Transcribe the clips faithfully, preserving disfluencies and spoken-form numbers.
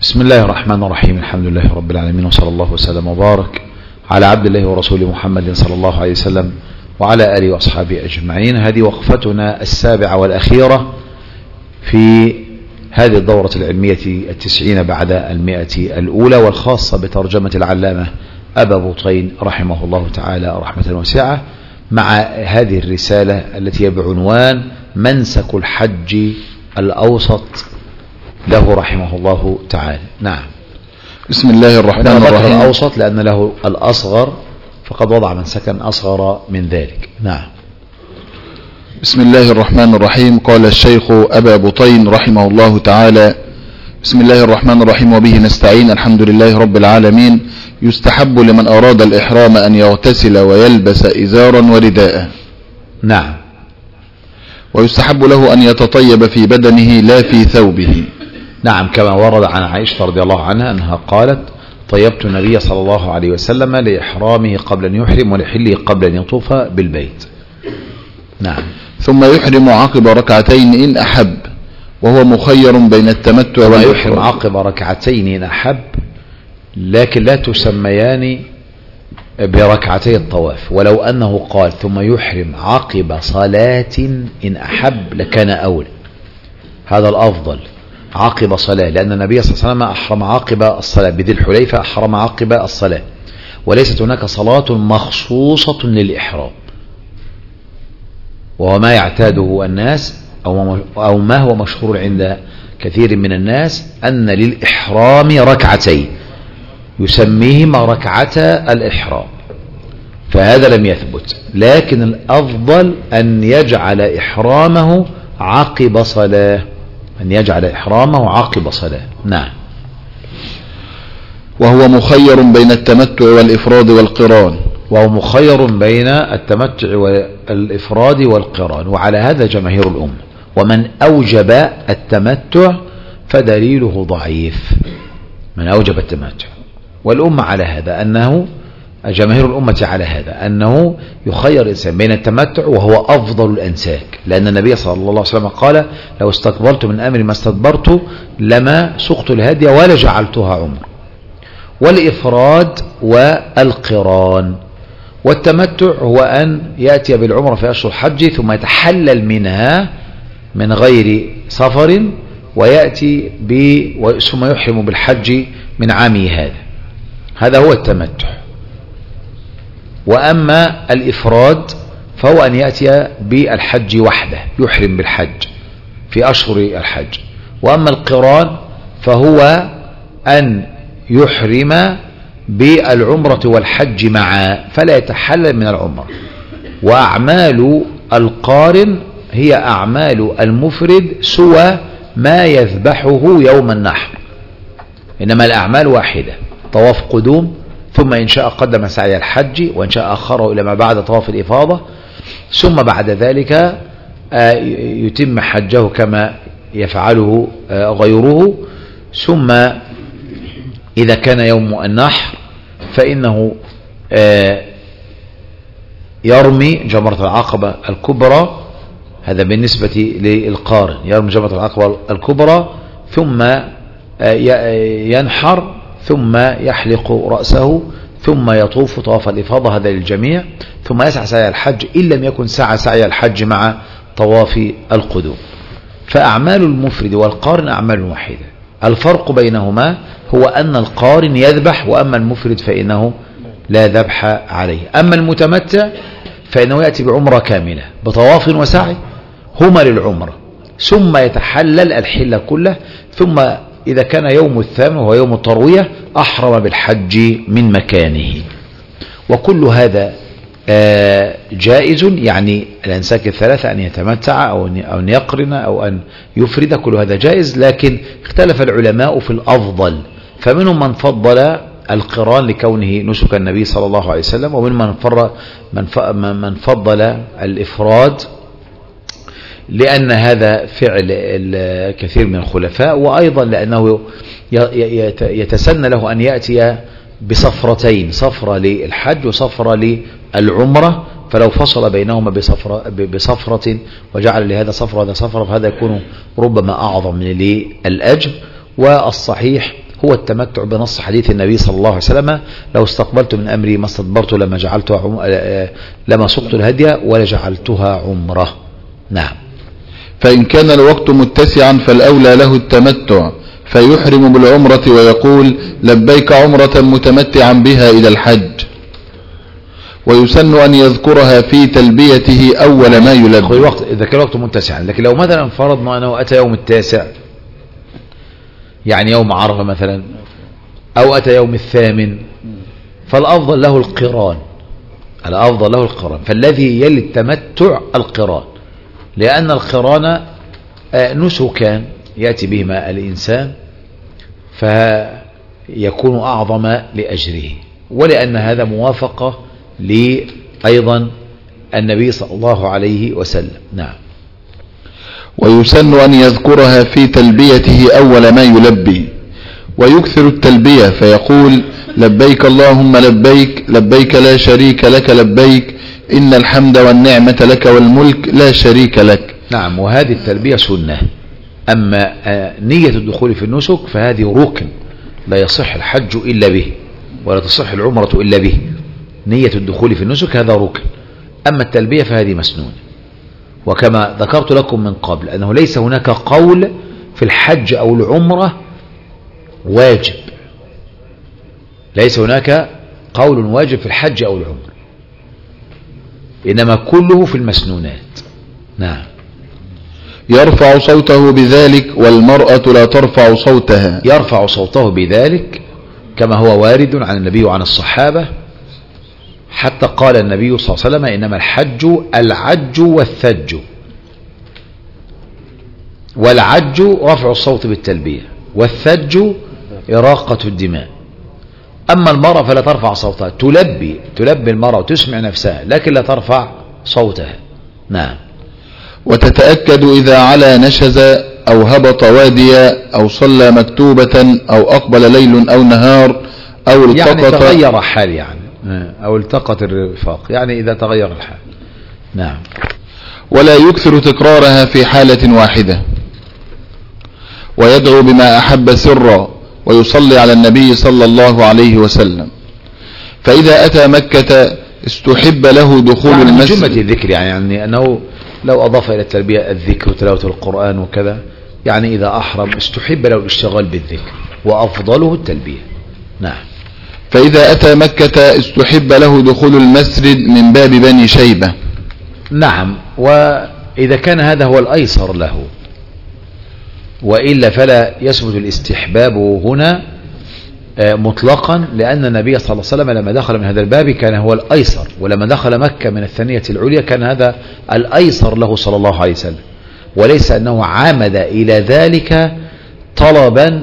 بسم الله الرحمن الرحيم. الحمد لله رب العالمين، وصلى الله وسلم وبارك على عبد الله ورسوله محمد صلى الله عليه وسلم وعلى آله وأصحابه أجمعين. هذه وقفتنا السابعة والأخيرة في هذه الدورة العلمية التسعين بعد المئة الأولى، والخاصة بترجمة العلامة أبا بطين رحمه الله تعالى رحمة واسعة، مع هذه الرسالة التي بعنوان منسك الحج الأوسط له رحمه الله تعالى. نعم. بسم الله الرحمن الرحيم. الأوسط لأن له الأصغر، فقد وضع منسكا أصغر من ذلك. نعم. بسم الله الرحمن الرحيم. قال الشيخ أبا بطين رحمه الله تعالى: بسم الله الرحمن الرحيم، وبه نستعين، الحمد لله رب العالمين. يستحب لمن أراد الإحرام أن يغتسل ويلبس إزارا ورداء. نعم. ويستحب له أن يتطيب في بدنه لا في ثوبه. نعم، كما ورد عن عائشة رضي الله عنها أنها قالت: طيبت النبي صلى الله عليه وسلم لإحرامه قبل أن يحرم ولحله قبل أن يطوف بالبيت. نعم. ثم يحرم عقب ركعتين إن أحب، وهو مخير بين التمتع والإحرام. يحرم عقب ركعتين إن أحب، لكن لا تسميان بركعتي الطواف، ولو أنه قال ثم يحرم عقب صلاة إن أحب لكان أولى، هذا الأفضل، عقب صلاة، لأن النبي صلى الله عليه وسلم أحرم عقب الصلاة بذي الحليفة، أحرم عقب الصلاة، وليست هناك صلاة مخصوصة للإحرام، وهو ما يعتاده الناس أو ما هو مشهور عند كثير من الناس أن للإحرام ركعتين يسميهما ركعتا الإحرام، فهذا لم يثبت، لكن الأفضل أن يجعل إحرامه عقب صلاة، أن يجعل إحرامه عقب صلاة. نعم. وهو مخير بين التمتع والإفراد والقران. وهو مخير بين التمتع والإفراد والقران، وعلى هذا جماهير الأمة، ومن أوجب التمتع فدليله ضعيف، من أوجب التمتع، والأمة على هذا، أنه جماهير الأمة على هذا أنه يخير الإنسان بين التمتع وهو أفضل الأنساك، لأن النبي صلى الله عليه وسلم قال: لو استقبلت من أمري ما استدبرت لما سقت الهدي ولا جعلتها عمر. والإفراد والقران. والتمتع هو أن يأتي بالعمرة في أشهر الحج ثم يتحلل منها من غير سفر ويأتي ب ثم يحرم بالحج من عامه هذا، هذا هو التمتع. وأما الإفراد فهو أن يأتي بالحج وحده، يحرم بالحج في أشهر الحج. وأما القران فهو أن يحرم بالعمرة والحج معا، فلا يتحلل من العمرة. وأعمال القارن هي أعمال المفرد سوى ما يذبحه يوم النحر، إنما الأعمال واحدة: طواف قدوم، ثم إن شاء قدم سعي الحج، وإن شاء أخره إلى ما بعد طواف الإفاضة، ثم بعد ذلك يتم حجه كما يفعله غيره. ثم إذا كان يوم النحر فإنه يرمي جمرة العقبة الكبرى، هذا بالنسبة للقارن، يرمي جمرة العقبة الكبرى ثم ينحر ثم يحلق رأسه ثم يطوف طواف الإفاضة، هذا للجميع، ثم يسعى سعي الحج إن لم يكن سعى سعي الحج مع طواف القدوم. فأعمال المفرد والقارن أعمال واحدة، الفرق بينهما هو أن القارن يذبح، وأما المفرد فإنه لا ذبح عليه. أما المتمتع فإنه يأتي بعمرة كاملة بطواف وسعي هما للعمرة، ثم يتحلل الحل كله، ثم إذا كان يوم الثامن وهو يوم التروية أحرم بالحج من مكانه. وكل هذا جائز، يعني الأنساك الثلاثة، أن يتمتع أو أن يقرن أو أن يفرد، كل هذا جائز، لكن اختلف العلماء في الأفضل، فمنهم من فضل القران لكونه نسك النبي صلى الله عليه وسلم، ومن من فضل الإفراد لأن هذا فعل الكثير من الخلفاء، وأيضا لأنه يتسنى له أن يأتي بصفرتين، صفرة للحج وصفرة للعمرة، فلو فصل بينهما بصفرة, بصفرة وجعل لهذا صفرة وهذا صفرة، فهذا يكون ربما أعظم من الأجر. والصحيح هو التمتع بنص حديث النبي صلى الله عليه وسلم: لو استقبلت من أمري ما استدبرت لما جعلتها عم... لما سقت الهدي ولا جعلتها عمرة. نعم. فإن كان الوقت متسعا فالأولى له التمتع، فيحرم بالعمرة ويقول: لبيك عمرة متمتعا بها إلى الحج. ويسن أن يذكرها في تلبيته أول ما يلبي. الوقت إذا كان الوقت متسعا، لكن لو مثلا فرضنا أنه أتى يوم التاسع، يعني يوم عرفة مثلا، أو أتى يوم الثامن، فالأفضل له القران، الأفضل له القران، فالذي يلي التمتع القران، لأن القران نسكان يأتي بهما الإنسان فيكون أعظم لأجره، ولأن هذا موافقة لأيضا النبي صلى الله عليه وسلم. نعم. ويسن أن يذكرها في تلبيته أول ما يلبي، ويكثر التلبية فيقول: لبيك اللهم لبيك، لبيك لا شريك لك لبيك، إن الحمد والنعمة لك والملك لا شريك لك. نعم. وهذه التلبية سنة. أما نية الدخول في النسك فهذه ركن لا يصح الحج إلا به، ولا تصح العمرة إلا به. نية الدخول في النسك هذا ركن، أما التلبية فهذه مسنون. وكما ذكرت لكم من قبل أنه ليس هناك قول في الحج أو العمرة واجب، ليس هناك قول واجب في الحج أو العمرة، إنما كله في المسنونات. نعم. يرفع صوته بذلك والمرأة لا ترفع صوتها. يرفع صوته بذلك كما هو وارد عن النبي وعن الصحابة، حتى قال النبي صلى الله عليه وسلم: إنما الحج العج والثج. والعج رفع الصوت بالتلبية، والثج إراقة الدماء. أما المرأة فلا ترفع صوتها، تلبي تلبي المرأة وتسمع نفسها، لكن لا ترفع صوتها. نعم. وتتأكد إذا علا نشز أو هبط واديا أو صلى مكتوبة أو أقبل ليل أو نهار أو التقط، يعني تغير حال، يعني أو التقط الرفاق، يعني إذا تغير الحال. نعم. ولا يكثر تكرارها في حالة واحدة، ويدعو بما أحب سرا، ويصلي على النبي صلى الله عليه وسلم. فإذا أتى مكة استحب له دخول يعني المسجد. جملة الذكر، يعني, يعني أنه لو أضاف إلى التلبية الذكر وتلاوة القرآن وكذا، يعني إذا أحرم استحب له الاشتغال بالذكر، وأفضله التلبية. نعم. فإذا أتى مكة استحب له دخول المسجد من باب بني شيبة. نعم. وإذا كان هذا هو الأيسر له، وإلا فلا يثبت الاستحباب هنا مطلقا، لأن النبي صلى الله عليه وسلم لما دخل من هذا الباب كان هو الأيسر، ولما دخل مكة من الثانية العليا كان هذا الأيسر له صلى الله عليه وسلم، وليس أنه عمد إلى ذلك طلبا،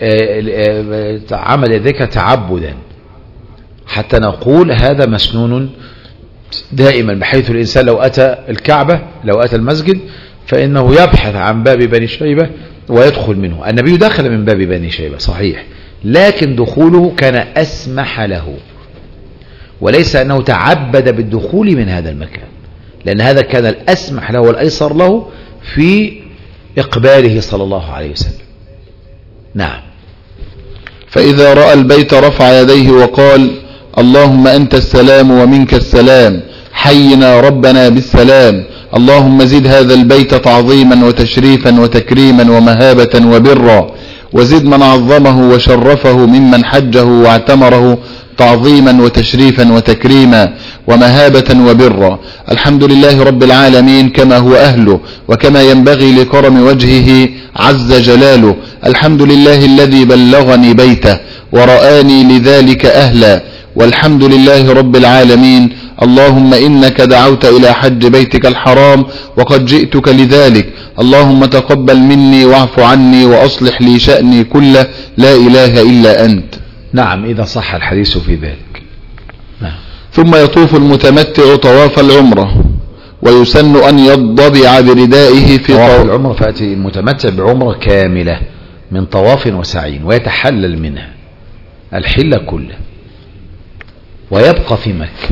عمد ذلك تعبدا، حتى نقول هذا مسنون دائما، بحيث الإنسان لو أتى الكعبة، لو أتى المسجد، فإنه يبحث عن باب بني شيبة ويدخل منه. النبي دخل من باب بني شيبة صحيح، لكن دخوله كان أسمح له، وليس أنه تعبد بالدخول من هذا المكان، لأن هذا كان الأسمح له والأيسر له في إقباله صلى الله عليه وسلم. نعم. فإذا رأى البيت رفع يديه وقال: اللهم أنت السلام ومنك السلام، حينا ربنا بالسلام، اللهم زد هذا البيت تعظيما وتشريفا وتكريما ومهابة وبرا، وزد من عظمه وشرفه ممن حجه واعتمره تعظيما وتشريفا وتكريما ومهابة وبرا. الحمد لله رب العالمين كما هو أهله وكما ينبغي لكرم وجهه عز جلاله. الحمد لله الذي بلغني بيته ورآني لذلك أهلا، والحمد لله رب العالمين. اللهم إنك دعوت إلى حج بيتك الحرام وقد جئتك لذلك، اللهم تقبل مني واعف عني وأصلح لي شأني كله، لا إله إلا أنت. نعم. إذا صح الحديث في ذلك. نعم. ثم يطوف المتمتع طواف العمرة، ويسن أن يضبع بردائه في طواف العمرة، فأتي المتمتع بعمرة كاملة من طواف وسعي، ويتحلل منها الحل كله، ويبقى في مكة،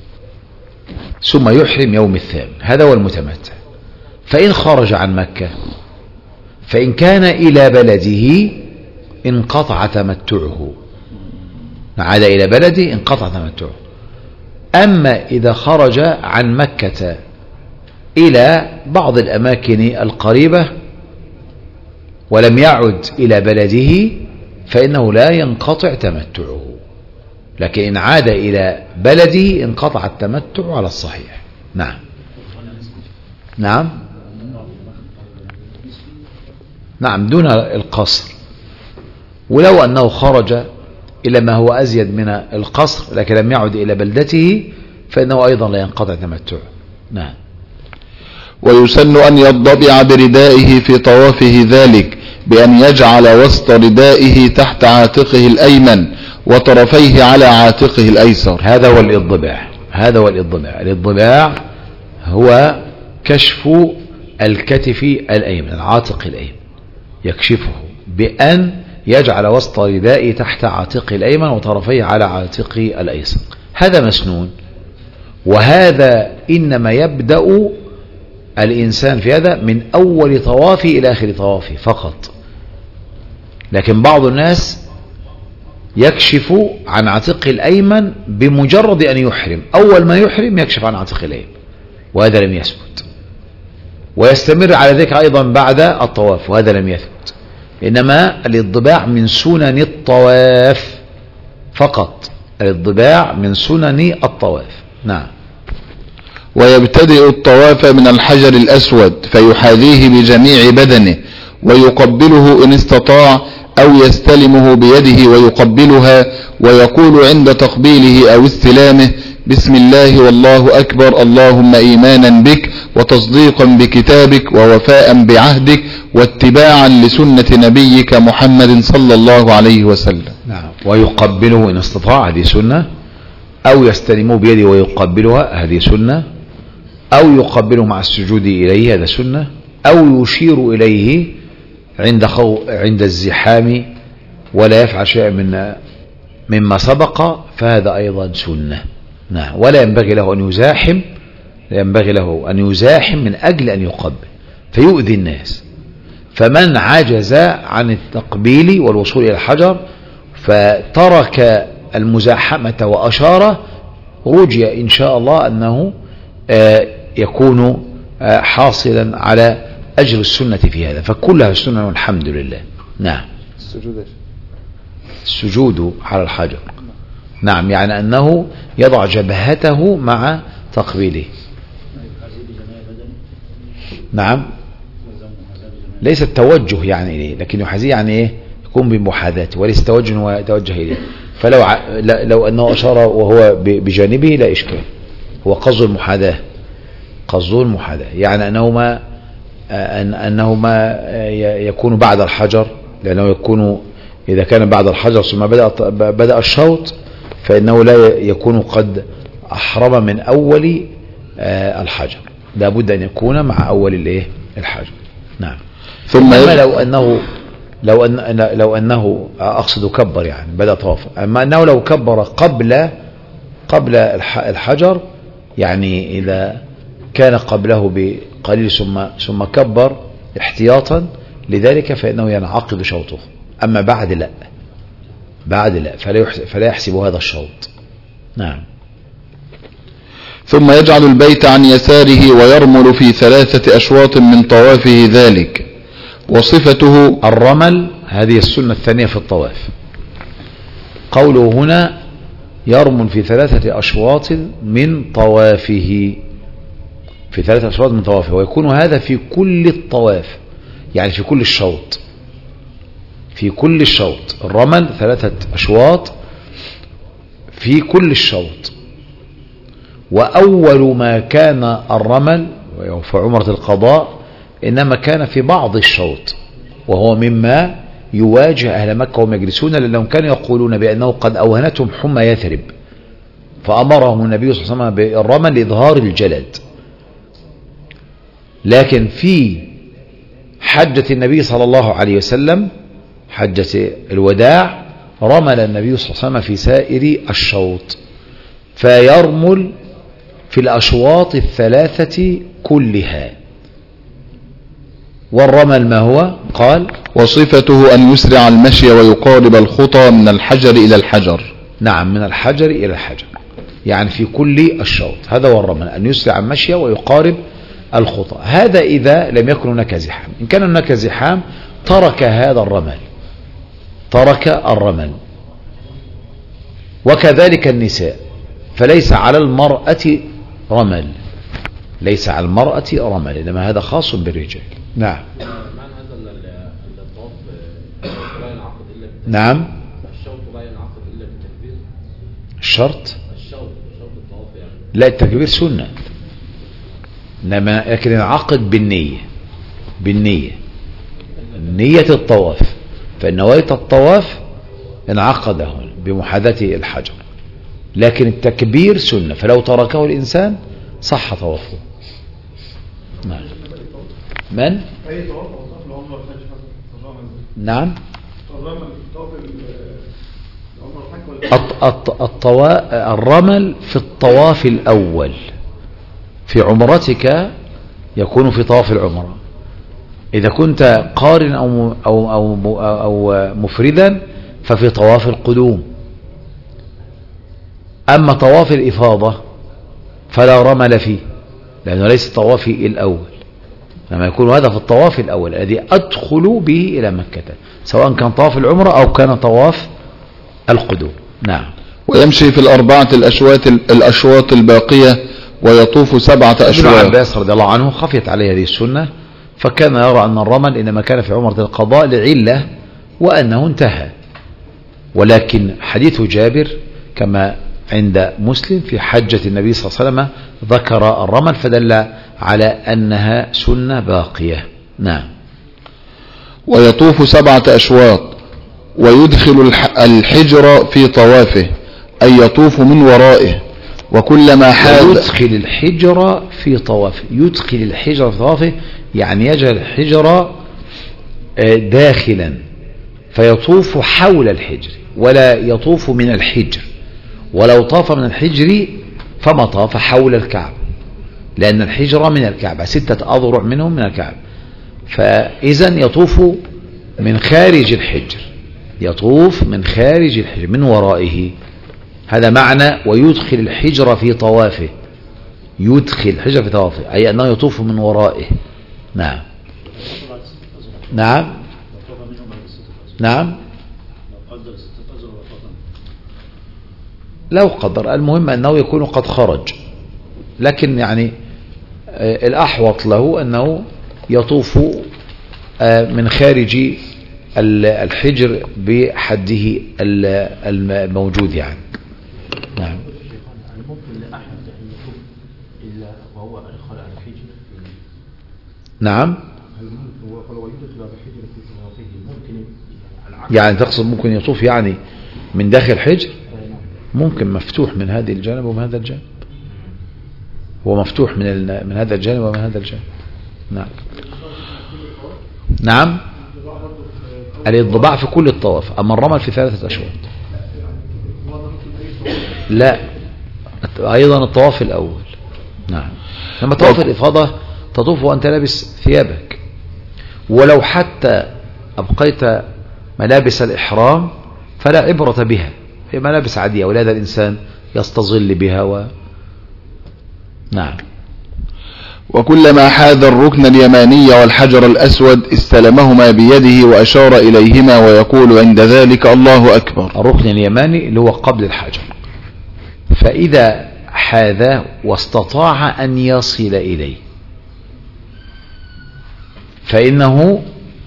ثم يحرم يوم الثامن. هذا هو المتمتع. فإن خرج عن مكة، فإن كان إلى بلده انقطع تمتعه، عاد إلى بلده انقطع تمتعه. أما إذا خرج عن مكة إلى بعض الأماكن القريبة ولم يعد إلى بلده فإنه لا ينقطع تمتعه، لكن إن عاد إلى بلده انقطع التمتع على الصحيح. نعم نعم نعم دون القصر. ولو أنه خرج إلى ما هو أزيد من القصر لكن لم يعد إلى بلدته فإنه أيضا لا ينقطع تمتعه. نعم. ويسن أن يضبع بردائه في طوافه ذلك بأن يجعل وسط ردائه تحت عاتقه الأيمن وطرفيه على عاتقه الأيسر. هذا هو الإضباع. هذا هو الإضباع. الإضباع هو كشف الكتف الأيمن، العاتق الأيمن، يكشفه بأن يجعل وسط ردائه تحت عاتقه الأيمن وطرفيه على عاتقه الأيسر. هذا مسنون، وهذا إنما يبدأ الإنسان في هذا من أول طوافه إلى آخر طوافه فقط. لكن بعض الناس يكشف عن عاتقه الأيمن بمجرد أن يحرم، أول ما يحرم يكشف عن عاتقه الأيمن، وهذا لم يثبت، ويستمر على ذلك أيضا بعد الطواف، وهذا لم يثبت. إنما الإضباع من سنن الطواف فقط، الإضباع من سنن الطواف. نعم. ويبتدئ الطواف من الحجر الأسود فيحاذيه بجميع بدنه ويقبله إن استطاع أو يستلمه بيده ويقبلها، ويقول عند تقبيله أو استلامه: بسم الله والله أكبر، اللهم إيمانا بك وتصديقا بكتابك ووفاء بعهدك واتباعا لسنة نبيك محمد صلى الله عليه وسلم. نعم. ويقبله إن استطاع، هذه سنة، أو يستلمه بيده ويقبلها، هذه سنة، أو يقبله مع السجود إليه، هذا سنة، أو يشير إليه عند خو... عند الزحام ولا يفعل شيئا من مما سبق، فهذا أيضا سنة. نعم. ولا ينبغي له أن يزاحم، لا ينبغي له أن يزاحم من أجل أن يقبل فيؤذي الناس. فمن عجز عن التقبيل والوصول إلى الحجر فترك المزاحمة وأشار، رجي إن شاء الله أنه يكون حاصلا على أجر السنة في هذا، فكلها سنة والحمد لله. نعم. السجود السجود على الحجر. نعم، يعني أنه يضع جبهته مع تقبيله. نعم. ليس التوجه يعني إليه، لكن يحاذيه يعني إيه؟ يكون بمحاذاته، وليس توجه ويتوجه إليه. فلو ع... لو أنه أشار وهو بجانبه لا إشكال، هو قصد المحاذاة، قصد المحاذاة، يعني أنه ما أن أنه ما يكون بعد الحجر، لأنه يكون إذا كان بعد الحجر ثم بدأ بدأ الشوط فإنه لا يكون قد أحرم من أول الحجر، لا بد أن يكون مع أول الإيه الحجر. نعم. ثم لو أنه لو أن لو أنه أقصد كبر يعني بدأ طواف، أما أنه لو كبر قبل قبل الحجر، يعني إذا كان قبله بقليل ثم ثم كبر احتياطا لذلك فإنه ينعقد شوطه. أما بعد لا، بعد لا فلا يحسب هذا الشوط. نعم. ثم يجعل البيت عن يساره ويرمل في ثلاثة أشواط من طوافه ذلك. وصفته الرمل، هذه السنة الثانية في الطواف. قوله هنا يرمل في ثلاثة أشواط من طوافه، في ثلاثة أشواط من طوافه، ويكون هذا في كل الطواف، يعني في كل الشوط، في كل الشوط الرمل ثلاثة أشواط في كل الشوط. وأول ما كان الرمل في عمرة القضاء إنما كان في بعض الشوط، وهو مما يواجه أهل مكة وهم يجلسون، لأنهم كانوا يقولون بأنه قد أوهنتهم حمى يثرب، فأمرهم النبي صلى الله عليه وسلم بالرمل لإظهار الجلد. لكن في حجة النبي صلى الله عليه وسلم، حجة الوداع، رمل النبي صلى الله عليه وسلم في سائر الشوط، فيرمل في الأشواط الثلاثة كلها. والرمل ما هو؟ قال وصفته أن يسرع المشي ويقارب الخطى من الحجر إلى الحجر. نعم، من الحجر إلى الحجر، يعني في كل الشوط. هذا هو الرمل، أن يسرع المشي ويقارب الخطى. هذا إذا لم يكن هناك زحام. إن كان هناك زحام ترك هذا الرمل، ترك الرمل. وكذلك النساء، فليس على المرأة رمل، ليس على المرأة رمل، إنما هذا خاص بالرجال. نعم. نعم. الشرط لا، التكبير سنة، إنما لكن ينعقد بالنية، بالنية نية الطواف. فإن نويت الطواف انعقد هنا بمحاذاة الحجر، لكن التكبير سنة، فلو تركه الإنسان صح طوافه. نعم. من؟ نعم. الطوا... الرمل في الطواف الأول في عمرتك يكون في طواف العمرة. إذا كنت قارن أو, أو, أو, أو مفردا ففي طواف القدوم. أما طواف الإفاضة فلا رمل فيه، لأنه ليس طوافي الأول، لما يكون هذا في الطواف الأول الذي أدخل به إلى مكة، سواء كان طواف العمرة أو كان طواف القدوم. نعم. ويمشي في الأربعة الأشواط الأشواط الباقية ويطوف سبعة أشواط. ابن عباس رضي الله عنه خفيت عليه هذه السنة، فكان يرى أن الرمل إنما كان في عمرة القضاء لعلة وأنه انتهى. ولكن حديث جابر كما عند مسلم في حجة النبي صلى الله عليه وسلم ذكر الرمل، فدل على أنها سنة باقية. نعم. ويطوف سبعة أشواط ويدخل الحجر في طوافه، أي يطوف من ورائه. وكلما حاذ يدخل الحجر في طوافه، يدخل الحجر في طوافه يعني يجعل الحجر داخلا، فيطوف حول الحجر ولا يطوف من الحجر. ولو طاف من الحجر فما طاف حول الكعبة، لأن الحجر من الكعبة ستة أذرع منهم من الكعبة، فإذا يطوف من خارج الحجر، يطوف من خارج الحجر من ورائه. هذا معنى ويدخل الحجر في طوافه، يدخل الحجر في طوافه أي أنه يطوف من ورائه. نعم. نعم. نعم. لو قدر، المهم أنه يكون قد خرج، لكن يعني الأحوط له أنه يطوف من خارج الحجر بحده الموجود يعني. نعم. نعم. يعني تقصد ممكن يطوف يعني من داخل الحجر؟ ممكن مفتوح من هذه الجانب ومن هذا الجانب، هو مفتوح من من هذا الجانب ومن هذا الجانب. نعم. نعم. الانضباع في كل الطواف، أما الرمل في ثلاثة أشواط. لا، أيضا الطواف الأول. نعم. لما طواف الإفاضة تطوف وأنت لابس ثيابك، ولو حتى أبقيت ملابس الإحرام فلا عبرة بها، هي ملابس عادية ولهذا الإنسان يستظل بها و... نعم. وكلما حاذ الركن اليماني والحجر الأسود استلمهما بيده وأشار إليهما ويقول عند ذلك الله أكبر. الركن اليماني اللي هو قبل الحجر، فإذا حاذاه واستطاع أن يصل إليه فإنه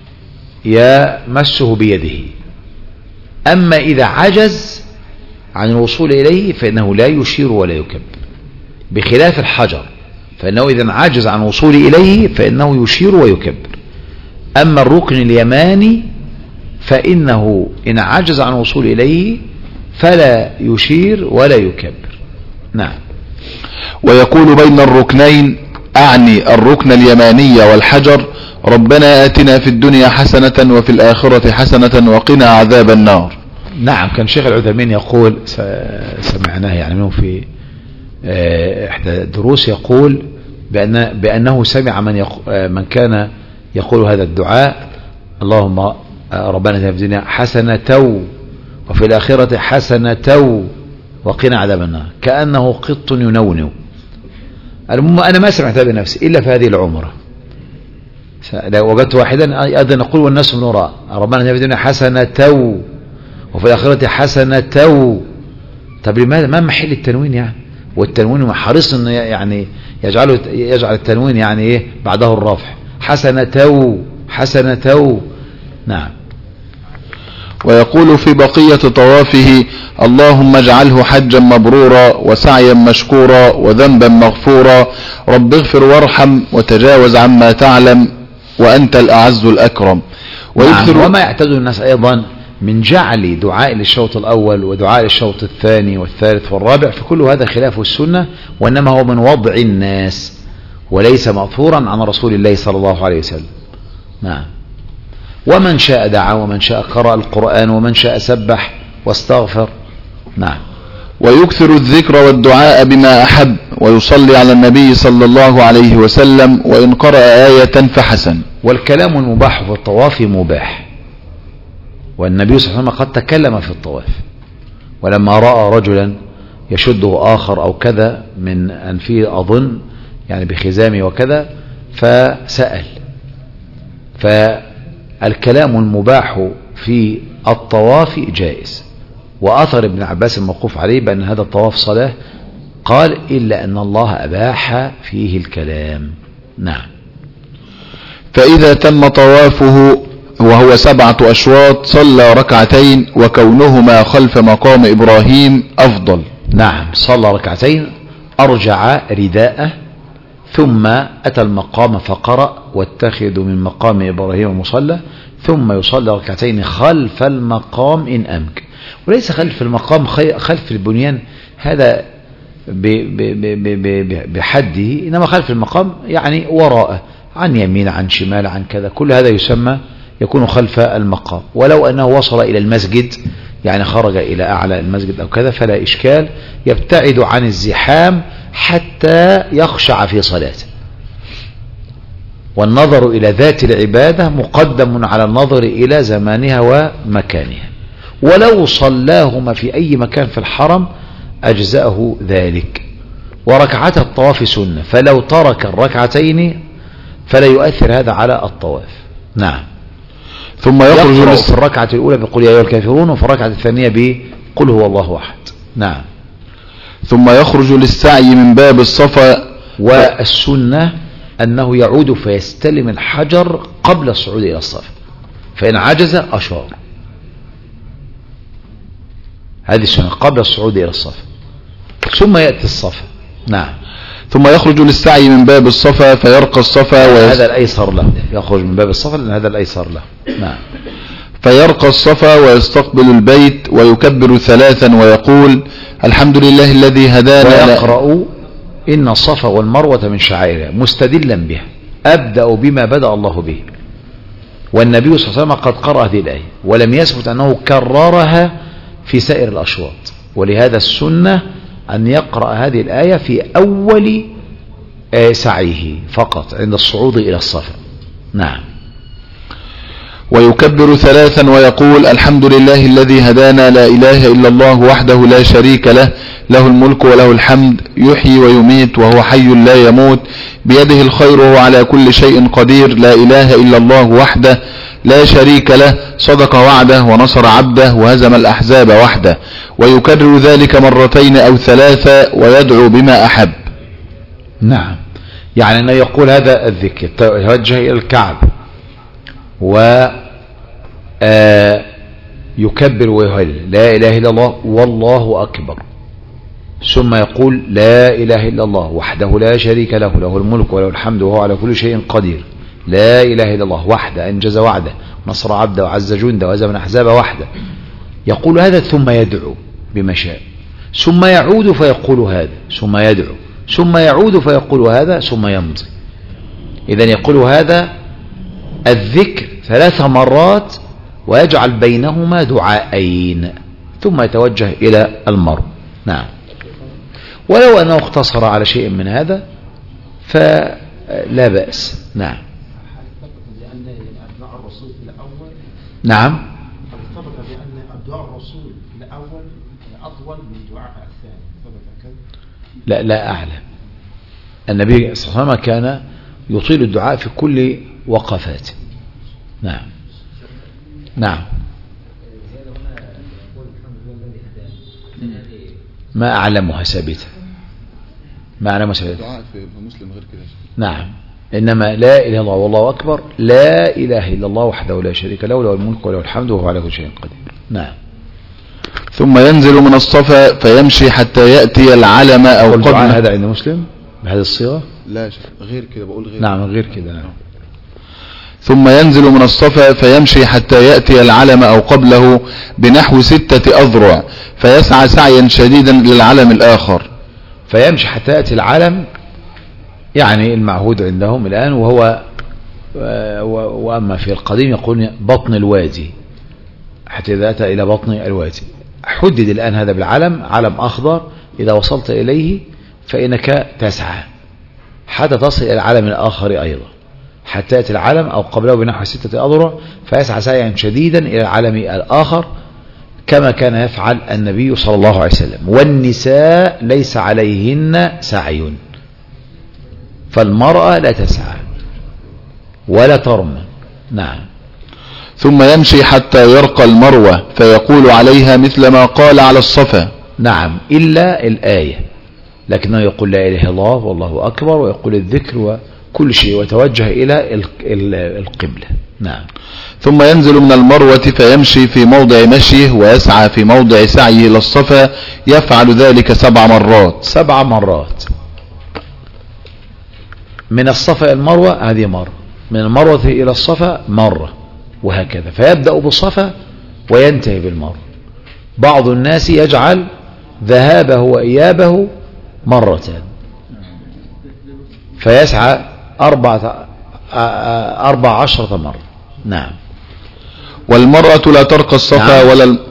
يمسه بيده. أما إذا عجز عن الوصول إليه فإنه لا يشير ولا يكبر، بخلاف الحجر فإنه إذا عجز عن الوصول إليه فإنه يشير ويكبر. أما الركن اليماني فإنه إن عجز عن الوصول إليه فلا يشير ولا يكبر. نعم. ويقول بين الركنين، أعني الركن اليماني والحجر، ربنا آتنا في الدنيا حسنة وفي الآخرة حسنة وقنا عذاب النار. نعم. كان شيخ العثيمين يقول، سمعناه يعني منه في إحدى الدروس، يقول بأن بأنه سمع من, يق... من كان يقول هذا الدعاء: اللهم ربنا اتنا في الدنيا حسنة وفي الآخرة حسنة وقنا عذاب النار، كأنه قط ينونو. المهم أنا ما سمعتها بنفسي إلا في هذه العمرة، لو وجدت واحدا أيضا نقول والناس من وراء: ربنا اتنا في الدنيا حسنة وفي الآخرة حسنة. طب لماذا؟ ما محل التنوين يعني؟ والتنوين حريص أن يعني يجعله يجعل التنوين يعني إيه بعده الرفع، حسنة حسنة. نعم. ويقول في بقية طوافه: اللهم اجعله حجا مبرورا وسعيا مشكورا وذنبا مغفورا، رب اغفر وارحم وتجاوز عما تعلم وأنت الأعز الأكرم. نعم. وما يعتاد الناس أيضا من جعل دعاء للشوط الأول ودعاء للشوط الثاني والثالث والرابع، فكل هذا خلاف السنة، وإنما هو من وضع الناس وليس مأثورا عن رسول الله صلى الله عليه وسلم. نعم. ومن شاء دعا ومن شاء قرأ القرآن ومن شاء سبح واستغفر. نعم. ويكثر الذكر والدعاء بما أحب، ويصلي على النبي صلى الله عليه وسلم، وإن قرأ آية فحسن. والكلام المباح في الطواف مباح، والنبي صلى الله عليه وسلم قد تكلم في الطواف، ولما رأى رجلا يشده آخر أو كذا من أنفه أظن يعني بخزامه وكذا فسأل. فالكلام المباح في الطواف جائز، وأثر ابن عباس الموقوف عليه بأن هذا الطواف صلاة، قال إلا أن الله أباح فيه الكلام. نعم. فإذا تم طوافه وهو سبعة أشواط صلى ركعتين، وكونهما خلف مقام إبراهيم أفضل. نعم. صلى ركعتين، أرجع رداءه، ثم أتى المقام فقرأ: واتخذوا من مقام إبراهيم مصلى، ثم يصلي ركعتين خلف المقام إن أمكن. وليس خلف المقام خلف البنيان هذا بحده، إنما خلف المقام يعني وراءه، عن يمين عن شمال عن كذا، كل هذا يسمى يكون خلف المقام. ولو أنه وصل إلى المسجد يعني خرج إلى أعلى المسجد أو كذا فلا إشكال، يبتعد عن الزحام حتى يخشع في صلاته. والنظر إلى ذات العبادة مقدم على النظر إلى زمانها ومكانها، ولو صلاهما في أي مكان في الحرم أجزأه ذلك. وركعات الطواف سنة، فلو ترك الركعتين فلا يؤثر هذا على الطواف. نعم. ثم يخرج في الركعة الأولى بقول يا أيها الكافرون، وفي الركعة الثانية بقل هو الله أحد. نعم. ثم يخرج للسعي من باب الصفا. والسنة أنه يعود فيستلم الحجر قبل الصعود إلى الصفا، فإن عجز أشار. هذه السنة قبل الصعود إلى الصفا، ثم يأتي الصفا. نعم. ثم يخرج للسعي من باب الصفا فيرقى الصفا ويست... هذا الأيسر له، يخرج من باب الصفا لأن هذا الأيسر له. نعم. فيرقى الصفا ويستقبل البيت ويكبر ثلاثا ويقول: الحمد لله الذي هدانا. ويقرأ: إن الصفا والمروة من شعائره، مستدلا بها، أبدأ بما بدأ الله به. والنبي صلى الله عليه وسلم قد قرأ هذه الآية، ولم يثبت أنه كررها في سائر الأشواط، ولهذا السنة أن يقرأ هذه الآية في أول سعيه فقط عند الصعود إلى الصفا. نعم. ويكبر ثلاثا ويقول: الحمد لله الذي هدانا، لا إله إلا الله وحده لا شريك له، له الملك وله الحمد، يحيي ويميت وهو حي لا يموت، بيده الخير وهو على كل شيء قدير، لا إله إلا الله وحده لا شريك له، صدق وعده ونصر عبده وهزم الأحزاب وحده. ويكرر ذلك مرتين أو ثلاثة ويدعو بما أحب. نعم. يعني أنه يقول هذا الذكر، يتوجه إلى الكعب ويكبر ويهلل لا إله إلا الله والله أكبر، ثم يقول لا إله إلا الله وحده لا شريك له، له الملك وله الحمد وهو على كل شيء قدير، لا إله إلا الله وحده أنجز وعده نصر عبده وعز جنده وهزم الأحزاب وحده. يقول هذا ثم يدعو بما شاء، ثم يعود فيقول هذا، ثم يدعو، ثم يعود فيقول هذا، ثم يمضي. إذن يقول هذا الذكر ثلاث مرات ويجعل بينهما دعاءين ثم يتوجه إلى المرء. نعم. ولو أنه اقتصر على شيء من هذا فلا بأس. نعم. نعم. ثبت بأن الدعاء الرسول الأول أطول من دعاء الثاني، ثبت كذا؟ لا لا أعلم. النبي صلى الله عليه وسلم كان يطيل الدعاء في كل وقفاته. نعم نعم. ما أعلمها ثابتة، ما أعلمها ثابتة. الدعاء في مسلم غير كده. نعم. إنما لا إله إلا الله والله أكبر، لا إله إلا الله وحده لا شريك له، له الملك وله الحمد وهو على كل شيء قدير. نعم. ثم ينزل من الصفا فيمشي حتى يأتي العلم أو قبل. هذا عند مسلم بهذه الصيغة؟ لا غير كده، بقول غير. نعم غير كده. نعم. ثم ينزل من الصفا فيمشي حتى يأتي العلم أو قبله بنحو ستة أذرع فيسعى سعيا شديدا للعلم الآخر. فيمشي حتى يأتي العلم يعني المعهود عندهم الآن، وهو وأما في القديم يقول بطن الوادي، حتى إذا أتى إلى بطن الوادي. حدد الآن هذا بالعلم، علم أخضر، إذا وصلت إليه فإنك تسعى حتى تصل إلى العلم الآخر أيضا، حتى يأتي العلم أو قبله بنحو ستة أذرع فيسعى سعيا شديدا إلى العلم الآخر، كما كان يفعل النبي صلى الله عليه وسلم. والنساء ليس عليهن سعي، فالمرأة لا تسعى ولا ترمى. نعم. ثم يمشي حتى يرقى المروة فيقول عليها مثل ما قال على الصفا. نعم، إلا الآية، لكنه يقول لا إله إلا الله والله أكبر، ويقول الذكر وكل شيء، وتوجه إلى القبلة. نعم. ثم ينزل من المروة فيمشي في موضع مشيه ويسعى في موضع سعيه إلى الصفا، يفعل ذلك سبع مرات. سبع مرات من الصفا إلى المروة، هذه مرة، من المروة إلى الصفا مرة، وهكذا. فيبدأ بالصفا وينتهي بالمروة. بعض الناس يجعل ذهابه وإيابه مرتين، فيسعى أربعة أربع عشرة مرة. نعم. والمرأة لا ترقى الصفا. نعم. ولا ال...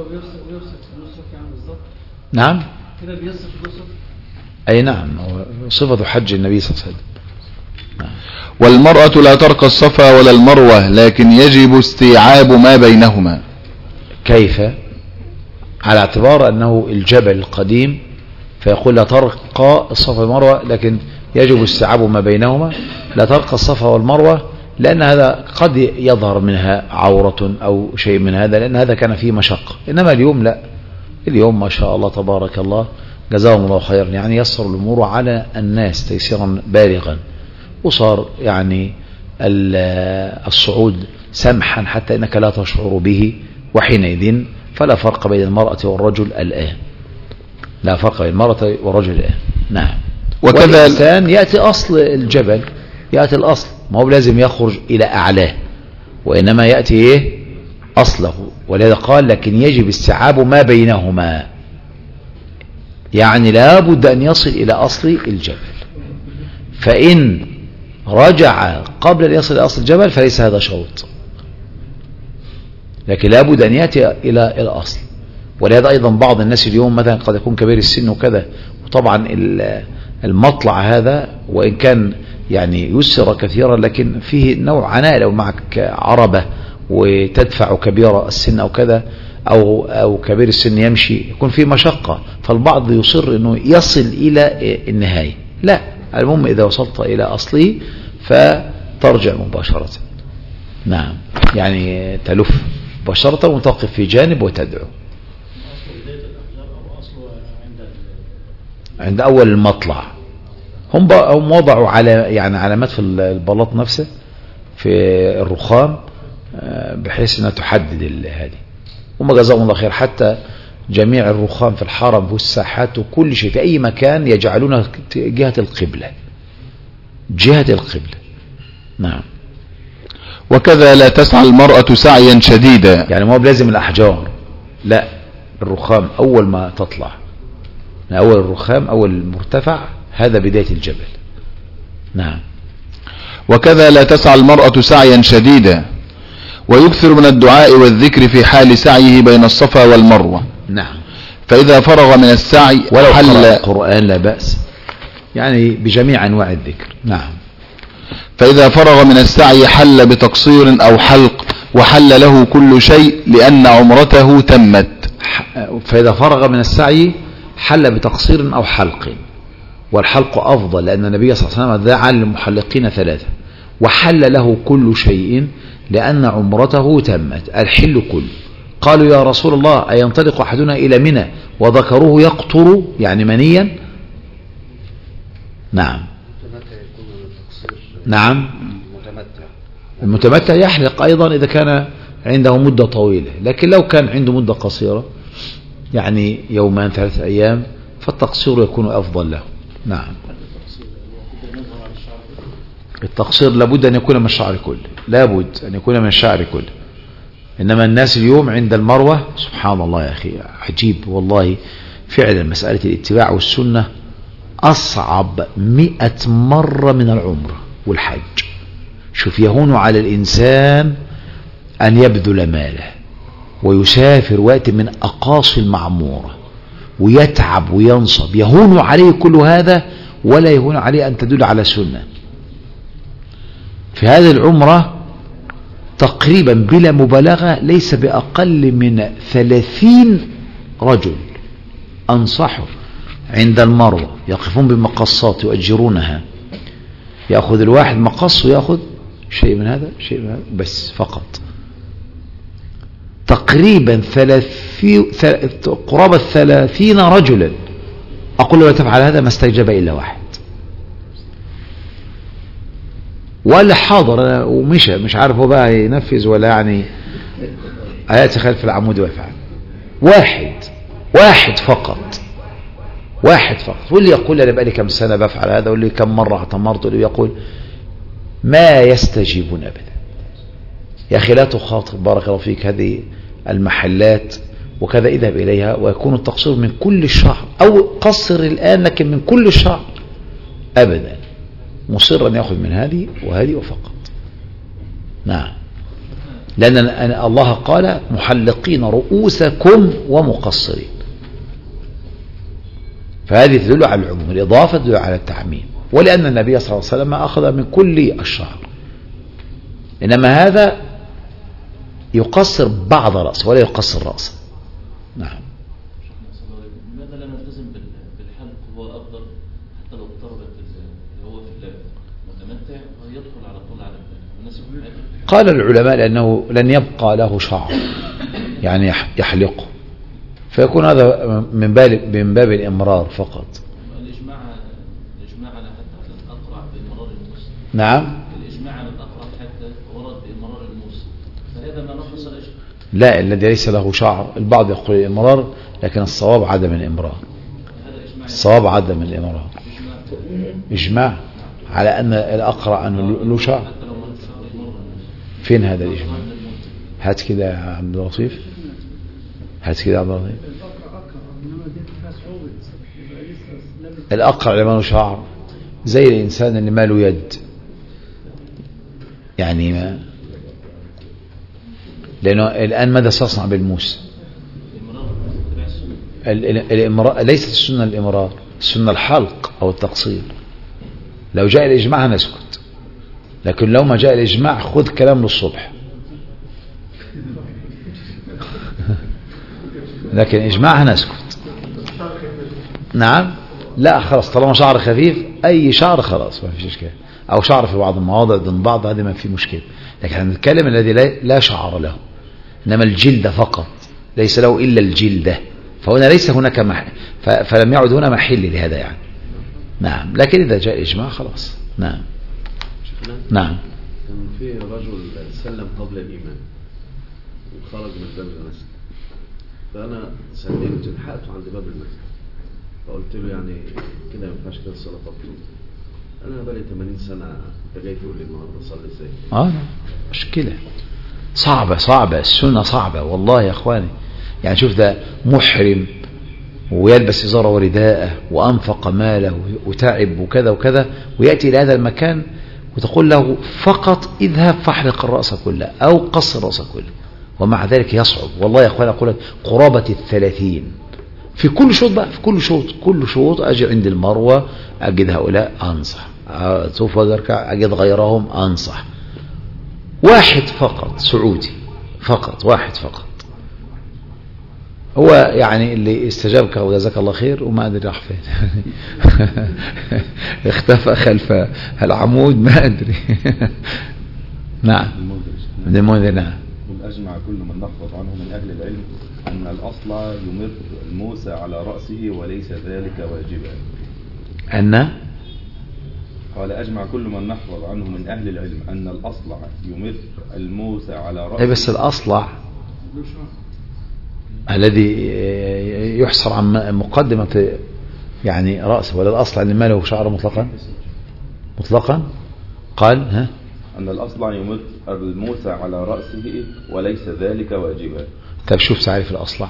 نعم كده بيصف الوسط. أي نعم، صفة حج النبي صلى الله عليه وسلم. نعم. والمرأة لا ترقى الصفا ولا المروة، لكن يجب استيعاب ما بينهما. كيف؟ على اعتبار أنه الجبل القديم، فيقول لا ترقى الصفا والمروة، لكن يجب استيعاب ما بينهما. لا ترقى الصفا والمروة لأن هذا قد يظهر منها عورة أو شيء من هذا، لأن هذا كان فيه مشقة. إنما اليوم لا، اليوم ما شاء الله تبارك الله جزاهم الله خيرا، يعني يسر الأمور على الناس تيسيرا بالغا، وصار يعني الصعود سمحا حتى إنك لا تشعر به، وحينئذ فلا فرق بين المرأة والرجل الآن، لا فرق بين المرأة والرجل الآن. نعم. وكذا والإنسان يأتي أصل الجبل، يأتي الأصل، ما هو لازم يخرج إلى أعلاه، وإنما يأتي إيه أصله. ولذا قال لكن يجب استيعاب ما بينهما، يعني لا بد أن يصل إلى أصل الجبل. فإن رجع قبل أن يصل إلى أصل الجبل فليس هذا شوط، لكن لا بد أن يأتي إلى الأصل. ولهذا أيضا بعض الناس اليوم مثلا قد يكون كبير السن وكذا، وطبعا المطلع هذا وإن كان يعني يسر كثيرا لكن فيه نوع عناء. لو معك عربة وتدفع كبير السن أو كذا، أو, أو كبير السن يمشي، يكون فيه مشقة، فالبعض يصر أنه يصل إلى النهاية. لا، المهم إذا وصلت إلى أصله فترجع مباشرة. نعم، يعني تلف مباشرة وتقف في جانب وتدعو. عند أول المطلع هم هم وضعوا على يعني علامات في البلاط نفسه في الرخام بحيث انها تحدد هذه. هم جزاهم الله خير، حتى جميع الرخام في الحرم والساحات وكل شيء في اي مكان يجعلونها جهة القبلة، جهة القبلة. نعم. وكذا لا تسعى المرأة سعيا شديدا، يعني ما هو بلازم الأحجار، لا، الرخام أول ما تطلع، أول الرخام أول المرتفع، هذا بداية الجبل. نعم. وكذا لا تسعى المرأة سعيا شديدا، ويكثر من الدعاء والذكر في حال سعيه بين الصفا والمروة. نعم. فإذا فرغ من السعي ولو حل القرآن لا بأس، يعني بجميع أنواع الذكر. نعم. فإذا فرغ من السعي حل بتقصير أو حلق وحل له كل شيء لأن عمرته تمت. فإذا فرغ من السعي حل بتقصير أو حلق، والحلق أفضل لأن النبي صلى الله عليه وسلم دعا للمحلقين ثلاثة. وحل له كل شيء لأن عمرته تمت، الحل كله. قالوا يا رسول الله أينطلق أحدنا إلى منى وذكروه يقطر يعني منيا؟ نعم نعم المتمتع يحلق أيضا إذا كان عنده مدة طويلة، لكن لو كان عنده مدة قصيرة يعني يومان ثلاثة أيام فالتقصير يكون أفضل له. نعم التقصير لابد أن يكون من الشعر كله، لابد أن يكون من الشعر كله. إنما الناس اليوم عند المروة سبحان الله يا أخي عجيب والله، فعلا مسألة الاتباع والسنة أصعب مئة مرة من العمرة والحج. شوف يهون على الإنسان أن يبذل ماله ويسافر وقت من أقاصي المعمورة ويتعب وينصب، يهون عليه كل هذا ولا يهون عليه أن تدل على سنة. في هذه العمرة تقريبا بلا مبالغة ليس بأقل من ثلاثين رجل أنصحه عند المروة يقفون بمقصات يؤجرونها، يأخذ الواحد مقص ويأخذ شيء من هذا شيء من هذا بس فقط. تقريبا ثلاثي قرابة ثلاثين رجلا أقول له تفعل هذا ما استجاب إلا واحد، ولا حاضر ومشى مش عارف هو بقى ينفذ ولا يعني آيات خلف العمود ويفعل. واحد واحد فقط واحد فقط. واللي يقول أنا بقى لي كم سنة بفعل هذا، واللي كم مرة اعتمرت، واللي يقول ما يستجيبون أبدا. يا أخي لا تخاطب بارك الله فيك هذه المحلات وكذا، اذهب إليها ويكون التقصير من كل الشهر أو قصر الآن لكن من كل الشهر أبدا، مصر أن يأخذ من هذه وهذه وفقط. نعم لأن الله قال محلقين رؤوسكم ومقصرين، فهذه تدل على العموم، الإضافة تدل على التعميم، ولأن النبي صلى الله عليه وسلم أخذ من كل الشهر، إنما هذا يقصر بعض رأس ولا يقصر رأس. نعم لماذا لا نلتزم بالحلق هو أفضل حتى لو اضطربت هو في المتمتع ويدخل على طول على الناس؟ قال العلماء لأنه لن يبقى له شعر يعني يحلقه، فيكون هذا من باب من باب الإمرار فقط. الإجماع الإجماع على حتى الأقرع بإمرار الموس. نعم الإجماع على الأقرع حتى ورد بإمرار الموس، فهذا ما نقص الإجماع. لا الذي ليس له شعر، البعض يقول الإمرار لكن الصواب عدم الإمرار، الصواب عدم الإمرار. إجماع على أن الأقرع أنه له شعر. فين هذا الإجماع؟ هات كده يا عبد اللطيف، هات كده يا عبد اللطيف. الأقرع اللي ما له شعر زي الإنسان اللي ما له يد، يعني ما لأنه الآن ماذا ستصنع بالموس؟ الإمرار ليست السنة الإمرار، السنة الحلق أو التقصير. لو جاء الإجماع نسكت، لكن لو ما جاء الإجماع خذ كلام للصبح. لكن إجماع نسكت. نعم لا خلاص طالما شعر خفيف أي شعر خلاص ما فيش إشكال، أو شعر في بعض المواضع ضمن بعض هذه ما في مشكلة، لكن هنتكلم الذي لا شعر له إنما الجلد فقط ليس له إلا الجلدة، فهنا ليس هناك محل، فلم يعد هنا محل لهذا يعني. نعم لكن إذا جاء الإجماع خلاص. نعم نعم. كان في رجل سلم قبل الإيمان وخرج من باب المسجد، فأنا سلمت لحقته عند باب المسجد، فقلت له يعني كده ما ينفعش كده الصلاة تطلب، أنا بقالي ثمانين سنة أنت جاي تقول لي النهارده أصلي إزاي؟ آه مشكلة صعبة صعبة، السنة صعبة والله يا أخواني. يعني شوف ده محرم ويلبس إزارة ورداءه وأنفق ماله وتعب وكذا وكذا، ويأتي إلى هذا المكان وتقول له فقط اذهب فاحلق الرأس كله أو قص الرأس كله، ومع ذلك يصعب والله يا أخواني. أقول لك قرابة الثلاثين في كل شوط بقى، في كل شوط كل شوط أجي عند المروة أجد هؤلاء أنصح أطوف وأجي أركع أجد غيرهم أنصح. واحد فقط سعودي فقط، واحد فقط هو يعني اللي استجابك وجزاك الله خير، وما أدري راح فين اختفى خلف العمود ما أدري نعم من المنذر. نعم. أجمع كل من نحفظ عنه من أهل العلم أن الأصلع يمر الموسى على رأسه وليس ذلك واجبا. أن قال أجمع كل من نحفظ عنه من أهل العلم أن الأصلع يمر الموسى على رأسه. أي بس الأصلع الذي يحصر عن مقدمة يعني رأسه، ولا الأصلع اللي ما له شعر مطلقا مطلقا قال ها أن الأصلع يمر الموسى على رأسه وليس ذلك واجبا. طيب شوف تعريف الأصلع.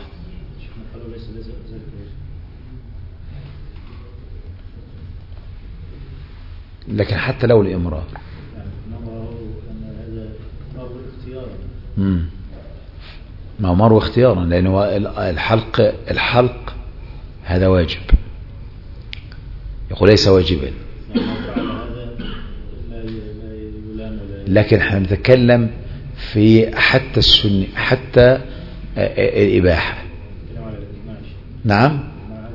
لكن حتى لو الإمرار امم ما هو مر اختيارا، لأنه الحلق الحلق هذا واجب، يقول ليس واجبا. لكن احنا نتكلم في حتى السنة حتى الإباحة. نعم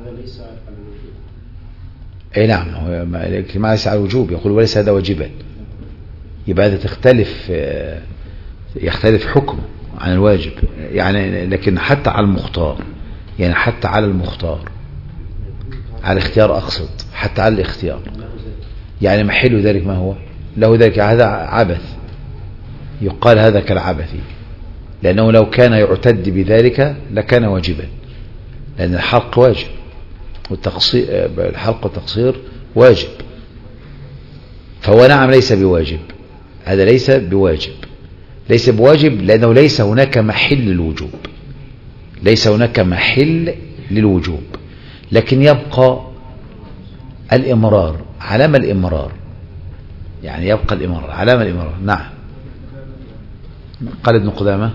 اي نعم، هو ما ليس على الوجوب، يقول وليس هذا واجبا، يبقى هذا تختلف يختلف حكمه عن الواجب يعني. لكن حتى على المختار، يعني حتى على المختار على الاختيار أقصد، حتى على الاختيار يعني محل ذلك ما هو له ذلك هذا عبث، يقال هذا كالعبث، لأنه لو كان يعتد بذلك لكان واجبا، لأن الحلق واجب والتقصير، الحلق والتقصير واجب، فهو نعم ليس بواجب، هذا ليس بواجب، ليس بواجب لأنه ليس هناك محل للوجوب، ليس هناك محل للوجوب. لكن يبقى الإمرار، علامة الإمرار يعني يبقى الإمرار علامة الإمرار. نعم. قال ابن قدامة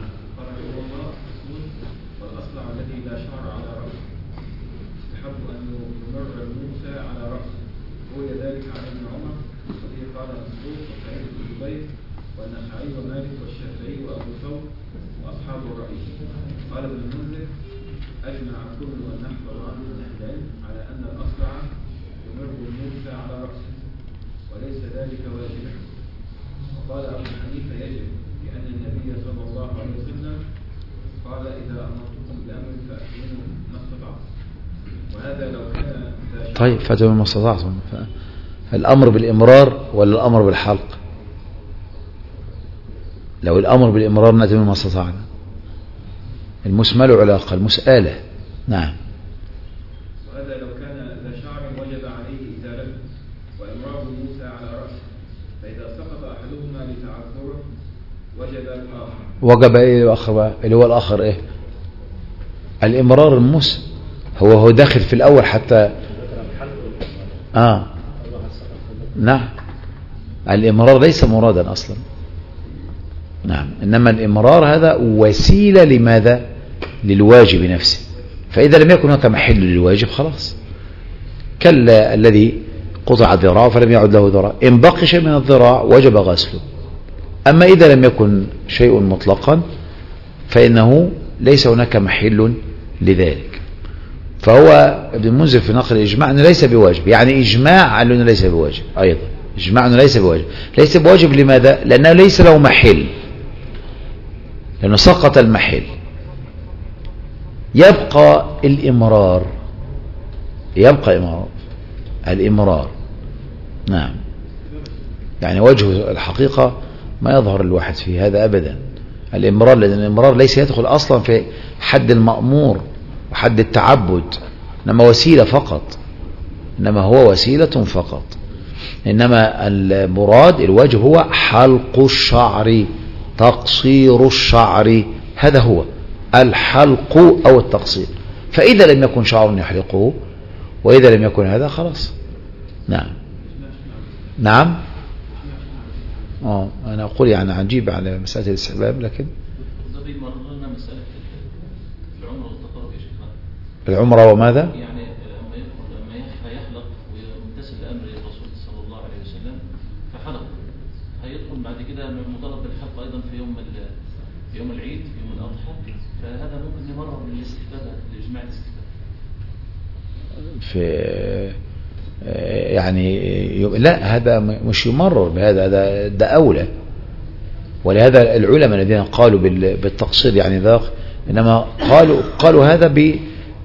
طيب فاتوا ما استطعتم. الأمر بالإمرار ولا الأمر بالحلق؟ لو الأمر بالإمرار نأتي ما استطعنا، المسمى له علاقة المسألة. نعم. وهذا لو كان ذا شعر وجب عليه إزالته وإمرار موسى على رأسه، فإذا سقط أحدهما لتعذره وجب الآخر. وجب إيه الآخر اللي هو الآخر إيه؟ الإمرار الموسى هو هو داخل في الأول حتى آه نعم. الإمرار ليس مرادا أصلا. نعم. إنما الإمرار هذا وسيلة لماذا؟ للواجب نفسه، فإذا لم يكن هناك محل للواجب خلاص، كالذي قطع ذراع فلم يعد له ذراع، إن بقي شيء من الذراع وجب غسله. أما إذا لم يكن شيء مطلقا فإنه ليس هناك محل لذلك. فهو ابن المنذر في نقل الإجماع أنه ليس بواجب، يعني إجماع على أنه ليس بواجب، أيضا إجماع أنه ليس بواجب. ليس بواجب لماذا؟ لأنه ليس له محل، لأنه سقط المحل. يبقى الإمرار، يبقى إمرار الإمرار. نعم. يعني وجه الحقيقة ما يظهر الواحد في هذا أبدا الإمرار، لأن الإمرار ليس يدخل أصلا في حد المأمور وحد التعبد، إنما وسيلة فقط، إنما هو وسيلة فقط. إنما المراد الوجه هو حلق الشعر، تقصير الشعر، هذا هو الحلق أو التقصير. فإذا لم يكن شعر يحلقه وإذا لم يكن هذا خلاص. نعم. نعم. اه أنا أقول يعني عجيب على مسألة الاستحباب، لكن بيمرنا مسألة العمرة والتقرب يا شيخ. العمرة وماذا؟ يعني لما يحلق ويمتثل لأمر الرسول صلى الله عليه وسلم في يعني لا، هذا مش يمرر بهذا، ده, ده أولى. ولهذا العلماء الذين قالوا بالتقصير يعني ذاك، إنما قالوا قالوا هذا ب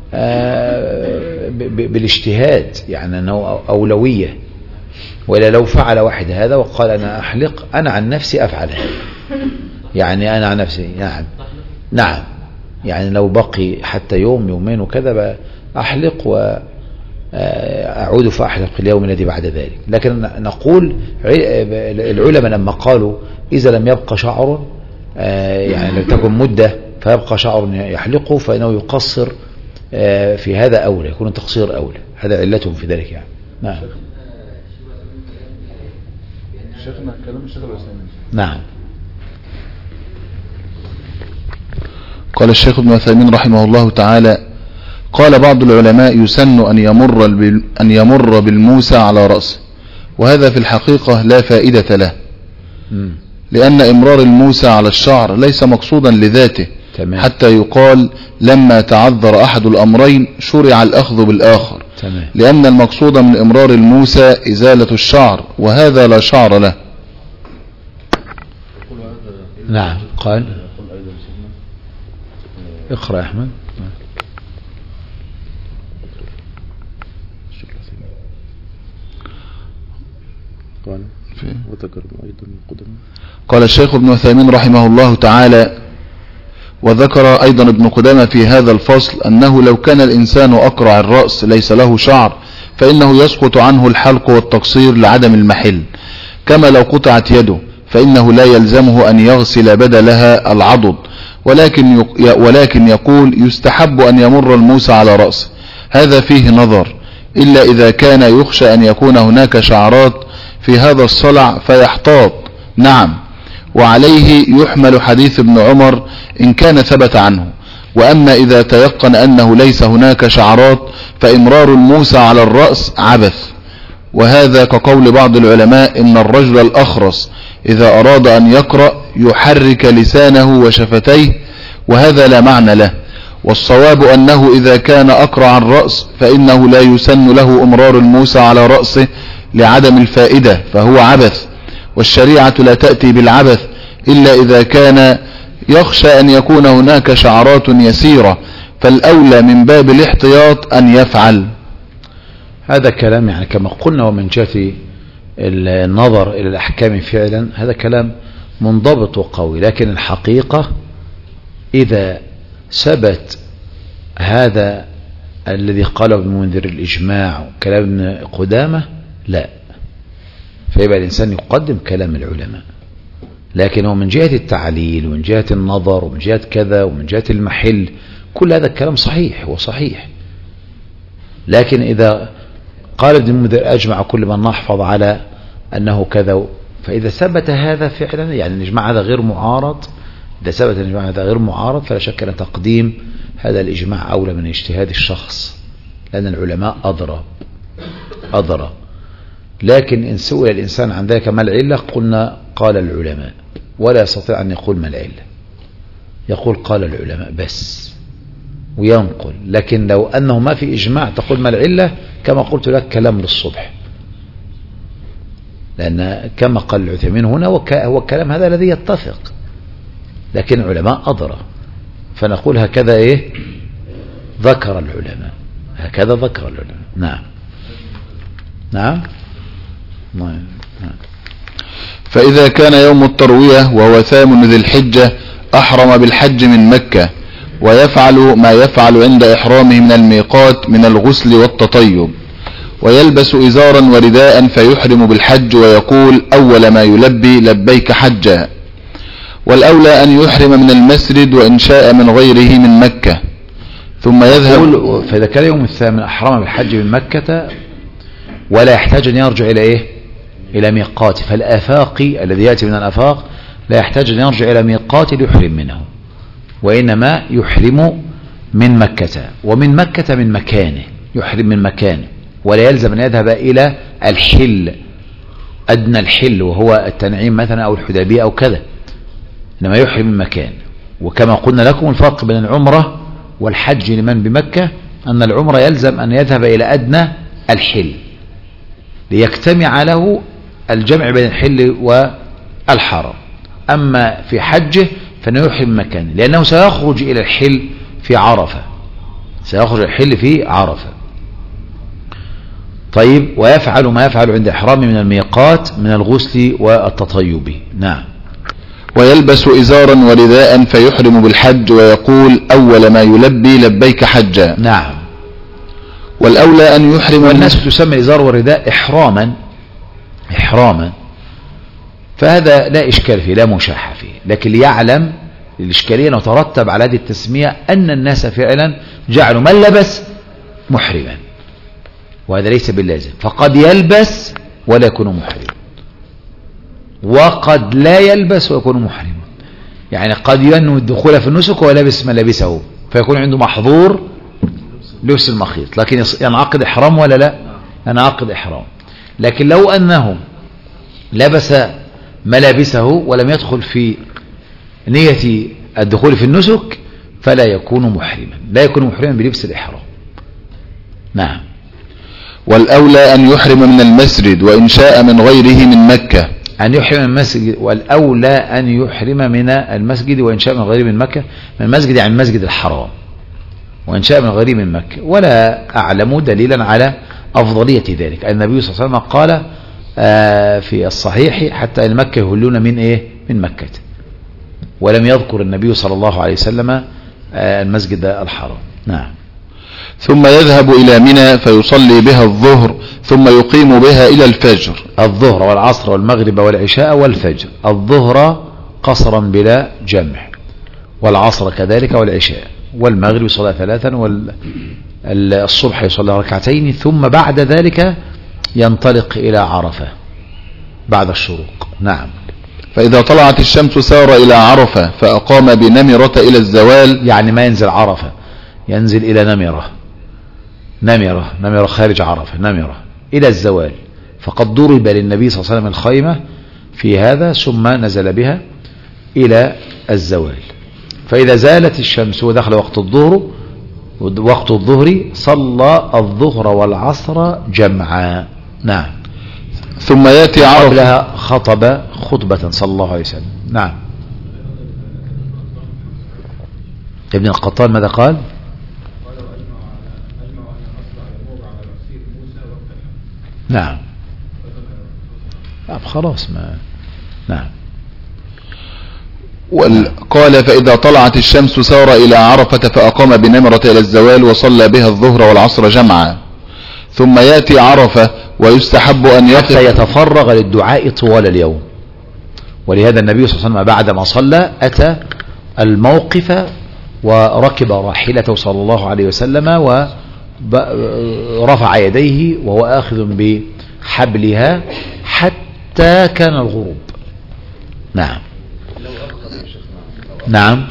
بالاجتهاد، يعني أنه أولوية. وإلا لو فعل واحد هذا وقال أنا أحلق، أنا عن نفسي أفعل هذا، يعني أنا عن نفسي نعم نعم يعني لو بقي حتى يوم يومين وكذا أحلق وأعود فأحلق اليوم الذي بعد ذلك. لكن نقول العلماء لما قالوا إذا لم يبقى شعر، يعني لم تكن مدة فيبقى شعر يحلقه، فإنه يقصر في هذا أولى، يكون تقصير أولى. هذا علتهم في ذلك يعني. نعم شيخنا كلام الشيخ العثيمين. نعم. قال الشيخ ابن عثيمين رحمه الله تعالى: قال بعض العلماء يسن أن يمر أن يمر بالموسى على رأسه، وهذا في الحقيقة لا فائدة له، م. لأن إمرار الموسى على الشعر ليس مقصودا لذاته، تمام. حتى يقال لما تعذر أحد الأمرين شرع الأخذ بالآخر، تمام. لأن المقصود من إمرار الموسى إزالة الشعر، وهذا لا شعر له. نعم. قال اقرأ يا أحمد. قال وذكر أيضا القدم. قال الشيخ ابن عثيمين رحمه الله تعالى: وذكر أيضا ابن قدامة في هذا الفصل أنه لو كان الإنسان أقرع الرأس ليس له شعر فإنه يسقط عنه الحلق والتقصير لعدم المحل، كما لو قطعت يده فإنه لا يلزمه أن يغسل بدلها العضد، ولكن ولكن يقول يستحب أن يمر الموسى على رأسه. هذا فيه نظر، إلا إذا كان يخشى أن يكون هناك شعرات في هذا الصلع فيحتاط. نعم، وعليه يحمل حديث ابن عمر إن كان ثبت عنه. وأما إذا تيقن أنه ليس هناك شعرات فإمرار الموسى على الرأس عبث، وهذا كقول بعض العلماء إن الرجل الأخرس إذا أراد أن يقرأ يحرك لسانه وشفتيه، وهذا لا معنى له. والصواب أنه إذا كان أقرع الرأس فإنه لا يسن له إمرار الموسى على رأسه لعدم الفائدة، فهو عبث، والشريعة لا تأتي بالعبث إلا إذا كان يخشى أن يكون هناك شعرات يسيرة، فالأولى من باب الاحتياط أن يفعل. هذا كلام يعني كما قلنا، ومن جهة النظر إلى الأحكام فعلا هذا كلام منضبط وقوي، لكن الحقيقة إذا ثبت هذا الذي قاله ابن منذر الإجماع وكلام ابن قدامة لا، فيبقى الإنسان يقدم كلام العلماء. لكن هو من جهة التعليل ومن جهة النظر ومن جهة كذا ومن جهة المحل كل هذا الكلام صحيح، هو صحيح. لكن إذا قال ابن المنذر أجمع كل من نحفظ على أنه كذا، فإذا ثبت هذا فعلا يعني الإجماع هذا غير معارض، إذا ثبت الإجماع هذا غير معارض فلا شك أن تقديم هذا الإجماع أولى من اجتهاد الشخص، لأن العلماء أضرب أضرب. لكن إن سئل الإنسان عن ذلك ما العلة قلنا قال العلماء، ولا يستطيع أن يقول ما العلة، يقول قال العلماء بس وينقل. لكن لو أنه ما في إجماع تقول ما العلة، كما قلت لك كلام للصبح، لأن كما قال العثيمين هنا هو الكلام هذا الذي يتفق، لكن العلماء أضرى، فنقول هكذا إيه ذكر العلماء، هكذا ذكر العلماء. نعم نعم نعم. فإذا كان يوم التروية وهو ثامن ذي الحجة أحرم بالحج من مكة، ويفعل ما يفعل عند إحرامه من الميقات من الغسل والتطيب، ويلبس إزارا ورداء فيحرم بالحج ويقول أول ما يلبي لبيك حجا. والأولى أن يحرم من المسجد وإن شاء من غيره من مكة ثم يذهب. فإذا كان يوم الثامن أحرم بالحج من مكة ولا يحتاج أن يرجع إلى إيه إلى ميقات، فالآفاقي الذي يأتي من الآفاق لا يحتاج أن يرجع إلى ميقات ليحرم منه، وإنما يحرم من مكة، ومن مكة من مكانه، يحرم من مكانه، ولا يلزم أن يذهب إلى الحل أدنى الحل وهو التنعيم مثلا أو الحديبية أو كذا، إنما يحرم من مكان. وكما قلنا لكم الفرق بين العمرة والحج لمن بمكة أن العمرة يلزم أن يذهب إلى أدنى الحل ليجتمع له الجمع بين الحل والحرم. أما في حجه فإنه يحرم مكانه، لأنه سيخرج إلى الحل في عرفة، سيخرج الحل في عرفة. طيب، ويفعل ما يفعل عند إحرامه من الميقات من الغسل والتطيب. نعم. ويلبس إزارا ورداء فيحرم بالحج ويقول أول ما يلبي لبيك حجا. نعم. والأولى أن يحرم. والناس تسمى الإزار والرداء إحراما إحراما، فهذا لا إشكال فيه، لا مشاحة فيه، لكن ليعلم الإشكالية نترتب على هذه التسمية أن الناس فعلا جعلوا من لبس محرما، وهذا ليس باللازم، فقد يلبس ولا يكون محرما، وقد لا يلبس ويكون محرما. يعني قد ينوي الدخول في النسك وهو لابس ما لبسه فيكون عنده محظور لبس المخيط، لكن ينعقد إحرام ولا لا؟ ينعقد إحرام. لكن لو أنه لبس ملابسه ولم يدخل في نية الدخول في النسك فلا يكون محرما، لا يكون محرما بلبس الإحرام. نعم. والأولى أن يحرم من المسجد وإن شاء من غيره من مكة. أن يحرم من المسجد، والأولى أن يحرم من المسجد وإن شاء من غيره من مكة. من المسجد يعني المسجد الحرام، وإن شاء من غيره من مكة. ولا أعلم دليلا على أفضلية ذلك. النبي صلى الله عليه وسلم قال في الصحيح حتى المكة يهلون من إيه؟ من مكة، ولم يذكر النبي صلى الله عليه وسلم المسجد الحرام. نعم. ثم يذهب إلى منى فيصلي بها الظهر ثم يقيم بها إلى الفجر. الظهر والعصر والمغرب والعشاء والفجر. الظهر قصرا بلا جمع، والعصر كذلك والعشاء، والمغرب يصلى ثلاثا، والصبح يصلى ركعتين، ثم بعد ذلك ينطلق إلى عرفة بعد الشروق. نعم. فإذا طلعت الشمس سار إلى عرفة فأقام بنمرة إلى الزوال. يعني ما ينزل عرفة، ينزل إلى نمرة، نمرة نمرة خارج عرفة، نمرة إلى الزوال، فقد ضرب للنبي صلى الله عليه وسلم الخيمة في هذا، ثم نزل بها إلى الزوال. فإذا زالت الشمس ودخل وقت الظهر وقت الظهر صلى الظهر والعصر جمعا. نعم. ثم يأتي عرفة. قبلها خطب خطبة صلى الله عليه وسلم. نعم. ابن القطان ماذا قال؟ نعم. خلاص ما نعم. قال فإذا طلعت الشمس سار إلى عرفة فأقام بنمرة إلى الزوال وصلى بها الظهر والعصر جمعا. ثم يأتي عرفة ويستحب أن يقف حتى يتفرغ للدعاء طوال اليوم. ولهذا النبي صلى الله عليه وسلم بعدما صلى أتى الموقف وركب راحلته صلى الله عليه وسلم ورفع يديه وهو آخذ بحبلها حتى كان الغروب. نعم. نعم.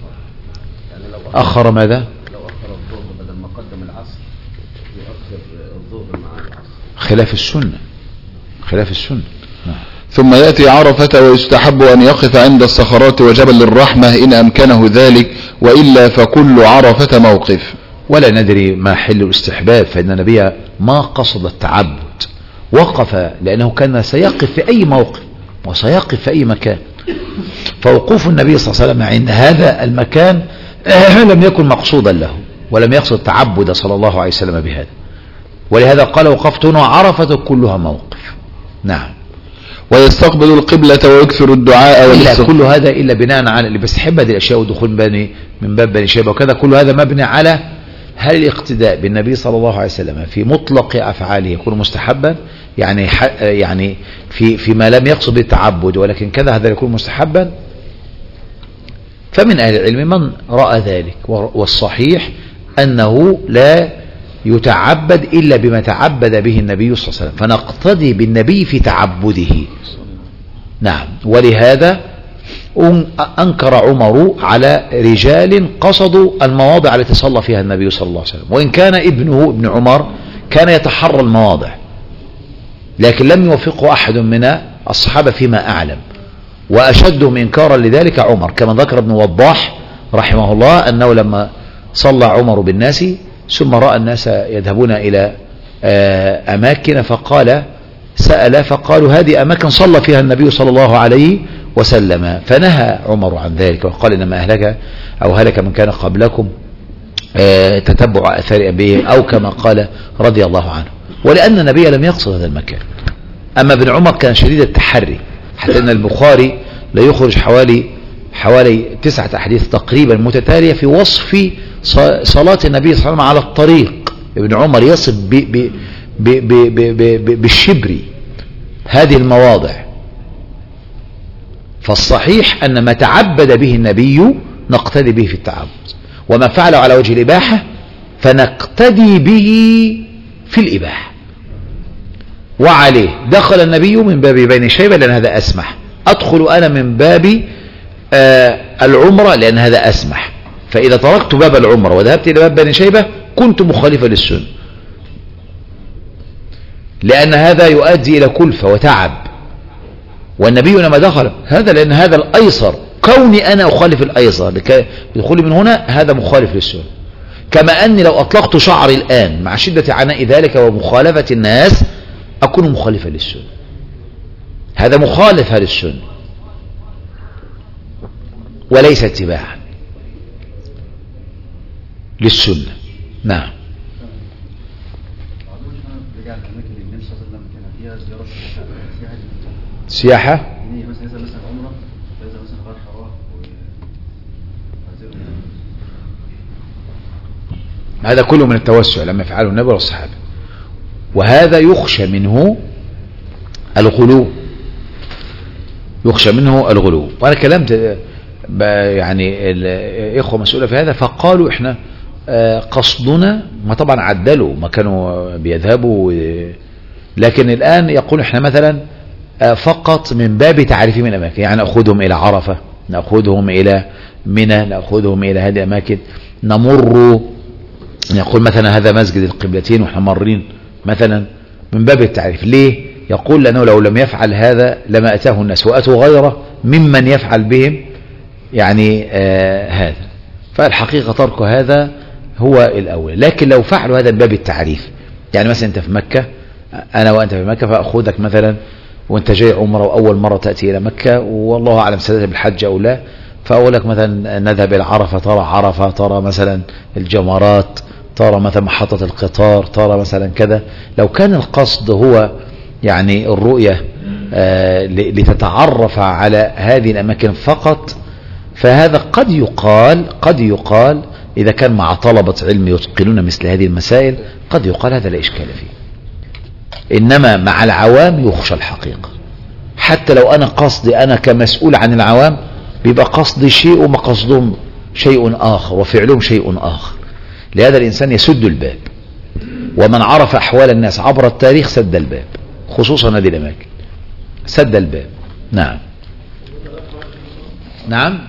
أخر ماذا؟ لو أخر الظهر بدل ما قدم العصر يؤخر الظهر مع العصر خلاف السنة، خلاف السنة. نعم. ثم يأتي عرفة ويستحب أن يقف عند الصخرات وجبل الرحمة إن أمكنه ذلك، وإلا فكل عرفة موقف. ولا ندري ما حل الاستحباب، فإن النبي ما قصد التعبد، وقف لأنه كان سيقف في أي موقف وسيقف في أي مكان، فوقوف النبي صلى الله عليه وسلم عند هذا المكان لم يكن مقصودا له، ولم يقصد التعبد صلى الله عليه وسلم بهذا، ولهذا قال وقفت هنا عرفة كلها موقف. نعم. ويستقبل القبلة ويكثر الدعاء إلا كل هذا إلا بناء على اللي بيستحب هذه الأشياء ودخول بني من باب بني شيبة وكذا، كل هذا مبني على هل الاقتداء بالنبي صلى الله عليه وسلم في مطلق أفعاله يكون مستحبا، يعني يعني في فيما لم يقصد التعبد ولكن كذا هذا يكون مستحبا. فمن أهل العلم من رأى ذلك، والصحيح أنه لا يتعبد إلا بما تعبد به النبي صلى الله عليه وسلم، فنقتدي بالنبي في تعبده. نعم. ولهذا أنكر عمر على رجال قصدوا المواضع التي صلى فيها النبي صلى الله عليه وسلم، وإن كان ابنه ابن عمر كان يتحرى المواضع، لكن لم يوفقه أحد من الصحابة فيما أعلم، وأشدهم إنكارا لذلك عمر، كما ذكر ابن وضاح رحمه الله أنه لما صلى عمر بالناس ثم رأى الناس يذهبون إلى أماكن فقال سأل فقالوا هذه أماكن صلى فيها النبي صلى الله عليه وسلم، فنهى عمر عن ذلك وقال إنما أهلك أو هلك من كان قبلكم تتبع أثار أبيه، أو كما قال رضي الله عنه، ولأن النبي لم يقصد هذا المكان. أما ابن عمر كان شديد التحري، حتى أن البخاري لا يخرج حوالي حوالي تسعة أحاديث تقريبا متتالية في وصف صلاة النبي صلى الله عليه وسلم على الطريق. ابن عمر يصف ب ب ب ب ب ب بالشبر هذه المواضع. فالصحيح أن ما تعبد به النبي نقتدي به في التعبد، وما فعله على وجه الإباحة فنقتدي به في الإباحة. وعليه دخل النبي من باب بني شيبة لأن هذا أسمح، أدخل أنا من باب آه العمرة لأن هذا أسمح. فإذا تركت باب العمرة وذهبت إلى باب بني شيبة كنت مخالفا للسنة، لأن هذا يؤدي إلى كلفة وتعب، والنبي لما دخل هذا لأن هذا الأيسر، كوني أنا أخالف الأيسر دخولي من هنا هذا مخالف للسنة. كما أني لو أطلقت شعري الآن مع شدة عناء ذلك ومخالفة الناس أكون مخالفا للسنة، هذا مخالف للسنة وليس اتباعا للسنة. نعم. سياحة هذا كله من التوسع لما يفعله النبي والصحابة، وهذا يخشى منه الغلو، يخشى منه الغلو. وأنا كلمت يعني الإخوة مسؤولة في هذا فقالوا إحنا قصدنا، ما طبعا عدلوا ما كانوا بيذهبوا، لكن الآن يقول إحنا مثلا فقط من باب تعريفهم من الأماكن، يعني نأخذهم إلى عرفة، نأخذهم إلى منى، نأخذهم إلى هذه الأماكن، نمر يقول مثلا هذا مسجد القبلتين وإحنا مارين مثلا من باب التعريف. ليه؟ يقول لأنه لو لم يفعل هذا لما أتاه الناس وأتوا غيره ممن يفعل بهم يعني آه هذا. فالحقيقة ترك هذا هو الأول، لكن لو فعلوا هذا من باب التعريف، يعني مثلا أنت في مكة أنا وأنت في مكة فأخذك مثلا وأنت جاي عمره وأول مرة تأتي إلى مكة والله أعلم سنذهب بالحج أو لا، فأقول لك مثلا نذهب إلى عرفة، ترى عرفة، ترى مثلا الجمرات، ترى مثلا محطة القطار، ترى مثلا كذا. لو كان القصد هو يعني الرؤية آه لتتعرف على هذه الأماكن فقط، فهذا قد يقال قد يقال إذا كان مع طلبة علم يتقنون مثل هذه المسائل قد يقال هذا لا إشكال فيه. إنما مع العوام يخشى الحقيقة، حتى لو أنا قصدي أنا كمسؤول عن العوام بيبقى قصدي شيء وما قصدهم شيء آخر وفعلهم شيء آخر. لهذا الإنسان يسد الباب، ومن عرف أحوال الناس عبر التاريخ سد الباب، خصوصا هذه الأماكن سد الباب. نعم نعم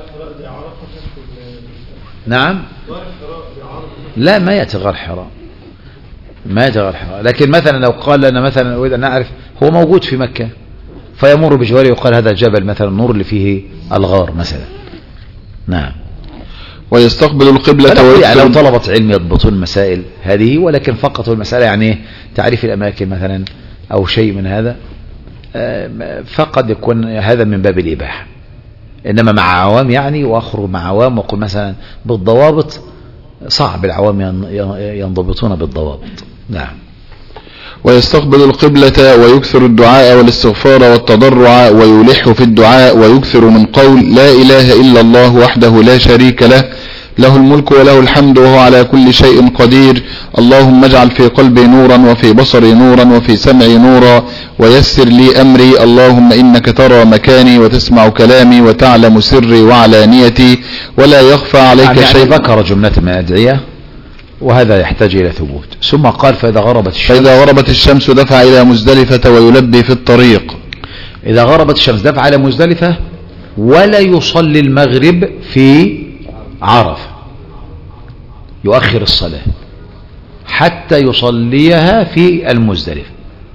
نعم لا ما يأتي غير حراء، ما يأتي غير حراء. لكن مثلا لو قال لنا مثلا أريد أن نعرف هو موجود في مكة فيمر بجواره يقال هذا جبل مثلا النور اللي فيه الغار مثلا. نعم. ويستقبل القبلة يعني لو طلبة علم يضبطون المسائل هذه، ولكن فقط المسألة يعني تعريف الأماكن مثلا أو شيء من هذا فقد يكون هذا من باب الإباحة. إنما مع عوام يعني وأخرج مع عوام وقل مثلا بالضوابط صعب العوام ينضبطون بالضوابط. نعم. ويستقبل القبلة ويكثر الدعاء والاستغفار والتضرع ويلح في الدعاء ويكثر من قول لا إله إلا الله وحده لا شريك له له الملك وله الحمد وهو على كل شيء قدير اللهم اجعل في قلبي نورا وفي بصري نورا وفي سمعي نورا ويسر لي أمري اللهم إنك ترى مكاني وتسمع كلامي وتعلم سري وعلانيتي ولا يخفى عليك يعني شيء. ذكر جملة من الأدعية وهذا يحتاج إلى ثبوت. ثم قال فإذا غربت الشمس فإذا غربت الشمس دفع إلى مزدلفة ويلبي في الطريق. إذا غربت الشمس دفع إلى مزدلفة ولا يصلي المغرب في عرفة، يؤخر الصلاة حتى يصليها في المزدلفة.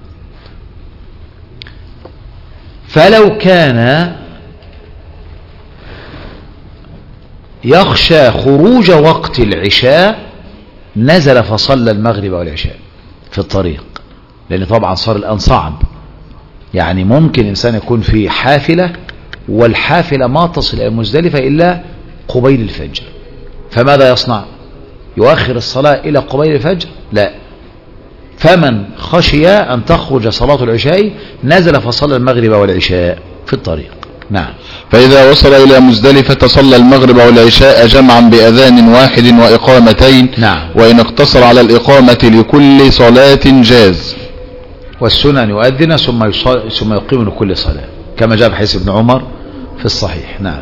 فلو كان يخشى خروج وقت العشاء نزل فصلى المغرب والعشاء في الطريق، لأن طبعا صار الآن صعب، يعني ممكن إنسان يكون في حافلة والحافلة ما تصل إلى مزدلفة إلا قبيل الفجر، فماذا يصنع؟ يؤخر الصلاة إلى قبيل الفجر؟ لا، فمن خشي أن تخرج صلاة العشاء نزل فصلى المغرب والعشاء في الطريق. نعم. فإذا وصل إلى مزدلفة صلى المغرب والعشاء جمعا بأذان واحد وإقامتين. نعم. وإن اقتصر على الإقامة لكل صلاة جاز. والسنة أن يؤذن ثم ثم يقيم لكل صلاة كما جاء بحديث ابن عمر في الصحيح. نعم.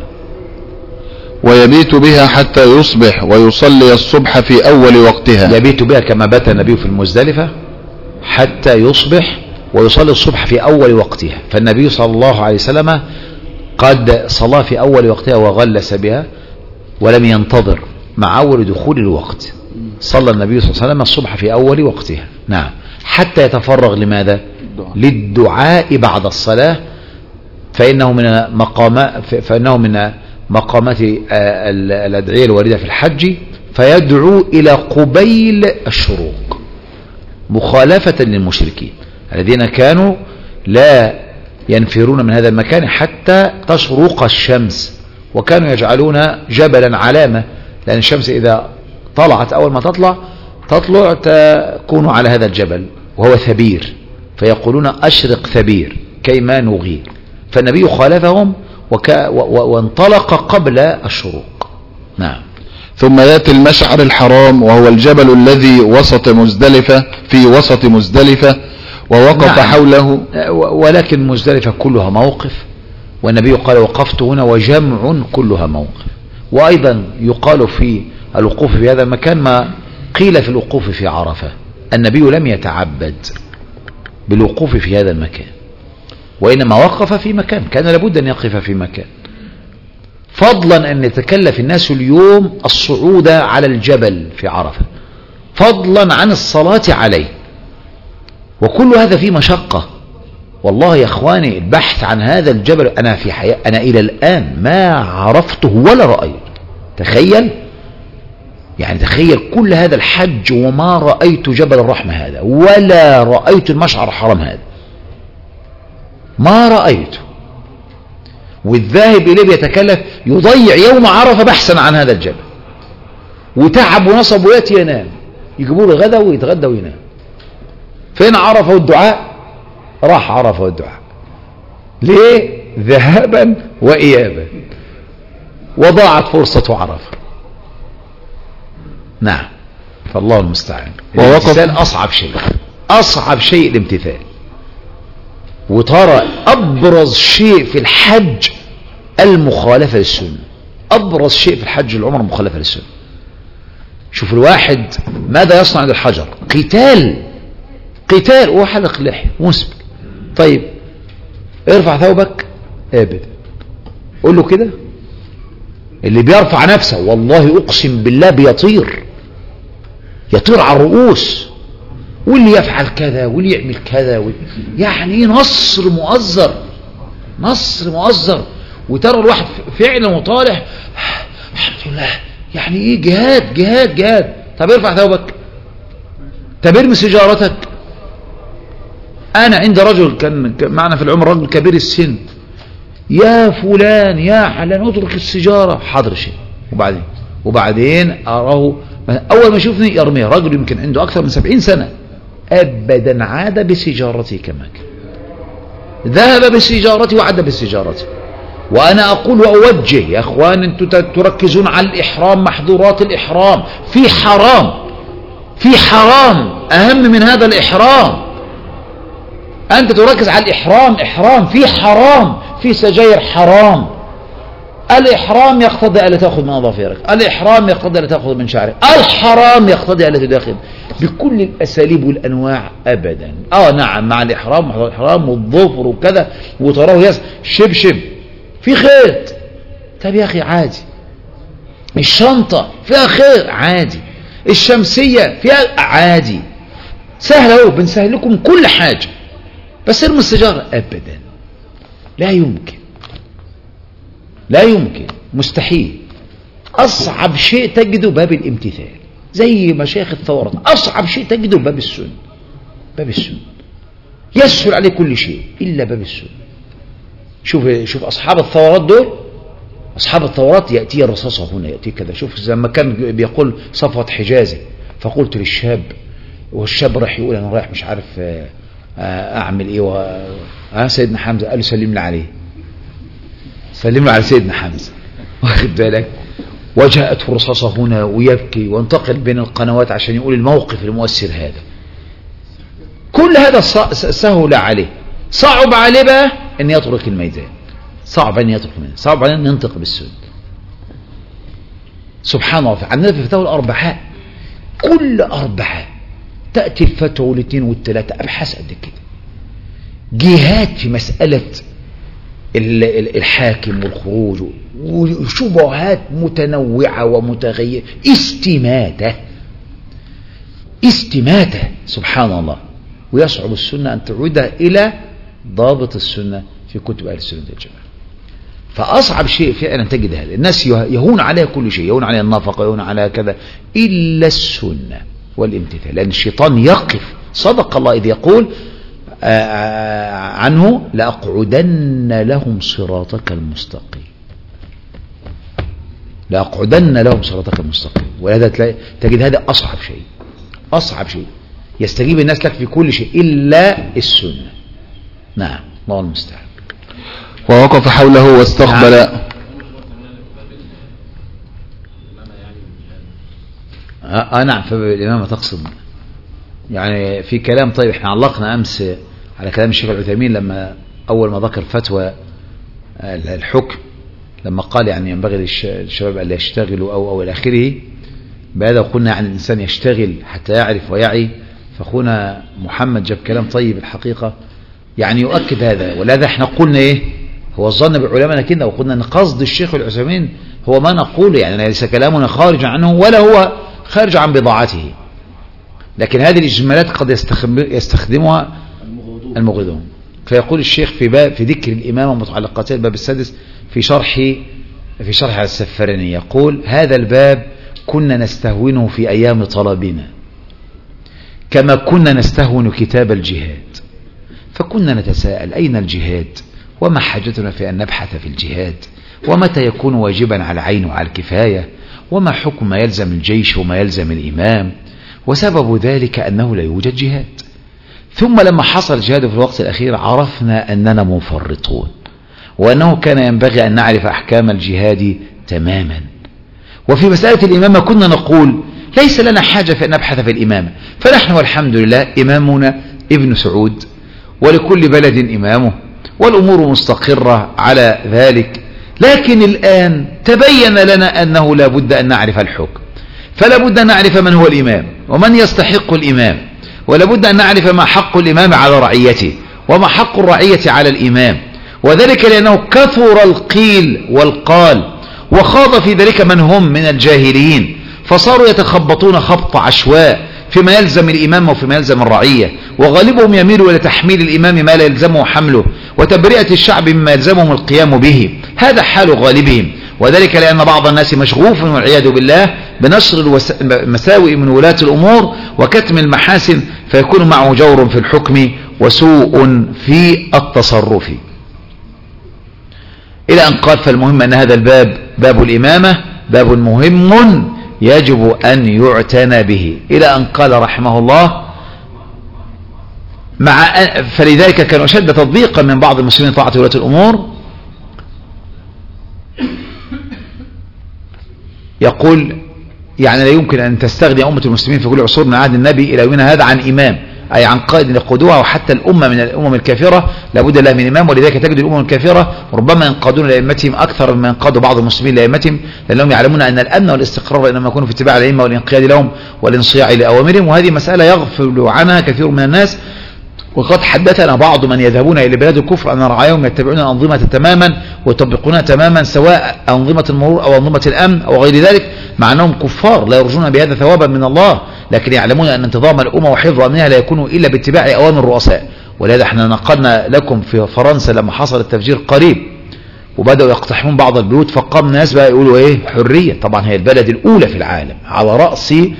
ويبيت بها حتى يصبح ويصلي الصبح في أول وقتها. يبيت بها كما بات النبي في المزدلفة حتى يصبح ويصلي الصبح في أول وقتها، فالنبي صلى الله عليه وسلم قد صلى في أول وقتها وغلس بها ولم ينتظر مع أول دخول الوقت، صلى النبي صلى الله عليه وسلم الصبح في أول وقتها. نعم. حتى يتفرغ لماذا؟ للدعاء بعد الصلاة، فإنه من مقامات فإنه من مقامات الأدعية الواردة في الحج، فيدعو إلى قبيل الشروق مخالفة للمشركين الذين كانوا لا ينفرون من هذا المكان حتى تشرق الشمس، وكانوا يجعلون جبلا علامة، لأن الشمس إذا طلعت أول ما تطلع تطلع تكون على هذا الجبل وهو ثبير، فيقولون أشرق ثبير كيما نغير، فالنبي خالفهم وك... و... و... وانطلق قبل الشروق. نعم. ثم يأتي المشعر الحرام وهو الجبل الذي وسط مزدلفة في وسط مزدلفة ووقف. نعم. حوله. ولكن مزدلفة كلها موقف، والنبي قال وقفت هنا وجمع كلها موقف، وأيضا يقال في الوقوف في هذا المكان ما قيل في الوقوف في عرفة، النبي لم يتعبد بالوقوف في هذا المكان، وإنما وقف في مكان كان لابد أن يقف في مكان، فضلا أن يتكلف الناس اليوم الصعود على الجبل في عرفة، فضلا عن الصلاة عليه، وكل هذا فيه مشقة. والله يا اخواني البحث عن هذا الجبل أنا في حياة أنا إلى الآن ما عرفته ولا رأيت. تخيل يعني تخيل كل هذا الحج وما رأيت جبل الرحمة هذا ولا رأيت المشعر الحرام هذا، ما رأيته، والذاهب إليه بيتكلف يضيع يوم عرفة بحثا عن هذا الجبل، وتعب ونصب ويأتي ينام، يجيبوا له غدا ويتغدى وينام. فين عرفة والدعاء؟ راح عرفة والدعاء. ليه؟ ذهابا وإيابا، وضاعت فرصة عرفة. نعم. فالله المستعان. الامتثال أصعب شيء، أصعب شيء الامتثال. وترى أبرز شيء في الحج المخالفة للسنة، أبرز شيء في الحج العمر المخالفة للسنة. شوف الواحد ماذا يصنع عند الحجر؟ قتال قتال وحلق لحية مسبل. طيب ارفع ثوبك، ابدا، قول له كده. اللي بيرفع نفسه والله اقسم بالله بيطير يطير على الرؤوس، واللي يفعل كذا واللي يعمل كذا و... يعني نصر مؤزر، نصر مؤزر. وترى الواحد فعلا وطالع الحمد لله، يعني ايه جهاد جهاد جهاد. طب ارفع ثوبك، طب ارمي سيجارتك. انا عند رجل كان معنا في العمر رجل كبير السن، يا فلان يا علان اترك السيجارة، حاضر شيء. وبعدين وبعدين اراه اول ما يشوفني يرميها، رجل يمكن عنده اكثر من سبعين سنة، ابدا عاد بسيجارتي كما كان، ذهب بسيجارتي وعاد بسيجارتي. وانا اقول واوجه يا اخوان انتم تركزون على الاحرام، محظورات الاحرام، في حرام في حرام اهم من هذا الاحرام. انت تركز على الاحرام، احرام في حرام، في سجاير حرام. الإحرام يقتضي ألا تأخذ من أظافرك، الإحرام يقتضي ألا تأخذ من شعرك، الحرام يقتضي ألا تداخل بكل الأساليب والأنواع أبدا. آه نعم مع الإحرام محظور الإحرام والظفر وكذا، وتراه يس شبشب في خيط، طب يا أخي عادي. الشنطة فيها خيط عادي، الشمسية فيها عادي، سهلة اهو، بنسهل لكم كل حاجة، بس ارمي السيجارة أبدا، لا يمكن لا يمكن، مستحيل. أصعب شيء تجده باب الامتثال، زي مشايخ الثورات، أصعب شيء تجده باب السنة. باب السنة يسهل عليه كل شيء إلا باب السنة. شوف شوف أصحاب الثورات دول، أصحاب الثورات يأتي الرصاصة هنا، يأتي كذا. شوف زي ما كان بيقول صفوة حجازي، فقلت للشاب، والشاب راح يقول أنا رايح مش عارف أعمل إيه، و... آه سيدنا حمزة قال له سلم لي عليه، سلم لي على سيدنا حمزة، واخد بالك. وجاءته الرصاصة هنا ويبكي وانتقل بين القنوات عشان يقول الموقف المؤثر هذا. كل هذا سهل عليه، صعب عليه بقى أن يترك الميدان، صعب أن يترك الميدان، صعب أن ينطق بالسنة. سبحان الله. عندنا في فتاوى الأربعاء كل أربعاء تأتي الفتوى والاثنين والثلاثة أبحاث قد كده، جهات في مسألة الحاكم والخروج وشبهات متنوعة ومتغيرة، استماتة استماتة سبحان الله. ويصعب السنة أن تعودها إلى ضابط السنة في كتب أهل السنة والجماعة. فأصعب شيء فعلا تجد هذا، الناس يهون عليها كل شيء، يهون عليها النفقة، يهون عليها كذا، إلا السنة والامتثال. لأن الشيطان يقف، صدق الله إذ يقول عنه لأقعدن لهم صراطك المستقيم، لأقعدن لهم صراطك المستقيم. ولهذا تجد هذا أصعب شيء، أصعب شيء يستجيب الناس لك في كل شيء إلا السنة. نعم الله المستعان. ووقف حوله واستقبل. نعم. آه نعم فالإمامة تقصد يعني في كلام. طيب احنا علقنا أمس على كلام الشيخ العثيمين لما أول ما ذكر فتوى الحكم، لما قال يعني ينبغي للشباب أن يشتغلوا أو أو إلى آخره. بهذا قلنا يعني الإنسان يشتغل حتى يعرف ويعي. فأخونا محمد جاب كلام طيب الحقيقة يعني يؤكد هذا. ولهذا احنا قلنا ايه هو الظن بعلماءنا كده، وقلنا ان قصد الشيخ العثيمين هو ما نقوله، يعني ليس كلامنا خارج عنه ولا هو خارج عن بضاعته، لكن هذه الإجمالات قد يستخدمها المغرضون. فيقول الشيخ في باب في ذكر الإمامة ومتعلقاتها الباب السادس في شرح في شرح على السفراني، يقول هذا الباب كنا نستهونه في أيام طلبنا كما كنا نستهون كتاب الجهاد، فكنا نتساءل أين الجهاد وما حاجتنا في أن نبحث في الجهاد، ومتى يكون واجبا على العين وعلى الكفاية، وما حكم ما يلزم الجيش وما يلزم الإمام، وسبب ذلك أنه لا يوجد جهاد. ثم لما حصل الجهاد في الوقت الأخير عرفنا أننا مفرطون، وأنه كان ينبغي أن نعرف أحكام الجهاد تماما. وفي مسألة الإمامة كنا نقول ليس لنا حاجة في أن نبحث في الإمامة، فنحن والحمد لله إمامنا ابن سعود، ولكل بلد إمامه، والأمور مستقرة على ذلك. لكن الآن تبين لنا أنه لا بد أن نعرف الحكم، فلا بد أن نعرف من هو الإمام ومن يستحق الإمام، ولا بد أن نعرف ما حق الإمام على رعيته وما حق الرعية على الإمام. وذلك لأنه كثر القيل والقال، وخاض في ذلك من هم من الجاهلين، فصاروا يتخبطون خبط عشواء فيما يلزم الإمام وفيما يلزم الرعية، وغالبهم يميل إلى تحميل الإمام ما لا يلزمه حمله، وتبرئة الشعب مما يلزمهم القيام به. هذا حال غالبهم، وذلك لأن بعض الناس مشغوف والعياذ بالله بنشر المساوئ من ولاة الأمور وكتم المحاسن، فيكون معه جور في الحكم وسوء في التصرف. إلى أن قال فالمهم أن هذا الباب باب الإمامة باب مهم يجب أن يعتنى به، إلى أن قال رحمه الله مع فلذلك كان أشد تطبيقا من بعض المسلمين طاعة ولاة الأمور. يقول يعني لا يمكن أن تستغني أمة المسلمين في كل عصور من عهد النبي إلى يومنا هذا عن إمام، أي عن قائد يقودوها، وحتى الأمة من الأمم الكافرة لابد لها من إمام. ولذلك تجد الأمم الكافرة ربما ينقادون لأئمتهم أكثر مما ينقاد بعض المسلمين لأئمتهم، لأنهم يعلمون أن الأمن والاستقرار إنما يكون في اتباع الأئمة والانقياد لهم والانصياع لأوامرهم. وهذه مسألة يغفل عنها كثير من الناس. وقد حدثنا بعض من يذهبون إلى بلاد الكفر أن رعاياهم يتبعون الأنظمة تماما ويطبقونها تماما، سواء أنظمة المرور أو أنظمة الأمن أو غير ذلك، مع أنهم كفار لا يرجون بهذا ثوابا من الله، لكن يعلمون أن انتظام الأمة وحفظ أمنها لا يكون إلا باتباع أوامر الرؤساء. ولهذا احنا نقلنا لكم في فرنسا لما حصل التفجير قريب وبدأوا يقتحمون بعض البيوت، فقام ناس بقى يقولوا ايه حرية. طبعا هي البلد الأولى في العالم على رأس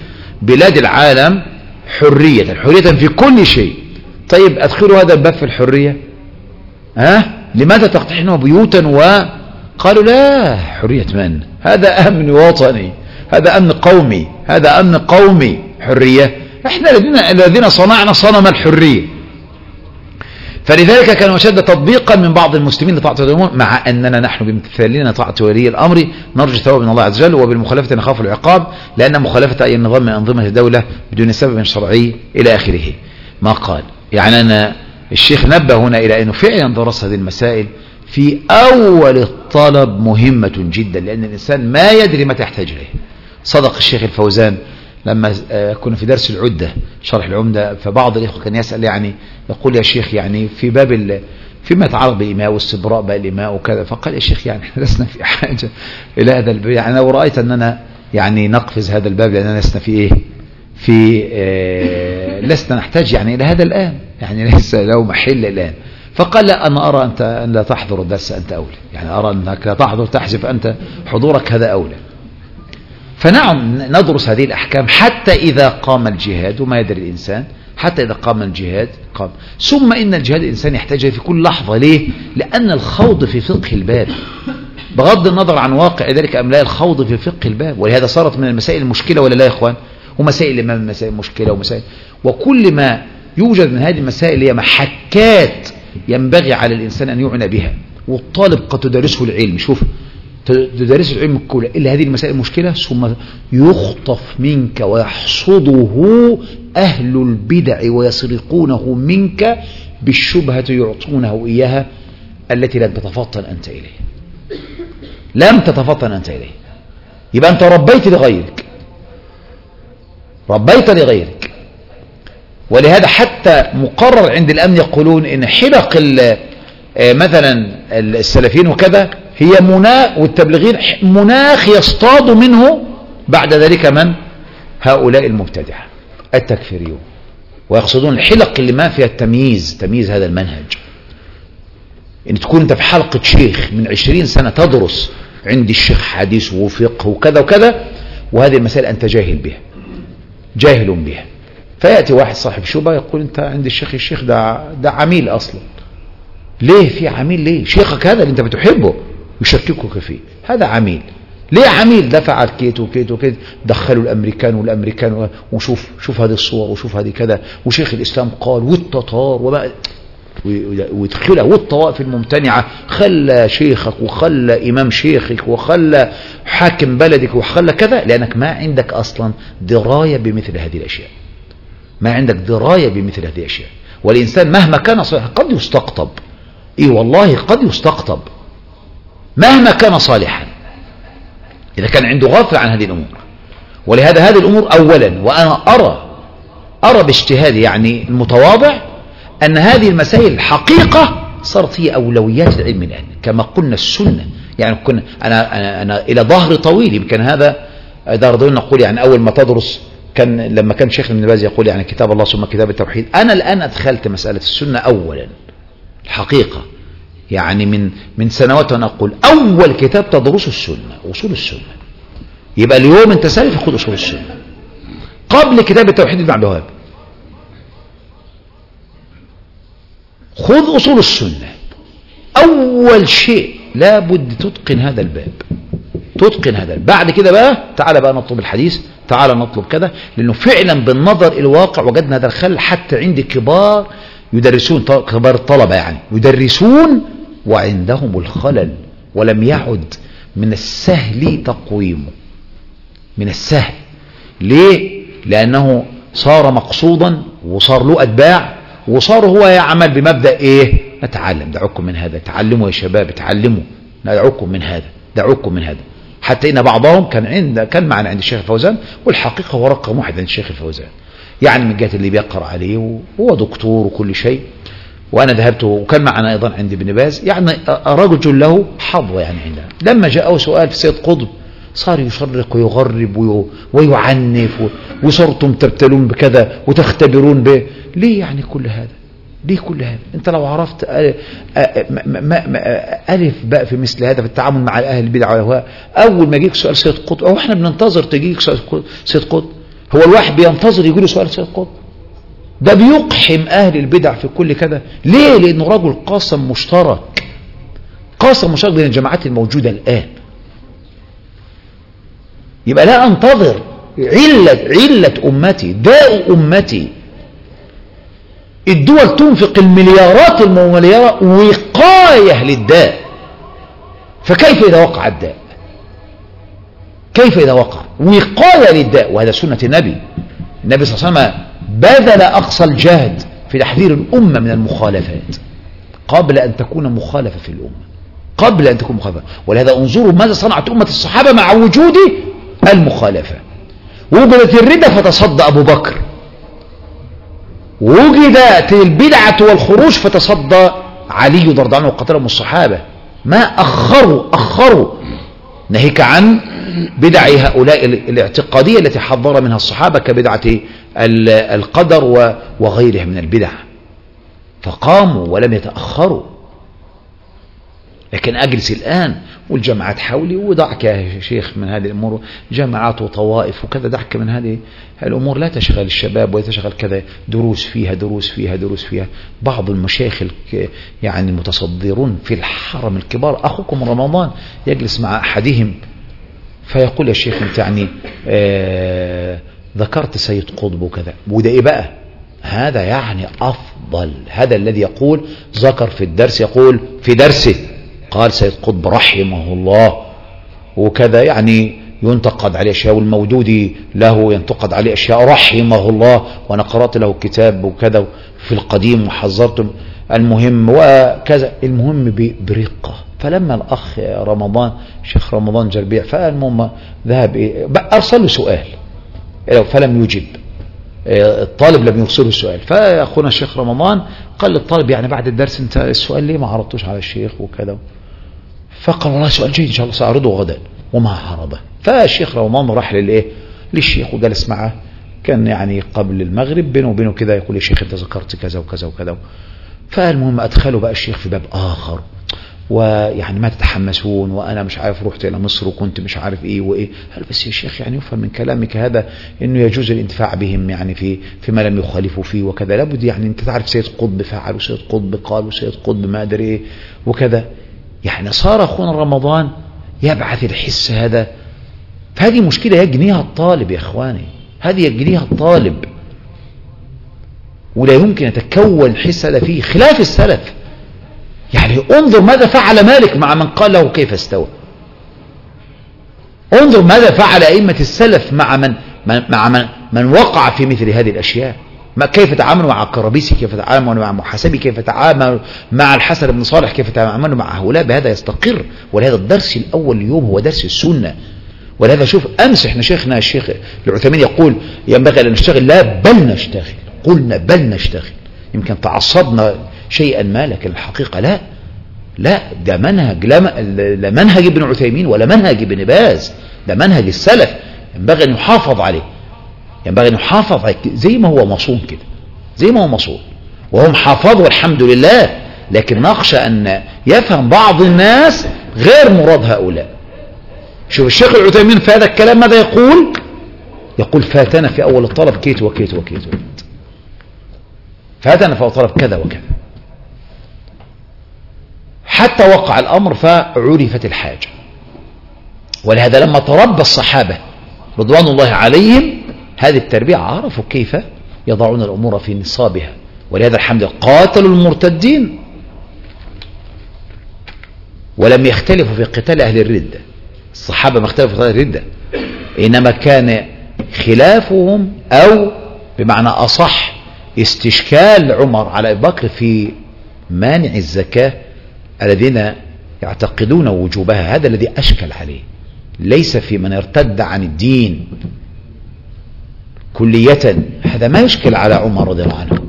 بلاد العالم حرية حرية في كل شيء. طيب أدخلوا هذا الباب في الحرية، ها؟ لماذا تقتحمون بيوتا؟ وقالوا لا، حرية من؟ هذا أمن وطني، هذا أمن قومي، هذا أمن قومي. حرية؟ احنا الذين الذين صنعنا صنم الحرية. فلذلك كان أشد تطبيقا من بعض المسلمين لطاعة ولي الأمر، مع أننا نحن بامتثالنا طاعة ولي الأمر نرجو ثواب من الله عز وجل، وبالمخالفة نخاف العقاب، لأن مخالفة أي نظام من أنظمة الدولة بدون سبب شرعي إلى آخره ما قال. يعني أنا الشيخ نبه هنا إلى أنه فعلا درس هذه المسائل في أول الطلب مهمة جدا، لأن الإنسان ما يدري متى يحتاج إليه. صدق الشيخ الفوزان لما كنا في درس العدة شرح العمدة، فبعض الإخوة كان يسأل يعني يقول يا شيخ يعني في باب فيما يتعرض بالإماء واستبراء بالإماء وكذا، فقال يا شيخ يعني احنا لسنا في حاجة إلى هذا الباب، يعني لو رأيت أننا يعني نقفز هذا الباب لأننا لسنا في إيه في اه لسنا نحتاج يعني إلى هذا الآن، يعني ليس له محل الآن. فقال لا، أنا أرى أنت أن لا تحضر الدرس أنت أولى، يعني أرى أنك لا تحضر تحذف أنت حضورك هذا أولى. فنعم ندرس هذه الأحكام حتى إذا قام الجهاد، وما يدري الإنسان حتى إذا قام الجهاد قام. ثم إن الجهاد الإنسان يحتاجه في كل لحظة. ليه؟ لأن الخوض في فقه الباب بغض النظر عن واقع ذلك أم لا، الخوض في فقه الباب، ولهذا صارت من المسائل المشكلة ولا لا يا إخوان؟ ومسائل الإمام المسائل مشكلة ومسائل، وكل ما يوجد من هذه المسائل هي محكات ينبغي على الإنسان أن يعنى بها، والطالب قد تدرسه العلم. شوف تدرس العلم كله إلا هذه المسائل المشكلة، ثم يخطف منك ويحصده أهل البدع ويسرقونه منك بالشبهة يعطونه إياها التي لم تتفطن أنت إليه، لم تتفطن أنت إليه. يبقى أنت ربيت لغيرك، ربيت لغيرك. ولهذا حتى مقرر عند الأمن يقولون إن حلق مثلا السلفيين وكذا هي مناخ، والتبليغين مناخ يصطاد منه بعد ذلك من؟ هؤلاء المبتدعة التكفيريون، ويقصدون الحلق اللي ما فيها التمييز، تمييز هذا المنهج. ان تكون انت في حلقة شيخ من عشرين سنة تدرس عند الشيخ حديث وفقه وكذا وكذا، وهذه المسائل انت جاهل بها، جاهل بها. فيأتي واحد صاحب شبهة يقول انت عند الشيخ، الشيخ ده ده عميل اصلا. ليه في عميل؟ ليه شيخك هذا اللي انت بتحبه يشككك فيه هذا عميل؟ ليه عميل؟ ده فعل كيت وكيت وكيت، دخلوا الامريكان والامريكان، وشوف شوف هذه الصور وشوف هذه كذا، وشيخ الاسلام قال والتتار وبقى ويدخلها، والطوائف الممتنعة، خلى شيخك وخلى امام شيخك وخلى حاكم بلدك وخلى كذا، لانك ما عندك اصلا دراية بمثل هذه الاشياء، ما عندك دراية بمثل هذه الاشياء. والانسان مهما كان صالحا قد يستقطب، اي والله قد يستقطب مهما كان صالحا إذا كان عنده غفلة عن هذه الأمور. ولهذا هذه الأمور أولا، وأنا أرى أرى باجتهادي يعني المتواضع أن هذه المسائل الحقيقة صارت هي أولويات العلم الآن، كما قلنا السنة. يعني كنا أنا, أنا, أنا إلى ظهر طويل، يمكن هذا دارضون نقول يعني أول ما تدرس كان لما كان شيخ ابن باز يقول يعني كتاب الله ثم كتاب التوحيد، أنا الآن أدخلت مسألة السنة أولا الحقيقة، يعني من من سنوات وانا اقول اول كتاب تدرسه السنه، اصول السنه. يبقى اليوم انت سالف خد اصول السنه قبل كتاب التوحيد ابن عبد الوهاب، خذ اصول السنه اول شيء، لابد تتقن هذا الباب، تتقن هذا. بعد كده بقى تعال بقى نطلب الحديث، تعال نطلب كذا، لانه فعلا بالنظر الى الواقع وجدنا هذا الخلل حتى عند كبار يدرسون، كبار الطلبه يعني يدرسون وعندهم الخلل، ولم يعد من السهل تقويمه، من السهل. ليه؟ لأنه صار مقصودا وصار له أتباع، وصار هو يعمل بمبدأ إيه؟ نتعلم، دعوكم من هذا، تعلموا يا شباب، تعلموا، دعوكم من هذا، دعوكم من هذا. حتى إن بعضهم كان عند كان معنا عند الشيخ الفوزان، والحقيقة هو رقم واحد عند الشيخ الفوزان، يعني من جهة اللي بيقرأ عليه، وهو دكتور وكل شيء. وأنا ذهبت وكان معنا أيضا عند ابن باز، يعني رجل له حظوة يعني عندنا. لما جاءه سؤال في سيد قطب صار يشرق ويغرب ويعنف، وصرتم تبتلون بكذا وتختبرون به. ليه يعني كل هذا؟ ليه كل هذا؟ أنت لو عرفت ألف بقى في مثل هذا في التعامل مع أهل البدع والأهواء، أول ما يجيك سؤال سيد قطب، أو إحنا بننتظر تجيك سيد قطب، هو الواحد بينتظر يقول له سؤال سيد قطب؟ ده بيقحم أهل البدع في كل كده. ليه؟ لأنه رجل قاسم مشترك، قاسم مشترك بين الجماعات الموجودة الآن. يبقى لا أنتظر علة علة أمتي، داء أمتي. الدول تنفق المليارات المليارات وقاية للداء، فكيف إذا وقع الداء؟ كيف إذا وقع وقاية للداء؟ وهذا سنة النبي. النبي صلى الله عليه وسلم بذل أقصى الجهد في تحذير الأمة من المخالفات قبل أن تكون مخالفة في الأمة، قبل أن تكون مخالفة. ولهذا انظروا ماذا صنعت أمة الصحابة مع وجود المخالفة. وجدت الردة فتصدى أبو بكر، وجدت البدعة والخروج فتصدى علي رضي الله عنه وقتلهم الصحابة. ما أخروا أخروا ناهيك عن بدع هؤلاء الاعتقادية التي حذر منها الصحابة كبدعة القدر وغيرها من البدع، فقاموا ولم يتأخروا. لكن أجلس الآن والجماعات حولي ودعك يا شيخ من هذه الأمور، جماعات وطوائف وكذا، دعك من هذه الأمور، لا تشغل الشباب ولا تشغل كذا، دروس فيها دروس فيها دروس فيها. بعض المشايخ يعني المتصدرون في الحرم الكبار، أخوكم رمضان يجلس مع أحدهم فيقول يا شيخ أنت يعني آه ذكرت سيد قطب وكذا، وده إيه بقى؟ هذا يعني أفضل. هذا الذي يقول ذكر في الدرس، يقول في درسه قال سيد قطب رحمه الله وكذا، يعني ينتقد عليه أشياء، والمودودي له ينتقد عليه أشياء رحمه الله، وأنا قرأت له كتاب وكذا في القديم وحذرتم المهم وكذا. المهم برقة. فلما الأخ رمضان شيخ رمضان جربيع فالمهم ذهب إيه أرسل له سؤال فلم يجب، الطالب لم يرسله السؤال، فأخونا الشيخ رمضان قال للطالب يعني بعد الدرس انت السؤال ليه ما عرضتوش على الشيخ وكذا؟ فقال والله سؤال جيد ان شاء الله سأعرضه غدا وما عرضه. فالشيخ رمضان راح للايه للشيخ وجلس معه، كان يعني قبل المغرب بينه وبينه كده، يقول يا شيخ انت ذكرت كذا وكذا وكذا. فالمهم ادخله بقى الشيخ في باب اخر، ويعني ما تتحمسون وانا مش عارف رحت الى مصر وكنت مش عارف ايه وايه. قال بس يا شيخ يعني يفهم من كلامك هذا انه يجوز الانتفاع بهم يعني في فيما لم يخالفوا فيه وكذا، لابد يعني انت تعرف سيد قطب فعل وسيد قطب قال وسيد قطب ما ادري ايه وكذا. يعني صار اخونا رمضان يبعث الحس هذا. فهذه مشكلة يجنيها الطالب يا اخواني، هذه يجنيها الطالب، ولا يمكن يتكون حس هذا فيه خلاف السلف. يعني انظر ماذا فعل مالك مع من قال له كيف استوى، انظر ماذا فعل أئمة السلف مع من مع من, من وقع في مثل هذه الأشياء. ما كيف تعاملوا مع القرابيسي، كيف تعاملوا مع محاسبي، كيف تعاملوا مع الحسن بن صالح، كيف تعاملوا مع هؤلاء. بهذا يستقر. ولهذا الدرس الأول اليوم هو درس السنة. ولهذا شوف أمس احنا شيخنا الشيخ العثيمين يقول ينبغي أن نشتغل، لا بل نشتغل، قلنا بل نشتغل. يمكن تعصبنا شيئا ما، لكن الحقيقة لا لا ده منهج، لا منهج ابن عثيمين ولا منهج ابن باز، ده منهج السلف ينبغي أن يحافظ عليه، ينبغي أن يحافظ عليه زي ما هو مصون كده، زي ما هو مصون وهم حافظوا الحمد لله. لكن نخشى أن يفهم بعض الناس غير مراد هؤلاء. شوف الشيخ العثيمين في هذا الكلام ماذا يقول؟ يقول فاتنا في أول الطلب كيت وكيت وكيت وكيت، فاتنا في أول الطلب كذا وكذا، حتى وقع الأمر فعرفت الحاجة. ولهذا لما تربى الصحابة رضوان الله عليهم هذه التربية عرفوا كيف يضعون الأمور في نصابها. ولهذا الحمد لله قاتلوا المرتدين ولم يختلفوا في قتال أهل الردة. الصحابة ما اختلفوا في قتال الردة، إنما كان خلافهم أو بمعنى أصح استشكال عمر على أبي بكر في مانع الزكاة الذين يعتقدون وجوبها، هذا الذي أشكل عليه، ليس في من ارتد عن الدين كلية. هذا ما يشكل على عمر رضي الله عنه.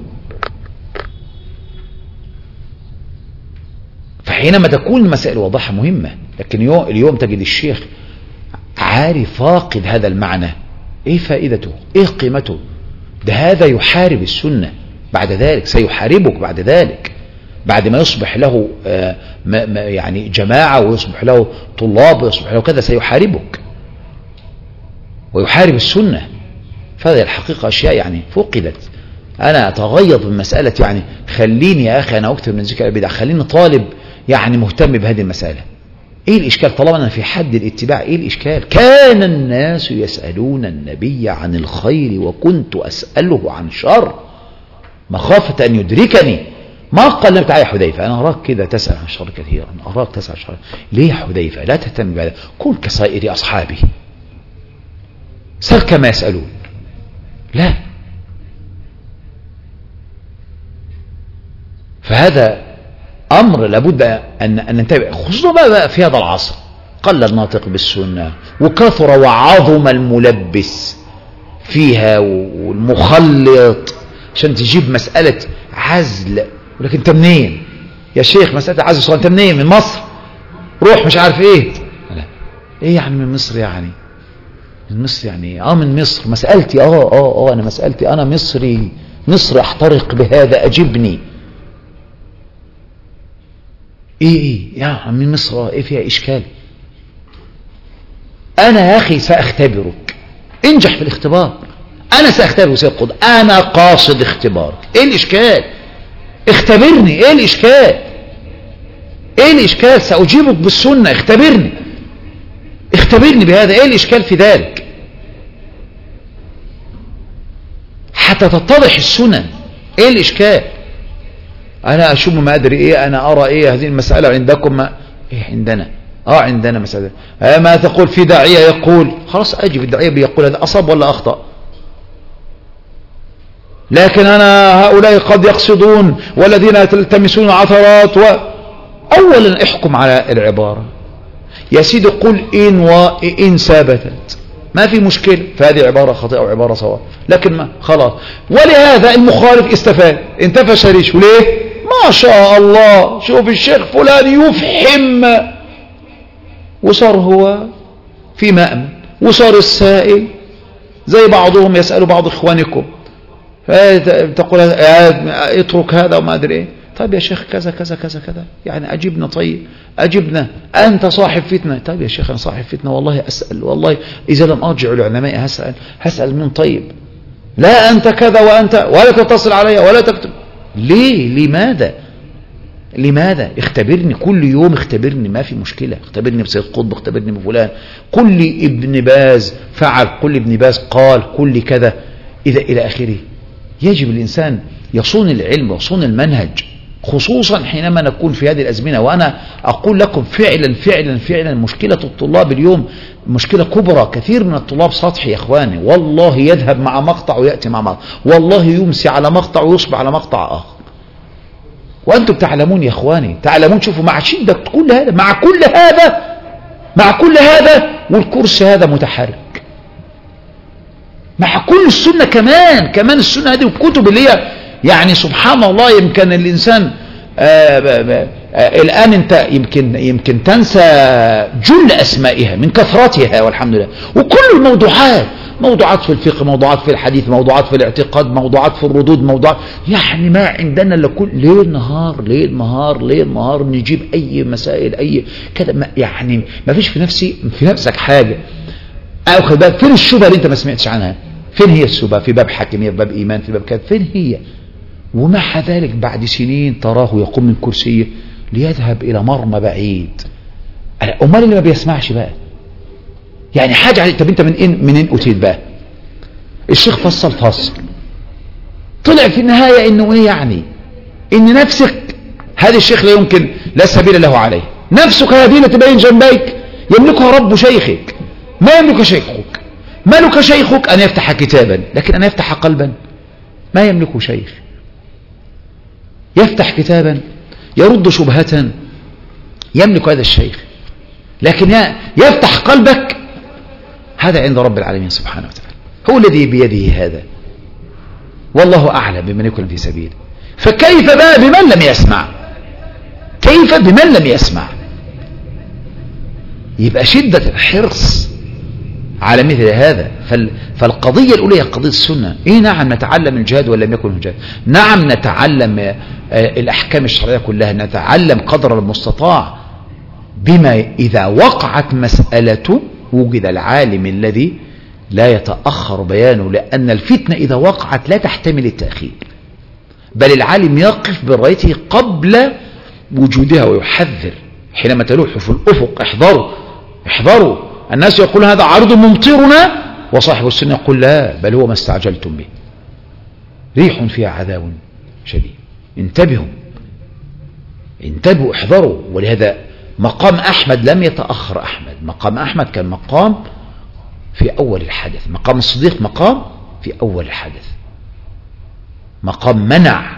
فحينما تكون المسائل واضحة مهمة، لكن اليوم تجد الشيخ عارف فاقد هذا المعنى. ايه فائدته؟ ايه قيمته؟ ده هذا يحارب السنة بعد ذلك، سيحاربك بعد ذلك، بعد ما يصبح له آه ما ما يعني جماعة ويصبح له طلاب ويصبح له كذا، سيحاربك ويحارب السنة. فهذه الحقيقة أشياء يعني فقدت. أنا أتغيظ من مسألة يعني خليني يا أخي أنا أكثر من ذكر البدع، خليني طالب يعني مهتم بهذه المسألة. إيه الإشكال طالما أنا في حد الاتباع؟ إيه الإشكال؟ كان الناس يسألون النبي عن الخير وكنت أسأله عن شر مخافة أن يدركني. ما قال لك تعالى يا حذيفة أنا أراك كذا تسأل عن الشر كثيرا، أراك تسأل عن الشر. ليه يا حذيفة؟ لا تهتم بهذا، كن كسائر أصحابي، سل كما يسألون. لا، فهذا أمر لابد أن أن ننتبه، خصوصا بقى في هذا العصر قل الناطق بالسنة وكثر وعظم الملبس فيها والمخلط عشان تجيب مسألة عزل. ولكن أنت منين يا شيخ؟ مسألة عزل صغير، أنت منين؟ من مصر؟ روح مش عارف إيه. لا، إيه يعني من مصر؟ يعني من مصر يعني اه من مصر مسألتي اه اه اه أنا مسألتي أنا مصري، مصر أحترق بهذا أجبني. ايه ايه يا من مصر ايه فيها اشكال؟ انا يا اخي ساختبرك، انجح في الاختبار. انا ساختبرك سيد قطب، انا قاصد اختبارك. ايه الاشكال؟ اختبرني. ايه الاشكال؟ ايه الاشكال؟ ساجيبك بالسنة، اختبرني اختبرني بهذا. ايه الاشكال في ذلك؟ حتى تتضح السنن. ايه الاشكال؟ أنا أشم ما أدري إيه، أنا أرى إيه هذه المسألة عندكم؟ ما إيه عندنا؟ آه عندنا مسألة. آه ما تقول في داعية يقول، خلاص أجي في الداعية بيقول هذا أصاب ولا أخطأ. لكن أنا هؤلاء قد يقصدون والذين يلتمسون عثرات. وأولا احكم على العبارة يا سيدي، قل إن وإن ثبتت ما في مشكلة، فهذه عبارة خاطئة أو عبارة صواب، لكن ما خلاص. ولهذا المخالف استفاد، انتفى شريش. وليه؟ ما شاء الله، شوف الشيخ فلان يفحم، وصار هو في مأمن، وصار السائل زي بعضهم يسأل بعض إخوانكم، تقول اترك هذا وما أدري إيه. طيب يا شيخ كذا كذا كذا كذا، يعني أجبنا. طيب أجبنا، أنت صاحب فتنة. طيب يا شيخ أنا صاحب فتنة والله، أسأل والله إذا لم أرجع لعلماء هسأل هسأل من. طيب لا أنت كذا وأنت، ولا تتصل علي ولا تكتب. ليه؟ لماذا؟ لماذا؟ اختبرني كل يوم، اختبرني ما في مشكلة، اختبرني بسيد قطب، اختبرني بفلان، قل لي ابن باز فعل، قل لي ابن باز قال، قل لي كذا إذا إلى آخره. يجب الإنسان يصون العلم ويصون المنهج، خصوصا حينما نكون في هذه الأزمنة. وأنا أقول لكم فعلا فعلا فعلا مشكلة الطلاب اليوم مشكلة كبرى. كثير من الطلاب سطحي يا إخواني، والله يذهب مع مقطع ويأتي مع مقطع، والله يمسي على مقطع ويصبح على مقطع آخر. وأنتم تعلمون يا إخواني، تعلمون. شوفوا مع شدة كل هذا، مع كل هذا مع كل هذا والكرسي هذا متحرك، مع كل السنة كمان كمان السنة هذه والكتب اللي هي يعني سبحان الله. يمكن الإنسان آآ آآ آآ الآن أنت يمكن يمكن تنسى جل أسمائها من كثرتها والحمد لله. وكل الموضوعات، موضوعات في الفقه، موضوعات في الحديث، موضوعات في الاعتقاد، موضوعات في الردود، موضوعات يعني ما عندنا إلا كل ليل نهار ليل نهار ليل نهار نجيب أي مسائل أي كذا. يعني ما فيش في نفسي في نفسك حاجة. أخذ بالك فين الشبهة اللي أنت ما سمعتش عنها؟ فين هي الشبهة؟ في باب حاكمية، في باب إيمان، في باب كذا، فين هي؟ ومع ذلك بعد سنين تراه يقوم من كرسيه ليذهب إلى مرمى بعيد. أمال اللي ما بيسمعش بقى يعني حاجة عليك. طب أنت من إن منين أتيت بقى؟ الشيخ فصل فصل، طلع في النهاية إنه إيه يعني؟ إن نفسك هذا الشيخ لا يمكن لا سبيل له عليه. نفسك هذه التي بين جنبيك يملكها رب شيخك، ما يملك شيخك. ملك شيخك أن يفتح كتابا، لكن أن يفتح قلبا ما يملكه شيخ. يفتح كتابا يرد شبهة يملك هذا الشيخ، لكن يفتح قلبك هذا عند رب العالمين سبحانه وتعالى، هو الذي بيده هذا، والله أعلم بمن يكون في سبيله. فكيف بقى بمن لم يسمع؟ كيف بمن لم يسمع؟ يبقى شدة الحرص على مثل هذا. فالقضية الأولى هي قضية السنة. إيه نعم نتعلم الجهاد ولم يكن الجهاد، نعم نتعلم الأحكام الشرعية كلها، نتعلم قدر المستطاع، بما إذا وقعت مسألة وجد العالم الذي لا يتأخر بيانه، لأن الفتنة إذا وقعت لا تحتمل التأخير، بل العالم يقف برايته قبل وجودها ويحذر حينما تلوح في الأفق: احذروا احذروا، الناس يقول هذا عرض ممطرنا، وصاحب السنة يقول لا، بل هو ما استعجلتم به، ريح فيها عذاب شديد، انتبهوا انتبهوا احذروا. ولهذا مقام أحمد لم يتأخر أحمد، مقام أحمد كان مقام في أول الحدث، مقام الصديق مقام في أول الحدث، مقام منع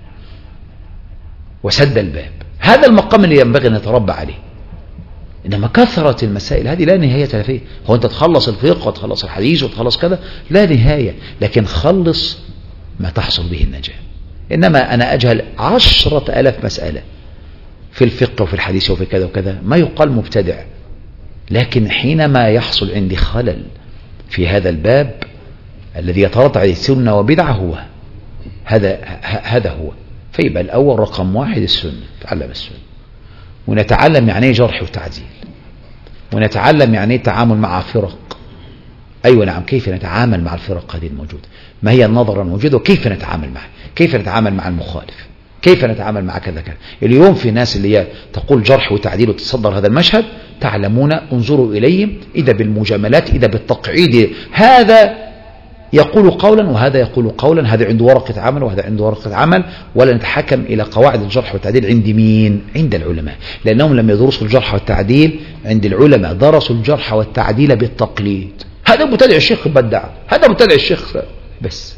وسد الباب. هذا المقام اللي ينبغي أن نتربى عليه. إنما كثرة المسائل هذه لا نهاية لها فيه. هو أنت تخلص الفقه وتخلص الحديث وتخلص كذا، لا نهاية، لكن خلص ما تحصل به النجاة. إنما أنا أجهل عشرة ألاف مسألة في الفقه وفي الحديث وفي كذا وكذا، ما يقال مبتدع، لكن حينما يحصل عندي خلل في هذا الباب الذي يترتب عليه سنة وبدعة، هو هذا هذا هو. فيبقى الأول رقم واحد السنة، تعلم السنة، ونتعلم يعني ايه جرح وتعديل، ونتعلم يعني ايه التعامل مع فرق. أيوة نعم، كيف نتعامل مع الفرق هذه الموجودة، ما هي النظرة الموجودة وكيف نتعامل معها، كيف نتعامل مع المخالف، كيف نتعامل مع كذا كذا. اليوم في ناس اللي هي تقول جرح وتعديل وتتصدر هذا المشهد، تعلمون انظروا إليهم، إذا بالمجاملات إذا بالتقعيد، هذا يقول قولا وهذا يقول قولا، هذا عنده ورقة عمل وهذا عنده ورقة عمل، ولا نتحكم إلى قواعد الجرح والتعديل عند مين؟ عند العلماء، لأنهم لم يدرسوا الجرح والتعديل عند العلماء، درسوا الجرح والتعديل بالتقليد. هذا مبتدع الشيخ بدع، هذا مبتدع الشيخ بس.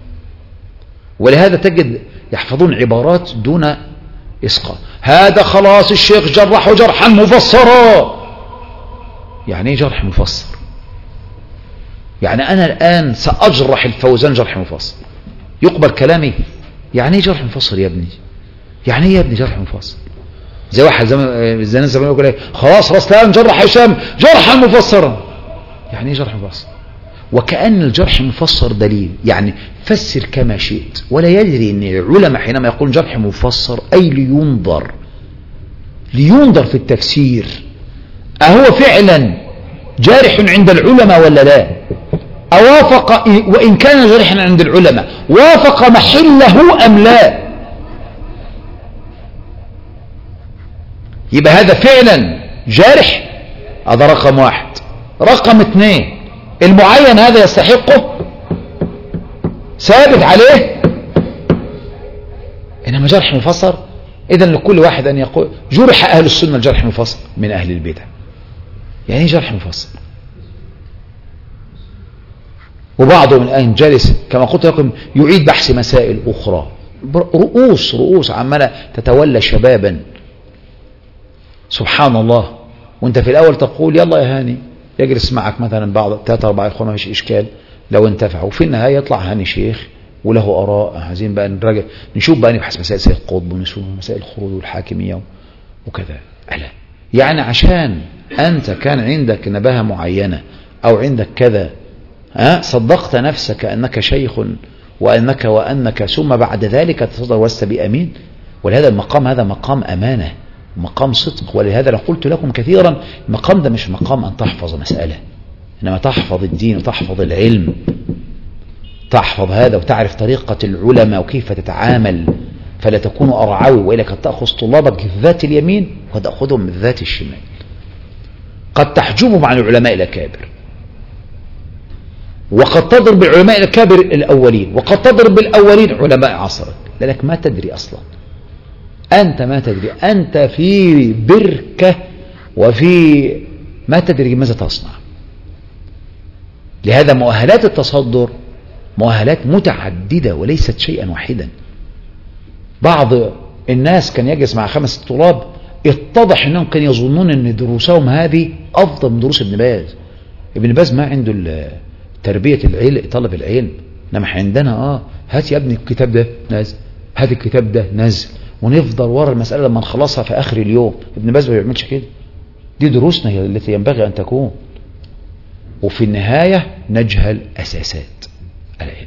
ولهذا تجد يحفظون عبارات دون إسقاط. هذا خلاص الشيخ جرح جرحا مفسرا. يعني ايه جرح مفسر؟ يعني أنا الآن سأجرح الفوزان جرح مفسر، يقبل كلامي؟ يعني ايه جرح مفسر يا ابني؟ يعني ايه يا ابني جرح مفسر؟ زي واحد زمان زي الناس زمان يقول ايه، خلاص رسلان جرح هشام جرحا مفسرا. يعني ايه جرح مفسر؟ وكأن الجرح مفسر دليل، يعني فسر كما شئت، ولا يدري ان العلماء حينما يقول جرح مفسر أي لينظر لينظر في التفسير، أهو فعلا جارح عند العلماء ولا لا؟ أوافق، وإن كان جارحا عند العلماء وافق محله أم لا؟ يبقى هذا فعلا جارح، هذا رقم واحد. رقم اثنين، المعين هذا يستحقه، ثابت عليه. إنما جرح مفسر، إذن لكل واحد أن يقول جرح أهل السنة الجرح مفسر من أهل البدع. يعني جرح مفسر. وبعضهم الآن جالس كما قلت لكم يعيد بحث مسائل أخرى، رؤوس رؤوس عمالة تتولى شبابا، سبحان الله. وانت في الأول تقول يلا يا هاني، يجلس معك مثلا بعض ثلاثة أربعة إخوان، مش إشكال لو انتفعوا، وفي النهاية يطلع هاني شيخ وله آراء، عايزين بقى نراجع نشوف بقى نبحث مسائل سيد قطب ونشوف مسائل الخروج والحاكمية وكذا. ألا يعني عشان أنت كان عندك نباهة معينة أو عندك كذا، ها صدقت نفسك أنك شيخ وأنك وأنك ثم بعد ذلك تصدر ولست بأمين. ولهذا المقام هذا مقام أمانة، مقام صدق. ولهذا لو قلت لكم كثيرا المقام ده مش مقام أن تحفظ مسألة، إنما تحفظ الدين وتحفظ العلم، تحفظ هذا وتعرف طريقة العلماء وكيف تتعامل، فلا تكون أرعوي، وإلا قد تأخذ طلابك ذات اليمين وقد تأخذهم من ذات الشمال، قد تحجبهم عن العلماء الأكابر، وقد تضرب العلماء الأكابر الأولين، وقد تضرب بالأولين علماء عصرك، لأنك ما تدري أصلا، أنت ما تدري، أنت في بركة وفي ما تدري ماذا تصنع. لهذا مؤهلات التصدر مؤهلات متعددة وليست شيئا واحدا. بعض الناس كان يجلس مع خمس طلاب، اتضح أنهم كانوا يظنون أن دروسهم هذه أفضل من دروس ابن باز. ابن باز ما عنده تربية العلم، طلب العلم، انما عندنا اه هات يا ابني الكتاب ده نازل، هات الكتاب ده نازل، ونفضل ورا المسألة لما نخلصها في آخر اليوم. ابن باز ما بيعملش كده، دي دروسنا التي ينبغي أن تكون. وفي النهاية نجهل أساسات العلم.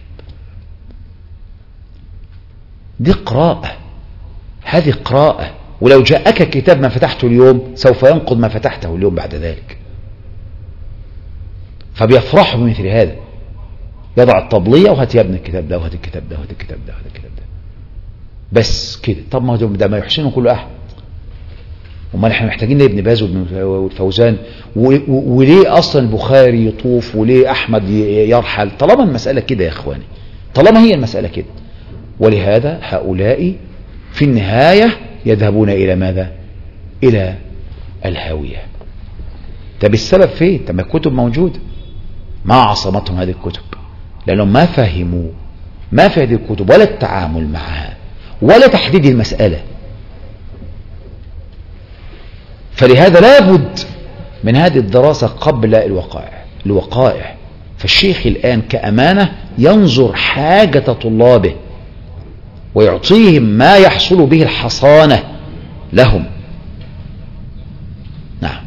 دي قراءة، هذه قراءة. ولو جاءك كتاب ما فتحته اليوم سوف ينقض ما فتحته اليوم بعد ذلك. فبيفرحوا بمثل هذا، يضع الطبلية وهات يا ابن الكتاب ده وهات الكتاب ده وهات الكتاب ده وهات الكتاب ده بس كده. طب ما ده ما يحسنه كل أحد. امال احنا محتاجين ليه ابن باز والفوزان؟ وليه اصلا البخاري يطوف؟ وليه احمد يرحل؟ طالما المسألة كده يا اخواني، طالما هي المسألة كده. ولهذا هؤلاء في النهاية يذهبون الى ماذا؟ الى الهاوية. طب السبب فين؟ طب ما الكتب موجودة، ما عصمتهم هذه الكتب؟ لانهم ما فهموا ما في هذه الكتب ولا التعامل معها ولا تحديد المسألة. فلهذا لابد من هذه الدراسة قبل الوقائع الوقائع فالشيخ الآن كأمانة ينظر حاجة طلابه ويعطيهم ما يحصل به الحصانة لهم. نعم.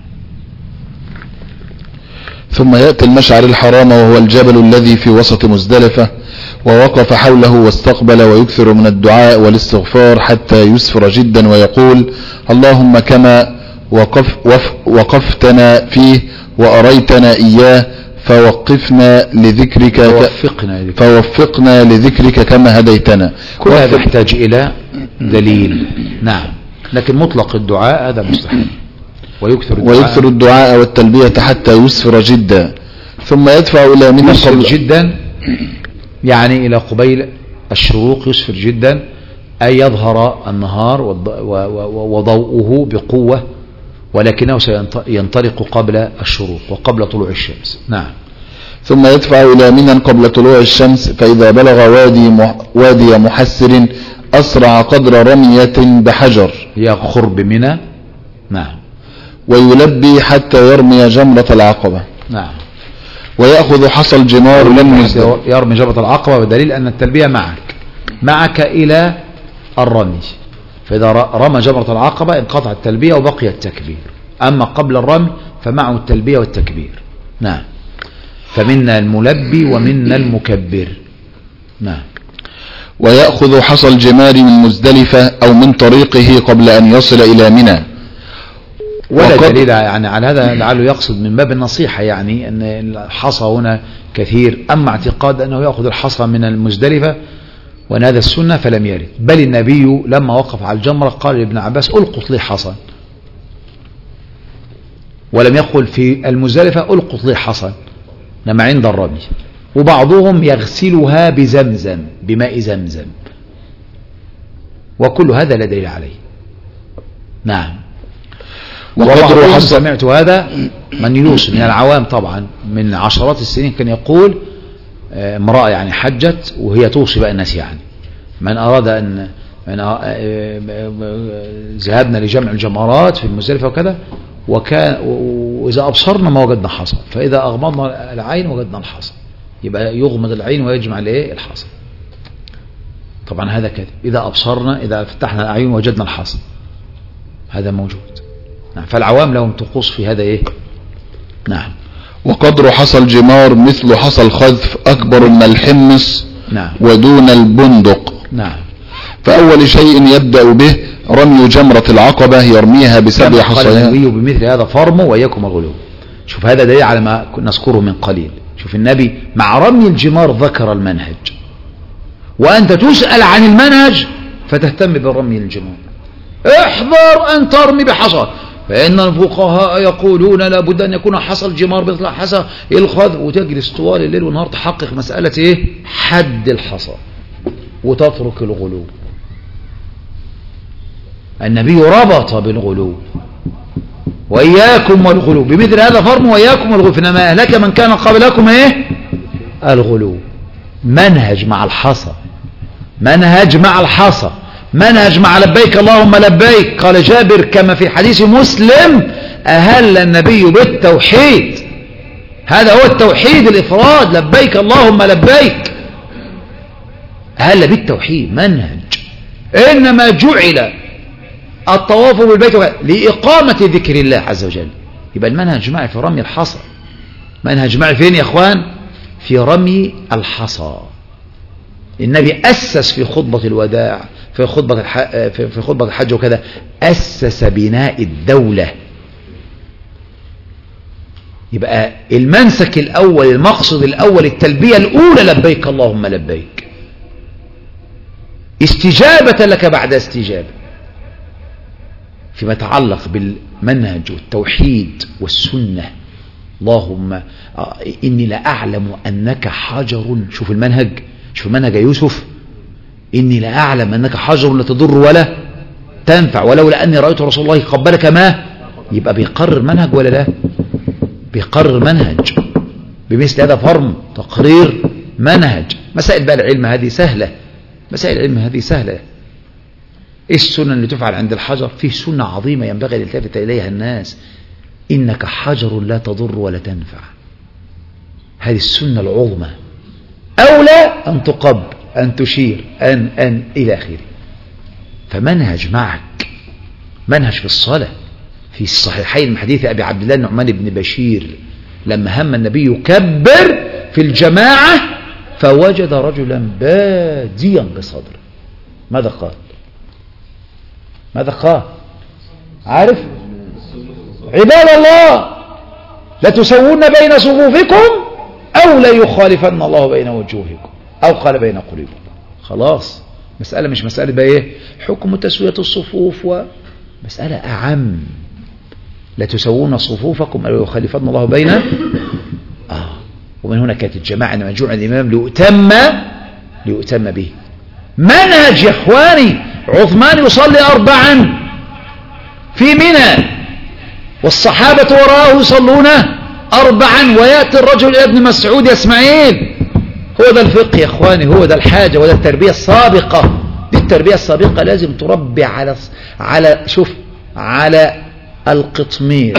ثم يأتي المشعر الحرام وهو الجبل الذي في وسط مزدلفة، ووقف حوله واستقبل ويكثر من الدعاء والاستغفار حتى يسفر جدا ويقول: اللهم كما وقف وف وقفتنا فيه وأريتنا إياه فوقفنا لذكرك فوفقنا, فوفقنا لذكرك كما هديتنا. كل هذا يحتاج إلى دليل. نعم. لكن مطلق الدعاء هذا مستحيل. ويكثر الدعاء, ويكثر الدعاء والتلبية حتى يسفر جدا، ثم يدفع إلى منى يسفر جدا يعني إلى قبيل الشروق. يسفر جدا أي يظهر النهار وضوءه بقوة، ولكنه سينطلق قبل الشروق وقبل طلوع الشمس. نعم. ثم يدفع إلى منى قبل طلوع الشمس، فإذا بلغ وادي وادي محسر أسرع قدر رمية بحجر. يخر بمنى. نعم. ويلبي حتى يرمي جمرة العقبة. نعم. ويأخذ حصى الجمار لم يرمي جمرة العقبة، بدليل أن التلبية معك معك إلى الرمي. فإذا رمى جمرة العقبة انقطع التلبية وبقي التكبير. أما قبل الرمي فمعه التلبية والتكبير. نعم. فمنا الملبي ومنا المكبر. نعم. ويأخذ حصى الجمار من مزدلفة أو من طريقه قبل أن يصل إلى منى. ولا دليل يعني على هذا، لعله يقصد من باب النصيحة، يعني أن الحصى هنا كثير. أما اعتقاد أنه يأخذ الحصى من المزدلفة وأن هذا السنة فلم يرد. بل النبي لما وقف على الجمرة قال لابن عباس: ألقط لي حصى. ولم يقل في المزدلفة ألقط لي حصى، لما عند الرمي. وبعضهم يغسلها بزمزم، بماء زمزم، وكل هذا لا دليل عليه. نعم. وقدر سمعت هذا من يوصي من العوام طبعا من عشرات السنين كان يقول: امرأة يعني حجت وهي توصي بقى الناس، يعني من أراد أن من ذهبنا لجمع الجمرات في المزدلفة وكذا، وكان وإذا أبصرنا ما وجدنا حصى، فإذا أغمضنا العين وجدنا الحصى. يبقى يغمض العين ويجمع الايه الحصى. طبعا هذا كذب. إذا أبصرنا إذا فتحنا الأعين وجدنا الحصى، هذا موجود. نعم. فالعوام لهم طقوس في هذا ايه. نعم. وقدر حصى الجمار مثل حصى الخذف أكبر من الحمص. نعم. ودون البندق. نعم. فأول شيء يبدأ به رمي جمرة العقبة، يرميها بسبع حصيات. النبي بمثل هذا فرموا وإياكم الغلو. شوف هذا دليل على ما نذكره من قليل. شوف النبي مع رمي الجمار ذكر المنهج، وأنت تسأل عن المنهج فتهتم برمي الجمار. احذر أن ترمي بحصى، فإن الفقهاء يقولون لابد أن يكون حصى الجمار مثل حصى الخذف، وتجلس طوال الليل والنهار تحقق مسألة إيه؟ حد الحصى، وتترك الغلو. النبي ربط بالغلو: وإياكم والغلو، بمثل هذا فرم وإياكم والغلو، فإنما أهلك من كان قبلكم إيه؟ الغلو. منهج مع الحصى، منهج مع الحصى، منهج مع لبيك اللهم لبيك. قال جابر كما في حديث مسلم: أهل النبي بالتوحيد. هذا هو التوحيد، الإفراد، لبيك اللهم لبيك. أهل بالتوحيد منهج. إنما جعل الطواف بالبيت لإقامة ذكر الله عز وجل. يبقى المنهج معي في رمي الحصى. منهج معي فين يا إخوان؟ في رمي الحصى. النبي أسس في خطبة الوداع، في خطبة الح... في خطبة الحج وكذا، أسس بناء الدولة. يبقى المنسك الأول، المقصد الأول، التلبية الأولى لبيك اللهم لبيك، استجابة لك بعد استجابة فيما يتعلق بالمنهج والتوحيد والسنة. اللهم إني لأعلم أنك حجر، شوف المنهج، شوف المنهج يا يوسف، إني لأعلم أنك حجر لا تضر ولا تنفع ولولا أني رأيت رسول الله قبلك ما. يبقى بيقرر منهج ولا لا؟ بيقرر منهج بمثل هذا فرم تقرير منهج. مسائل بقى العلم هذه سهلة، مسائل العلم هذه سهلة. إيه السنة اللي تفعل عند الحجر؟ فيه سنة عظيمة ينبغي أن يلتفت إليها الناس، إنك حجر لا تضر ولا تنفع. هذه السنة العظمى، أولى أن تقب، أن تشير، أن أن إلى آخره. فمنهج معك، منهج في الصلاة. في الصحيحين من حديث أبي عبد الله النعمان بن بشير لما هم النبي يكبر في الجماعة فوجد رجلا باديا بصدره، ماذا قال؟ ماذا قال؟ عارف؟ عباد الله لتسوون بين صفوفكم أو لا يخالفن الله بين وجوهكم أو قال بين قلوبكم. خلاص، مسألة مش مسألة بقى ايه حكم تسوية الصفوف، ومسألة أعم. لتسوون صفوفكم أو يخالفن الله بين آه ومن هنا كانت الجماعة إنما جمع الإمام ليؤتم ليؤتم به. منهج يا إخواني، عثمان يصلي أربعا في منى والصحابة وراءه يصلون أربعا، ويأتي الرجل إلى ابن مسعود يا إسماعيل. هو ده الفقه يا إخواني، هو ده الحاجة، وده التربية السابقة. دي التربية السابقة لازم تربي على على شوف على القطمير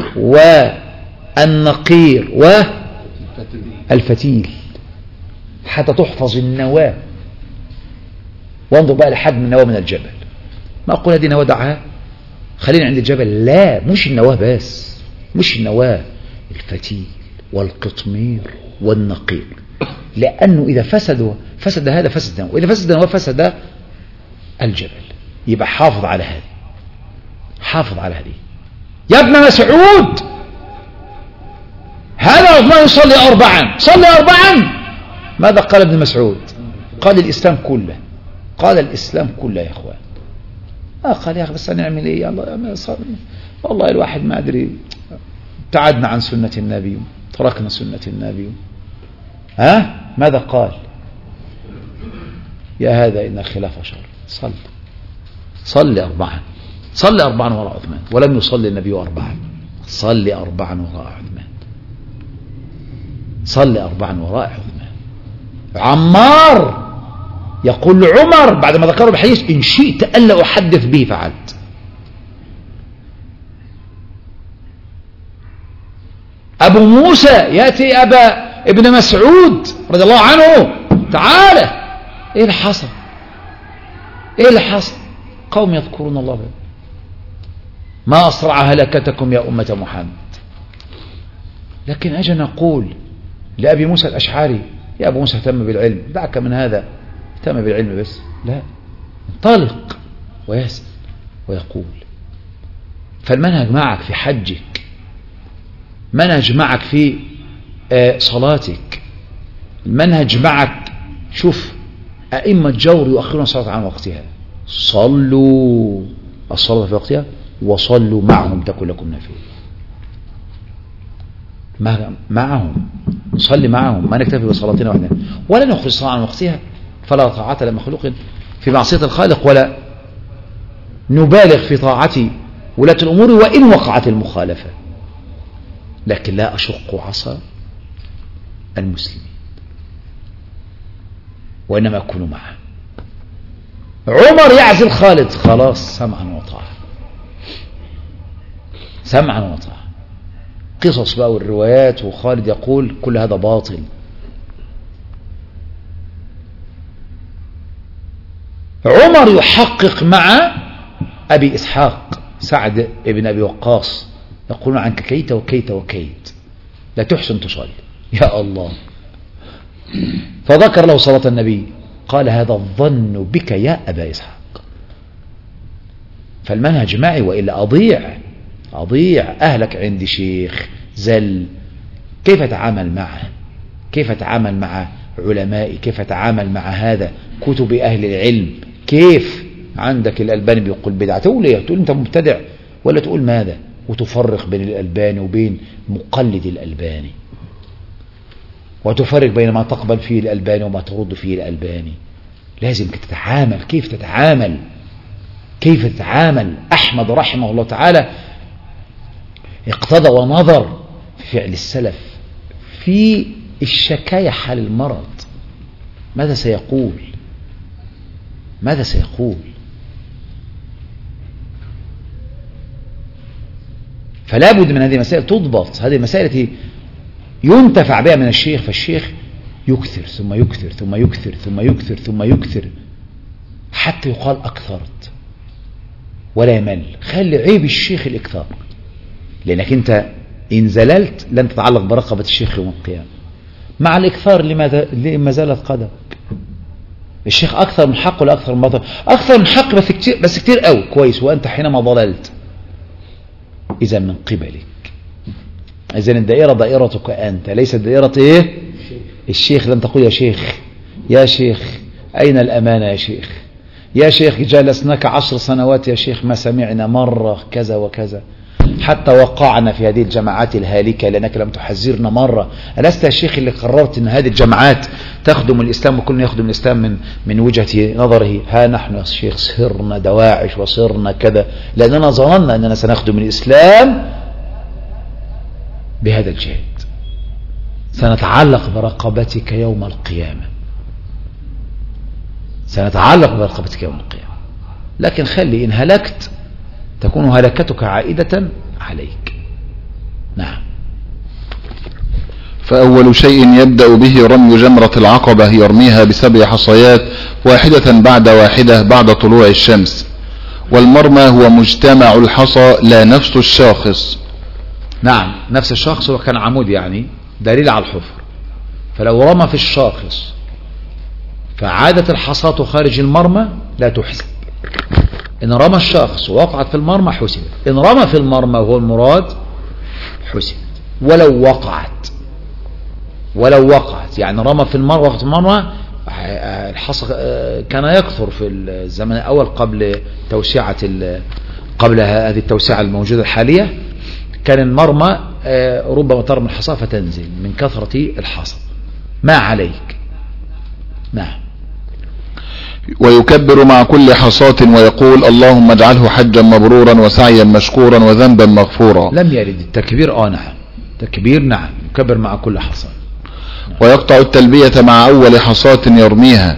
والنقير والفتيل حتى تحفظ النواة. وانظر بقى لحجم النواة من الجبل. ما أقول هذه نواة دعها، خلينا عند الجبل، لا، مش النواة بس، مش النواة، الفتيل والقطمير والنقير. لأنه إذا فسد فسد هذا فسد النواة، وإذا فسد النواة فسد الجبل. يبقى حافظ على هذه، حافظ على هذه يا ابن مسعود. هذا عثمان يصلي أربعا، صلي أربعا. ماذا قال ابن مسعود؟ قال الإسلام كله، قال الإسلام كله يا أخوان. آه قال يا أخي بس نعمل إيه؟ الله والله الواحد ما أدري، ابتعدنا عن سنة النبي، تركنا سنة النبي. ها آه؟ ماذا قال؟ يا هذا إن الخلاف شر. صل صلي أربعا، صلي أربعا وراء عثمان. ولم يصلي النبي أربعا، صلي أربعا وراء عثمان، صلي أربعا وراء عثمان. عمار يقول لعمر بعدما ذكروا بحديث إن شئت ألا أحدث به فعلت. أبو موسى يأتي أبا ابن مسعود رضي الله عنه، تعالى إيه اللي حصل؟ إيه اللي حصل؟ قوم يذكرون الله بهم. ما أسرع هلكتكم يا أمة محمد. لكن أجي نقول لأبي موسى الأشعري يا أبو موسى اهتم بالعلم، دعك من هذا، اهتم بالعلم بس، لا، انطلق ويسأل ويقول. فالمنهج معك في حجك، منهج معك في صلاتك، المنهج معك. شوف أئمة جور يؤخرون الصلاة عن وقتها، صلوا الصلاة في وقتها وصلوا معهم تكن لكم نافلة. معهم نصلي معهم، ما نكتفي بصلاتنا وحدنا، ولا نخرج الصلاة عن وقتها، فلا طاعة لمخلوق في معصية الخالق، ولا نبالغ في طاعة ولاة الأمور وإن وقعت المخالفة. لكن لا أشق عصا المسلمين، وإنما أكون معه. عمر يعزل خالد، خلاص سمعا وطاعة، سمعا وطاعة. قصص بقى والروايات، وخالد يقول كل هذا باطل. عمر يحقق مع أبي إسحاق سعد بن أبي وقاص، يقولون عنك كيت وكيت وكيت، لا تحسن تصلي. يا الله. فذكر له صلاة النبي، قال هذا الظن بك يا أبا إسحاق. فالمنهج معي وإلا أضيع أضيع أهلك عندي شيخ زل كيف أتعامل معه؟ كيف أتعامل مع علمائي؟ كيف أتعامل مع هذا كتب أهل العلم؟ كيف عندك الألباني بيقول بدعة، تقول إيه؟ تقول أنت مبتدع ولا تقول ماذا؟ وتفرق بين الألباني وبين مقلد الألباني، وتفرق بين ما تقبل فيه الألباني وما ترد فيه الألباني. لازم تتعامل. كيف تتعامل؟ كيف تتعامل؟ أحمد رحمه الله تعالى اقتضى ونظر في فعل السلف في الشكاية حال المرض. ماذا سيقول؟ ماذا سيقول؟ فلا بد من هذه المسائل تضبط. هذه المسائل التي ينتفع بها من الشيخ، فالشيخ يكثر ثم يكثر ثم يكثر ثم يكثر ثم يكثر حتى يقال أكثرت ولا يمل. خلي عيب الشيخ الإكثار، لأنك أنت إن زللت لن تتعلق برقبة الشيخ يوم القيامة. مع الإكثار لماذا لما زالت قدم الشيخ أكثر من حق ولا أكثر من باطل؟ أكثر من حق بس كتير، بس كتير قوي. كويس. وأنت حينما ضللت إذا من قبلك. إذا الدائرة دائرتك أنت، ليست دائرة إيه؟ الشيخ. لن تقول يا شيخ يا شيخ أين الأمانة يا شيخ؟ يا شيخ جلسناك عشر سنوات يا شيخ ما سمعنا مرة كذا وكذا، حتى وقعنا في هذه الجماعات الهالكة لأنك لم تحذرنا مرة. ألست يا شيخ اللي قررت أن هذه الجماعات تخدم الإسلام وكلنا يخدم الإسلام من من وجهة نظره؟ ها نحن يا شيخ صرنا دواعش وصرنا كذا لأننا ظننا أننا سنخدم الإسلام بهذا الجهاد. سنتعلق برقبتك يوم القيامة، سنتعلق برقبتك يوم القيامة. لكن خلي إن هلكت تكون هلكتك عائدة عليك. نعم. فأول شيء يبدأ به رمي جمرة العقبة يرميها بسبع حصيات واحدة بعد واحدة بعد طلوع الشمس. والمرمى هو مجتمع الحصى لا نفس الشاخص. نعم نفس الشاخص هو كان عمود يعني دليل على الحفر. فلو رمى في الشاخص فعادت الحصاة خارج المرمى لا تحسب. إن رمى الشخص ووقعت في المرمى حسبت. إن رمى في المرمى وهو المراد حسبت. ولو وقعت ولو وقعت يعني رمى في المرمى وقت المرمى الحصى كان يكثر في الزمن الأول قبل توسعة قبل هذه التوسعة الموجودة الحالية. كان المرمى ربما ترمي الحصى فتنزل من كثرة الحصى. ما عليك. نعم. ويكبر مع كل حصاة ويقول اللهم اجعله حجا مبرورا وسعيا مشكورا وذنبا مغفورا. لم يرد التكبير. اه نعم تكبير. نعم يكبر مع كل حصاة. ويقطع التلبية مع أول حصاة يرميها،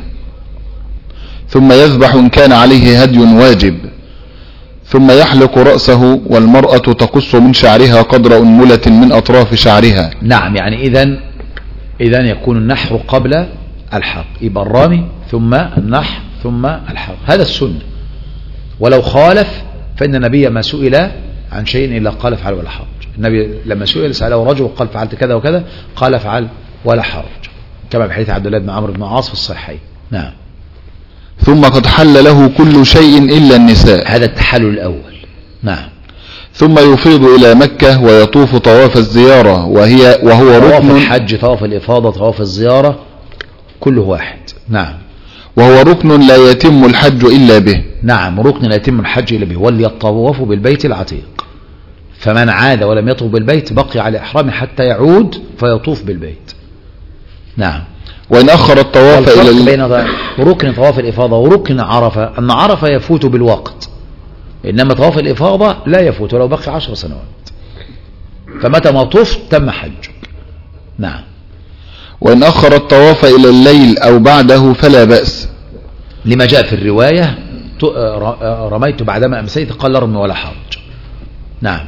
ثم يذبح إن كان عليه هدي واجب، ثم يحلق رأسه، والمرأة تقص من شعرها قدر أنملة من أطراف شعرها. نعم يعني إذن إذن يكون النحر قبل الحلق، يبقى الرامي ثم النحر ثم الحلق. هذا السنة. ولو خالف فإن النبي ما سئل عن شيء إلا قال فعل ولا حرج. النبي لما سئل سأله رجل وقال فعلت كذا وكذا قال فعل ولا حرج، كما بحديث عبد الله بن عمرو بن العاص في الصحيحين. نعم. ثم قد حل له كل شيء إلا النساء. هذا التحلل الأول. نعم. ثم يفيض إلى مكة ويطوف طواف الزيارة وهي وهو ركن. طواف الحج، طواف الإفاضة، طواف الزيارة كله واحد. نعم. وهو ركن لا يتم الحج إلا به. نعم ركن لا يتم الحج إلا به. وليطوف بالبيت العتيق، فمن عاد ولم يطوف بالبيت بقي على إحرامه حتى يعود فيطوف بالبيت. نعم. وإن أخر الطواف إلى بين ركن طواف الإفاضة وركن عرفة أن عرفة يفوت بالوقت، إنما طواف الإفاضة لا يفوت ولو بقي عشر سنوات، فمتى ما طفت تم حجك. نعم. وإن أخر الطواف إلى الليل أو بعده فلا بأس، لما جاء في الرواية رميت بعدما أمسيت قال لا رمي ولا حرج. نعم.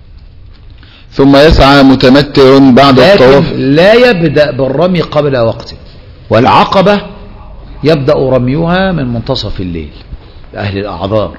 ثم يسعى متمتع بعد الطواف. لا يبدأ بالرمي قبل وقته. والعقبة يبدأ رميها من منتصف الليل لأهل الأعذار.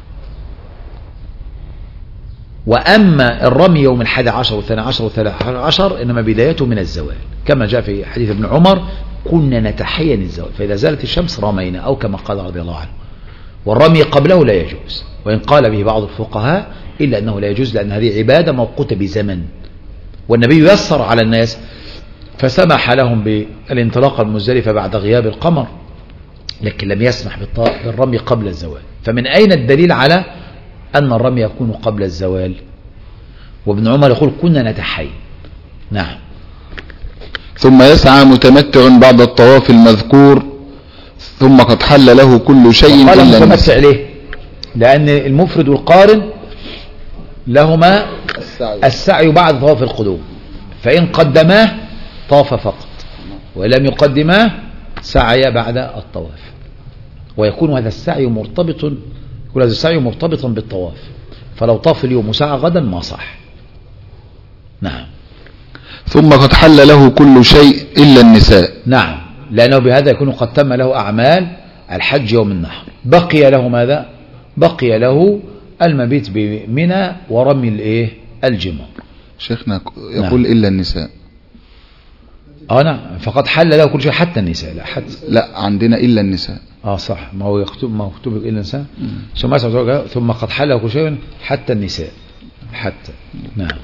وأما الرمي يوم الحادي عشر والثاني عشر والثالث عشر إنما بدايته من الزوال، كما جاء في حديث ابن عمر كنا نتحين الزوال فإذا زالت الشمس رمينا، أو كما قال رضي الله عنه. والرمي قبله لا يجوز، وإن قال به بعض الفقهاء إلا أنه لا يجوز لأن هذه عبادة موقوتة بزمن، والنبي يسر على الناس فسمح لهم بالانطلاق المزدلفة بعد غياب القمر، لكن لم يسمح بالرمي قبل الزوال. فمن أين الدليل على أن الرمي يكون قبل الزوال؟ وابن عمر يقول كنا نتحين. نعم. ثم يسعى متمتع بعد الطواف المذكور ثم قد حل له كل شيء قال إلا متمتع ليه؟ لأن المفرد والقارن لهما السعي, السعي بعد طواف القدوم، فإن قدماه طاف فقط، ولم يقدماه سعي بعد الطواف، ويكون هذا السعي مرتبط يكون هذا السعي مرتبطا بالطواف، فلو طاف اليوم وسعى غدا ما صح. نعم. ثم قد حل له كل شيء إلا النساء. نعم، لأنه بهذا يكون قد تم له أعمال الحج يوم النحر. بقي له ماذا؟ بقي له المبيت بمنى ورمي الايه الجمار. شيخنا يقول نعم. إلا النساء. اه نعم، فقد حل له كل شيء حتى النساء. لا حتى لا عندنا إلا النساء. اه صح، ما هو يكتب ما هو مكتوب إلا النساء. ثم ثم قد حل له كل شيء حتى النساء. حتى نعم.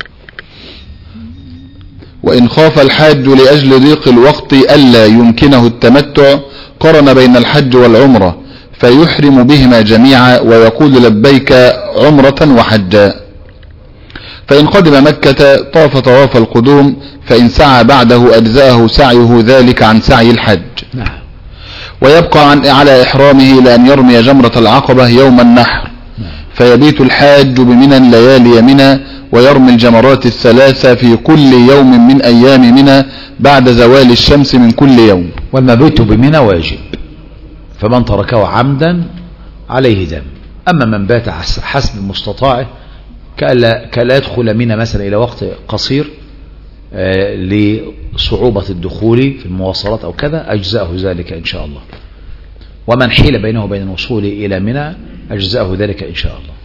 وإن خاف الحاج لأجل ضيق الوقت ألا يمكنه التمتع قرن بين الحج والعمرة فيحرم بهما جميعا ويقول لبيك عمرة وحجا. فإن قدم مكة طاف طواف القدوم، فإن سعى بعده أجزأه سعيه ذلك عن سعي الحج. نعم. ويبقى عن على إحرامه لأن يرمي جمرة العقبة يوم النحر. نعم. فيبيت الحاج بمنى ليالي منى ويرمي الجمرات الثلاثة في كل يوم من أيام منى بعد زوال الشمس من كل يوم. والمبيت بمنى واجب، فمن تركه عمدا عليه دم. أما من بات حسب مستطاعه كألا, كألا يدخل منى مثلا إلى وقت قصير آه لصعوبة الدخول في المواصلات أو كذا أجزأه ذلك إن شاء الله. ومن حيل بينه وبين الوصول إلى منى أجزأه ذلك إن شاء الله.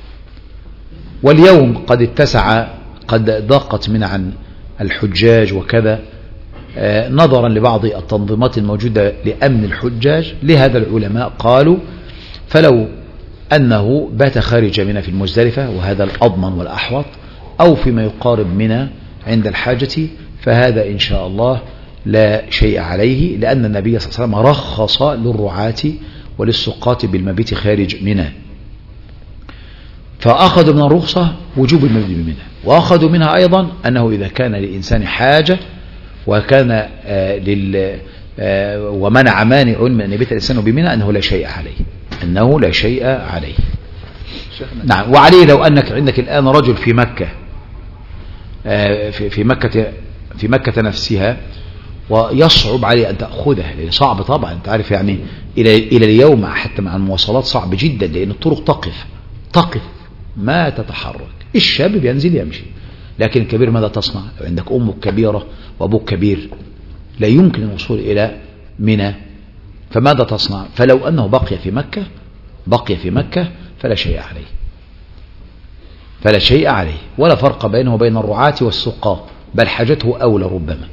واليوم قد اتسع، قد ضاقت منى عن الحجاج وكذا آه نظرا لبعض التنظيمات الموجودة لأمن الحجاج. لهذا العلماء قالوا فلو أنه بات خارج منى في المزدلفة، وهذا الأضمن والأحوط، أو فيما يقارب منى عند الحاجة، فهذا إن شاء الله لا شيء عليه، لأن النبي صلى الله عليه وسلم رخص للرعاة وللسقاة بالمبيت خارج منى، فأخذوا من الرخصة وجوب المبيت بمنى، وأخذوا منها أيضا أنه إذا كان للإنسان حاجة وكان آه لل آه ومنع مانع من أن يبيت الإنسان بمنى أنه لا شيء عليه، أنه لا شيء عليه. نعم. وعليه لو أنك عندك الآن رجل في مكة آه في, في مكة في مكة نفسها ويصعب عليه أن تأخذها، لأن صعب طبعا، أنت عارف يعني إلى إلى اليوم حتى مع المواصلات صعب جدا، لأن الطرق تقف تقف ما تتحرك. الشاب بينزل يمشي، لكن الكبير ماذا تصنع؟ لو عندك أمك كبيرة وأبوك كبير لا يمكن الوصول إلى منى، فماذا تصنع؟ فلو أنه بقي في مكة بقي في مكة فلا شيء عليه، فلا شيء عليه، ولا فرق بينه وبين الرعاة والسقاة، بل حاجته أولى ربما.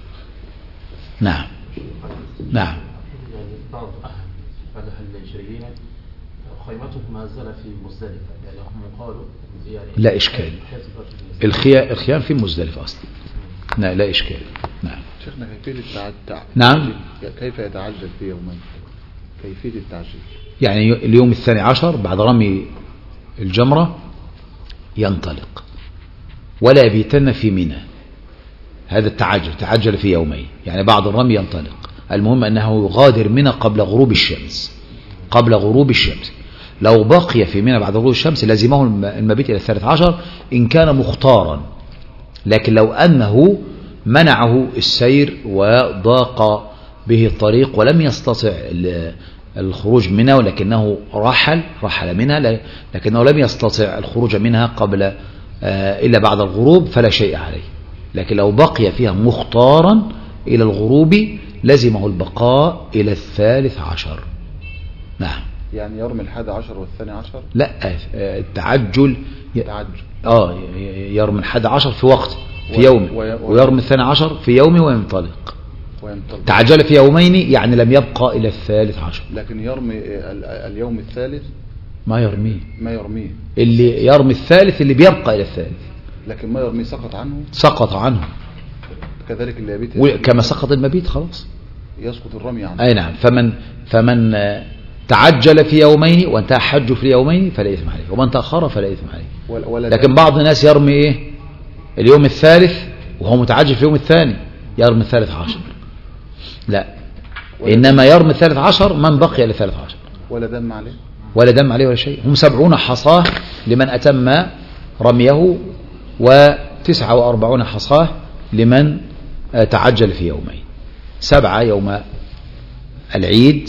نعم. نعم. بعض أهل الهجريين خيمتهم ما زال في مزدلفة، يعني هم قالوا يعني لا إشكال، الخيام في مزدلفة أصلا. لا لا إشكال. نعم. شيخنا كيفية التعجل؟ نعم. كيف يتعجل في يومين؟ كيفية التعجيل؟ يعني اليوم الثاني عشر بعد رمي الجمرة ينطلق ولا يبيتن في منى، هذا التعجل، تعجل في يومين، يعني بعد الرمي ينطلق. المهم أنه يغادر منى قبل غروب الشمس، قبل غروب الشمس. لو بقي في منى بعد غروب الشمس لازمه المبيت إلى الثالث عشر إن كان مختارا، لكن لو أنه منعه السير وضاق به الطريق ولم يستطع الخروج منها، ولكنه رحل رحل منها لكنه لم يستطع الخروج منها قبل إلا بعد الغروب فلا شيء عليه. لكن لو بقي فيها مختارا إلى الغروب لزمه البقاء إلى الثالث عشر. نعم. يعني يرمي الحادي عشر والثاني عشر؟ لا، التعجل التعجل آه يرمي الحادي عشر في وقت في يوم، ويرمي الثاني عشر في يوم وينطلق. وينطلق. تعجل في يومين يعني لم يبقى إلى الثالث عشر. لكن يرمي اليوم الثالث ما يرميه ما يرميه اللي يرمي الثالث اللي بيبقى إلى الثالث، لكن ما يرمي سقط عنه سقط عنه كذلك اللي يبيت كما سقط المبيت خلاص يسقط الرمي عنه. أي نعم. فمن فمن تعجل في يومين وانتهى حج في اليومين فلا إثم عليه، ومن تأخر فلا إثم عليه. لكن بعض الناس يرمي إيه اليوم الثالث وهو متعجل في اليوم الثاني، يرمي الثالث عشر. لا، إنما يرمي الثالث عشر من بقي للثالث عشر، ولا دم عليه ولا دم عليه ولا شيء. هم سبعون حصاه لمن أتم رميه، وتسعة وأربعون حصاه لمن تعجل في يومين. سبعة يوم العيد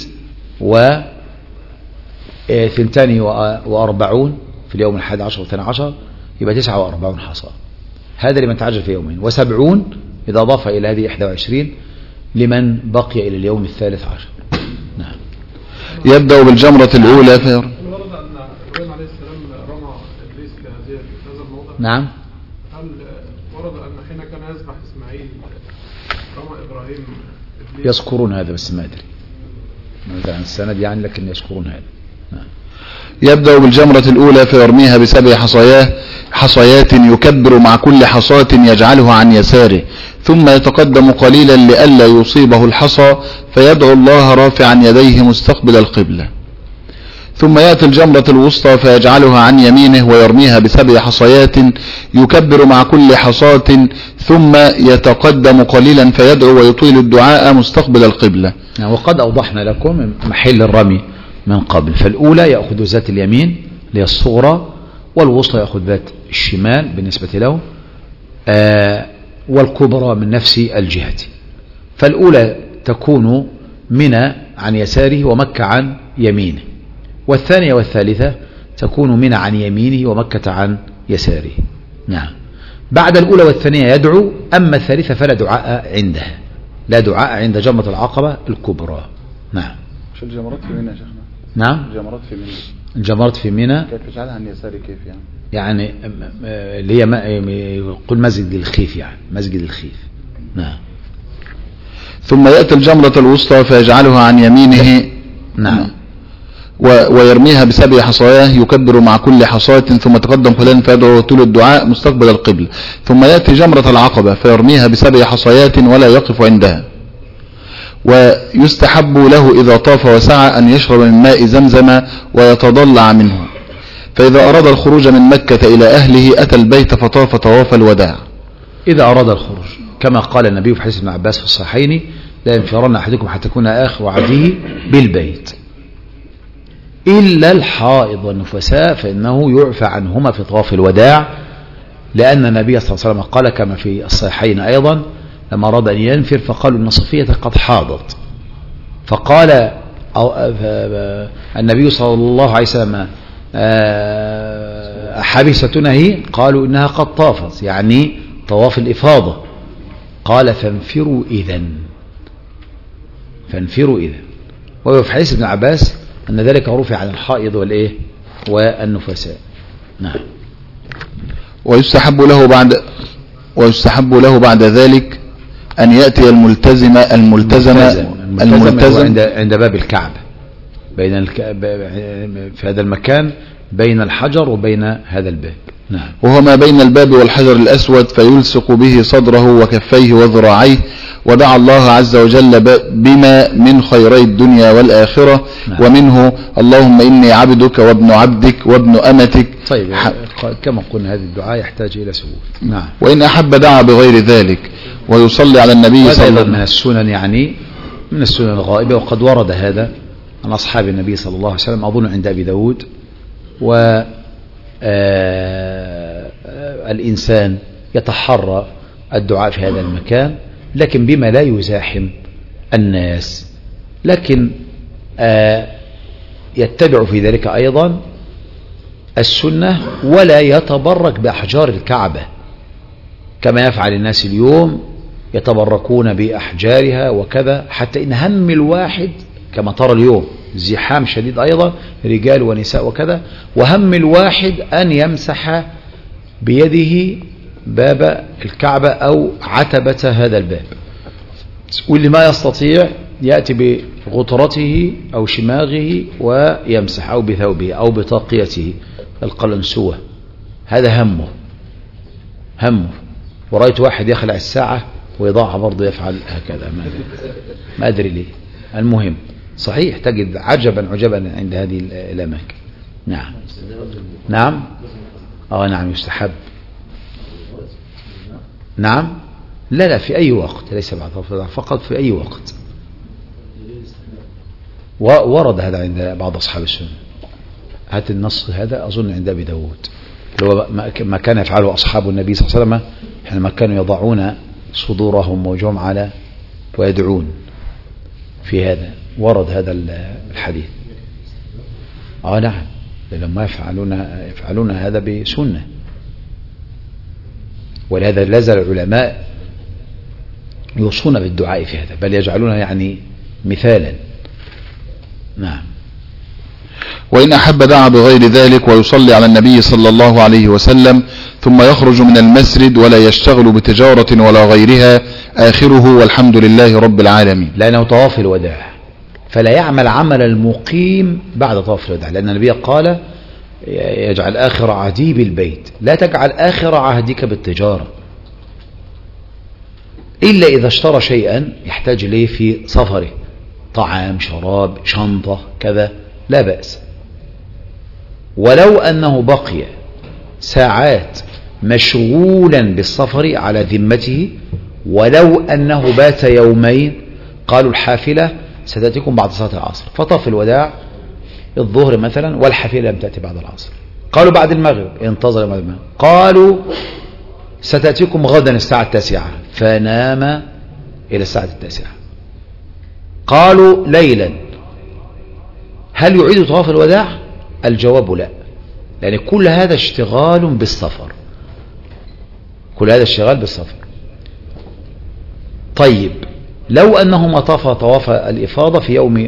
وثنتان وأربعون في اليوم الحادي عشر والثاني عشر، يبقى تسعة وأربعون حصاه. هذا لمن تعجل في يومين، وسبعون إذا أضاف إلى هذه إحدى وعشرين لمن بقي إلى اليوم الثالث عشر. نعم. يبدأ بالجمرة الأولى في ورد أن إبراهيم عليه السلام رمى إبليس في هذا الموضع. نعم. هل ورد أن حين كان يذبح إسماعيل رمى إبراهيم إبليس؟ يذكرون هذا بس ما أدري مثلا السند يعني، لكن يذكرون هذا. نعم. يبدأ بالجمرة الأولى فيرميها بسبع حصيات حصيات يكبر مع كل حصاة يجعله عن يساره، ثم يتقدم قليلا لئلا يصيبه الحصى فيدعو الله رافعا يديه مستقبل القبلة، ثم يأتي الجمرة الوسطى فيجعلها عن يمينه ويرميها بسبع حصيات يكبر مع كل حصاة، ثم يتقدم قليلا فيدعو ويطيل الدعاء مستقبل القبلة. وقد أوضحنا لكم محل الرمي من قبل. فالأولى يأخذ ذات اليمين اللي الصغرى، والوسطى يأخذ ذات الشمال بالنسبة له، آه والكبرى من نفس الجهة. فالأولى تكون منى عن يساره ومكة عن يمينه، والثانية والثالثة تكون منى عن يمينه ومكة عن يساره. نعم. بعد الأولى والثانية يدعو، أما الثالثة فلا دعاء عندها، لا دعاء عند جمرة العقبة الكبرى. نعم. شو الجمرات في منى يا شيخنا؟ نعم. الجمرات في منى. الجمرات في منى كيف يجعلها عن يساره كيف يعني؟ يعني اللي هي يقول مسجد الخيف، يعني مسجد الخيف. نعم. ثم يأتي الجمرة الوسطى فيجعلها عن يمينه. نعم. ويرميها بسبع حصاياه يكبر مع كل حصاة، ثم تقدم قليلا فيدعو طول الدعاء مستقبل القبل، ثم يأتي جمرة العقبة فيرميها بسبع حصايات ولا يقف عندها. ويستحب له إذا طاف وسعى أن يشرب من ماء زمزم ويتضلع منه، فإذا أراد الخروج من مكة إلى أهله أتى البيت فطاف طواف الوداع. إذا أراد الخروج كما قال النبي في حديث ابن عباس في الصحيحين: لا ينفرن أحدكم حتى يكون آخر عهده بالبيت إلا الحائض والنفساء فإنه يعفى عنهما في طواف الوداع، لأن النبي صلى الله عليه وسلم قال كما في الصحيحين أيضا لما أراد أن ينفر فقالوا إن صفية قد حاضت، فقال النبي صلى الله عليه وسلم: حبستنا هي؟ قالوا إنها قد طافت، يعني طواف الإفاضة. قال: فانفروا إذن فانفروا إذن. وهو في حديث ابن عباس أن ذلك رفع عن الحائض والإيه والنفساء. نعم. ويستحب له بعد ويستحب له بعد ذلك أن يأتي الملتزم الملتزم الملتزم, الملتزم عند عند باب الكعبة، بين الك... في هذا المكان بين الحجر وبين هذا الباب. نعم. وهو ما بين الباب والحجر الأسود، فيلصق به صدره وكفيه وذراعيه، ودعا الله عز وجل بما من خيري الدنيا والآخرة. نعم. ومنه: اللهم إني عبدك وابن عبدك وابن أمتك. طيب ح... كما قلنا هذا الدعاء يحتاج إلى سهول. نعم. وإن أحب دعا بغير ذلك، ويصلي على النبي صلى الله عليه وسلم. من السنن، يعني من السنن الغائبة، وقد ورد هذا عن أصحاب النبي صلى الله عليه وسلم، أظن عند أبي داود. و الإنسان يتحرى الدعاء في هذا المكان، لكن بما لا يزاحم الناس، لكن يتبع في ذلك أيضا السنة، ولا يتبرك بأحجار الكعبة كما يفعل الناس اليوم، يتبركون بأحجارها وكذا، حتى إن هم الواحد كما ترى اليوم زحام شديد أيضا، رجال ونساء وكذا، وهم الواحد أن يمسح بيده باب الكعبة أو عتبة هذا الباب، واللي ما يستطيع يأتي بغطرته أو شماغه ويمسح، أو بثوبه أو بطاقيته القلنسوة، هذا همه. همه. ورأيت واحد يخلع الساعة ويضعها برضه يفعل هكذا، ما أدري, ما أدري ليه. المهم صحيح تجد عجبا عجبا عند هذه الأماكن. نعم نعم اه نعم يستحب. نعم لا لا في أي وقت، ليس بعد طواف الوداع فقط، في أي وقت. ورد هذا عند بعض أصحاب السنة. هات النص هذا أظن عند أبي داود، هو ما كان يفعله أصحاب النبي صلى الله عليه وسلم حينما كانوا يضعون صدورهم وجوههم على ويدعون في هذا. ورد هذا الحديث. اه نعم لما يفعلون يفعلون هذا بسنة. ولهذا لازال العلماء يوصون بالدعاء في هذا، بل يجعلونه يعني مثالا. نعم. وإن أحب دعا بغير ذلك ويصلي على النبي صلى الله عليه وسلم ثم يخرج من المسجد ولا يشتغل بتجارة ولا غيرها آخره والحمد لله رب العالمين. لأنه طواف الوداع، فلا يعمل عمل المقيم بعد طواف الوداع، لأن النبي قال يجعل آخر عهدي بالبيت، لا تجعل آخر عهدك بالتجارة إلا إذا اشترى شيئا يحتاج إليه في سفره، طعام شراب شنطة كذا لا بأس. ولو أنه بقي ساعات مشغولا بالسفر على ذمته، ولو أنه بات يومين، قالوا الحافلة ستأتيكم بعد صلاة العصر، فطاف الوداع الظهر مثلا والحافلة لم تأتي بعد العصر، قالوا بعد المغرب انتظر بعد المغرب، قالوا ستأتيكم غدا الساعة التاسعة فنام إلى الساعة التاسعة، قالوا ليلا، هل يعيد طواف الوداع؟ الجواب لا، لأن كل هذا اشتغال بالسفر، كل هذا اشتغال بالسفر. طيب لو أنه ما طاف طواف الإفاضة في يوم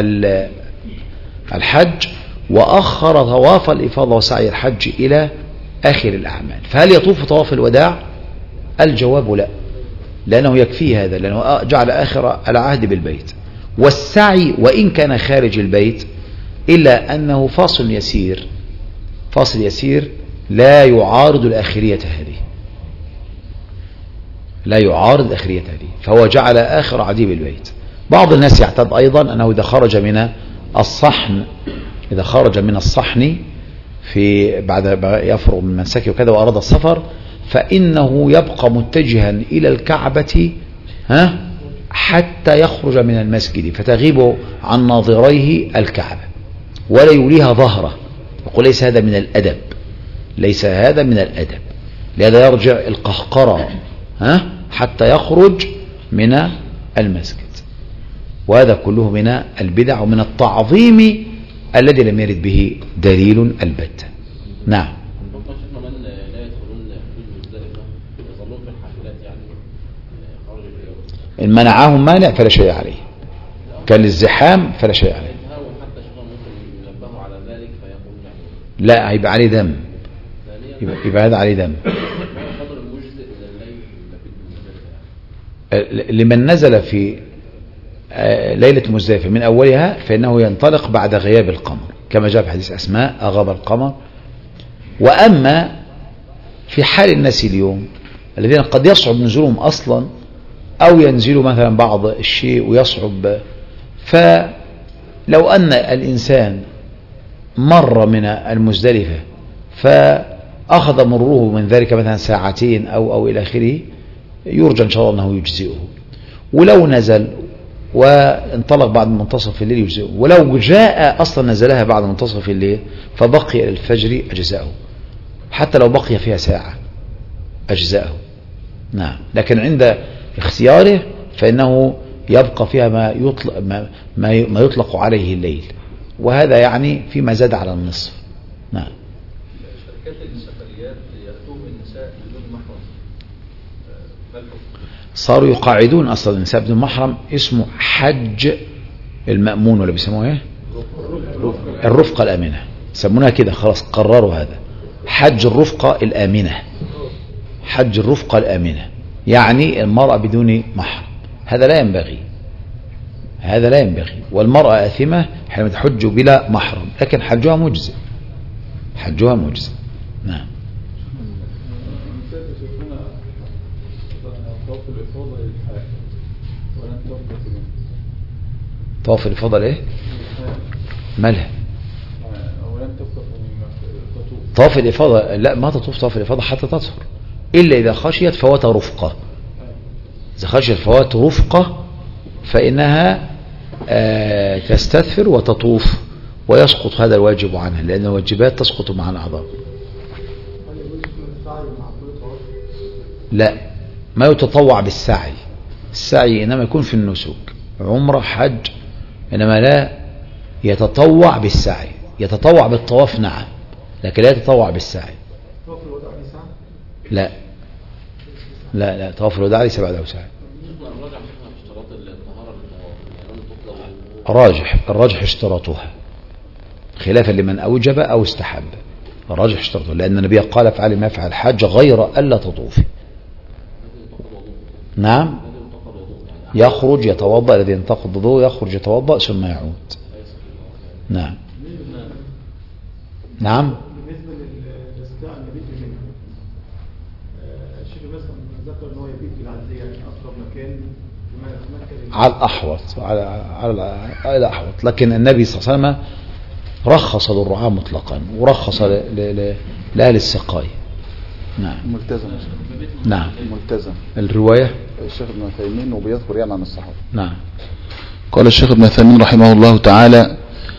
الحج وأخر طواف الإفاضة وسعي الحج إلى آخر الأعمال، فهل يطوف طواف الوداع؟ الجواب لا، لأنه يكفي هذا، لأنه جعل آخر العهد بالبيت. والسعي وإن كان خارج البيت إلا أنه فاصل يسير، فاصل يسير لا يعارض الآخرية هذه، لا يعارض الآخرية هذه، فهو جعل آخر عهده بالبيت. بعض الناس يعتاد أيضا أنه إذا خرج من الصحن إذا خرج من الصحن في بعد يفرغ من منسكه وكذا وأراد السفر، فإنه يبقى متجها إلى الكعبة ها حتى يخرج من المسجد فتغيب عن ناظريه الكعبة ولا يوليها ظهره، يقول ليس هذا من الأدب، ليس هذا من الأدب، لهذا يرجع القهقرة ها حتى يخرج من المسجد. وهذا كله من البدع ومن التعظيم الذي لم يرد به دليل البتة. نعم. إن منعهم مانع فلا شيء عليه، كان الزحام فلا شيء عليه. لا هيبقى عليه دم، يبقى هذا عليه دم. لمن نزل في ليلة مزدلفة من أولها فإنه ينطلق بعد غياب القمر كما جاء في حديث أسماء أغاب القمر. وأما في حال الناس اليوم الذين قد يصعب نزولهم أصلا أو ينزلوا مثلا بعض الشيء ويصعب، فلو أن الإنسان مر من المزدلفة فأخذ مروه من ذلك مثلا ساعتين أو أو إلى آخره يرجى إن شاء الله أنه يجزئه. ولو نزل وانطلق بعد منتصف الليل يجزئه، ولو جاء أصلا نزلها بعد منتصف الليل فبقي إلى الفجر أجزاءه، حتى لو بقي فيها ساعة أجزاءه. نعم. لكن عند اختياره فإنه يبقى فيها ما يطلق, ما, ما يطلق عليه الليل، وهذا يعني فيما زاد على النصف. نعم. شركات السفريات يأتون النساء بدون محرم، صاروا يقاعدون أصلا النساء بدون محرم، اسمه حج المأمون ولا بيسموه ايه؟ الرفقة الآمنة، يسمونها كده خلاص، قرروا هذا حج الرفقة الآمنة، حج الرفقة الآمنة، يعني المرأة بدون محرم. هذا لا ينبغي، هذا لا ينبغي. والمرأة آثمة حينما تحج بلا محرم، لكن حجها مجزئ، حجها مجزئ. نعم. طواف الإفاضة ايه مالها؟ طواف الإفاضة لا ما تطوف طواف الإفاضة حتى تطهر إلا إذا خشيت فوات رفقة. إذا خشيت فوات رفقة فإنها آه تستثفر وتطوف ويسقط هذا الواجب عنها، لأن الواجبات تسقط مع الأعضاء. لا ما يتطوع بالسعي، السعي إنما يكون في النسك عمرة حج، إنما لا يتطوع بالسعي. يتطوع بالطواف نعم لكن لا يتطوع بالسعي. لا لا لا طواف الوداع ليس بعده سعي. راجح الراجح اشتراطها خلافا لمن أوجب أو استحب. الراجح اشتراطها لأن النبي قال افعل ما يفعل الحج غير ألا تطوفي. نعم يخرج يتوضأ، الذي ينتقض وضوءه يخرج يتوضأ ثم يعود. نعم نعم بالنسبة للاستطاعة النبي منها الشيخ مثلا ذكر ان هو يبيت في العزية يعني اقرب مكان على الأحوط على على الأحوط، لكن النبي صلى الله عليه وسلم رخص للرعاة مطلقا ورخص لأهل السقاية. نعم ملتزم. نعم ملتزم. الرواية الشيخ ابن عثيمين وبيذكر يعني عن الصحابة. نعم. قال الشيخ ابن عثيمين رحمه الله تعالى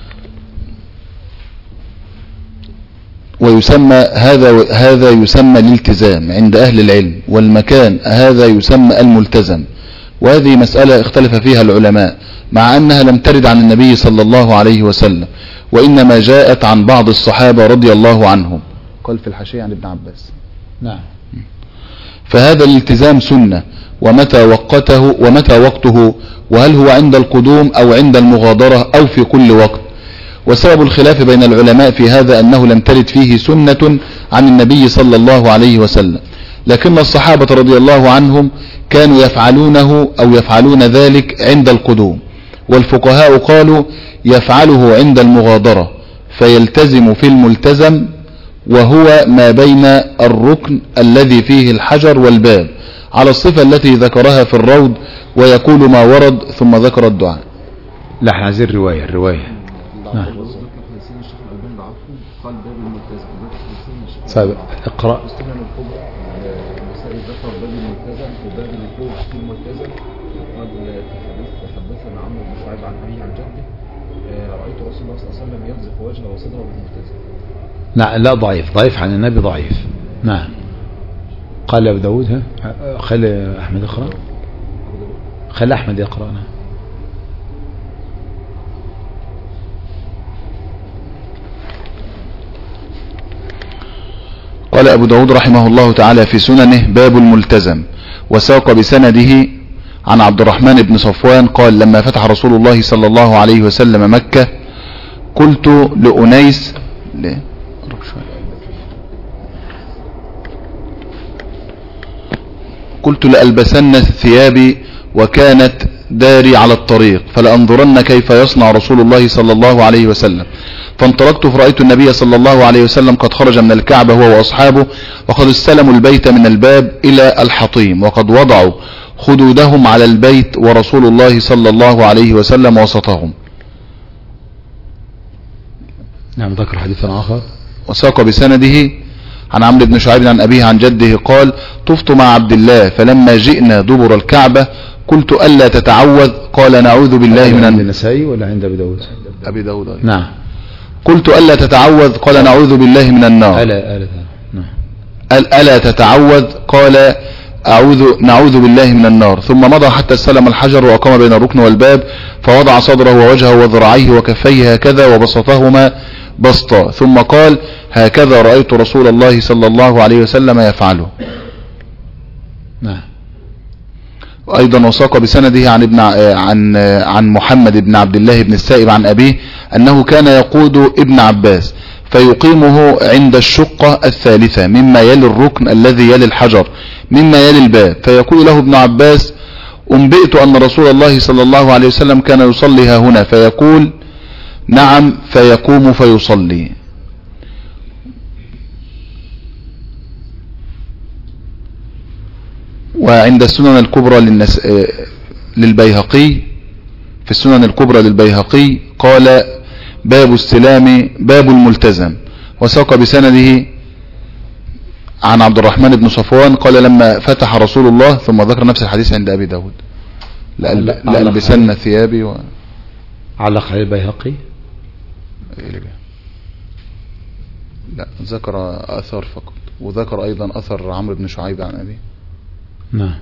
ويسمى هذا هذا يسمى الالتزام عند أهل العلم، والمكان هذا يسمى الملتزم، وهذه مسألة اختلف فيها العلماء مع أنها لم ترد عن النبي صلى الله عليه وسلم وإنما جاءت عن بعض الصحابة رضي الله عنهم. قال في الحاشية عن ابن عباس. نعم. فهذا الالتزام سنة، ومتى وقته ومتى وقته، وهل هو عند القدوم أو عند المغادرة أو في كل وقت. وسبب الخلاف بين العلماء في هذا أنه لم ترد فيه سنة عن النبي صلى الله عليه وسلم، لكن الصحابة رضي الله عنهم كانوا يفعلونه أو يفعلون ذلك عند القدوم، والفقهاء قالوا يفعله عند المغادرة فيلتزم في الملتزم، وهو ما بين الركن الذي فيه الحجر والباب على الصفة التي ذكرها في الروض، ويقول ما ورد ثم ذكر الدعاء. لا احنا عايزين الرواية الرواية. نعم. طيب اقرأ. نعم لا ضعيف ضعيف عن النبي ضعيف. نعم. قال أبو داود ها خلي أحمد يقرأ خلي أحمد يقرأ. نعم. قال أبو داود رحمه الله تعالى في سننه باب الملتزم، وساق بسنده عن عبد الرحمن بن صفوان قال لما فتح رسول الله صلى الله عليه وسلم مكة قلت لأنيس ليه؟ قلت لألبسن ثيابي وكانت داري على الطريق فلأنظرن كيف يصنع رسول الله صلى الله عليه وسلم، فانطلقت فرأيت النبي صلى الله عليه وسلم قد خرج من الكعبة هو وأصحابه، وقد استلموا البيت من الباب إلى الحطيم، وقد وضعوا خدودهم على البيت ورسول الله صلى الله عليه وسلم وسطهم. نعم. ذكر حديثا آخر وساق بسنده عن عمرو بن شعيب عن أبيه عن جده قال طفت مع عبد الله فلما جئنا دبر الكعبة قلت ألا تتعوذ قال نعوذ بالله من عند النسائي ولا عند أبي داود؟ أبي داود. نعم. قلت ألا تتعوذ قال نعوذ بالله من النار. ألا ألا نعم. ألا تتعوذ قال أعوذ نعوذ بالله من النار، ثم مضى حتى استلم الحجر وأقام بين الركن والباب فوضع صدره ووجهه وذراعيه وكفيه هكذا وبسطهما بسطا، ثم قال هكذا رأيت رسول الله صلى الله عليه وسلم يفعله. نعم. أيضا وساق بسنده عن ابن عن عن محمد بن عبد الله بن السائب عن أبيه أنه كان يقود ابن عباس فيقيمه عند الشقة الثالثة مما يلي الركن الذي يلي الحجر مما يلي الباب، فيقول له ابن عباس أنبئت أن رسول الله صلى الله عليه وسلم كان يصلي ها هنا، فيقول نعم، فيقوم فيصلي. وعند السنن الكبرى للنس... للبيهقي في السنن الكبرى للبيهقي قال باب استلام باب الملتزم، وساق بسنده عن عبد الرحمن بن صفوان قال لما فتح رسول الله، ثم ذكر نفس الحديث عند أبي داود لألبسن ثيابي و... علق عليه البيهقي. لا، ذكر أثر فقط، وذكر أيضا أثر عمرو بن شعيب عن أبيه. نعم.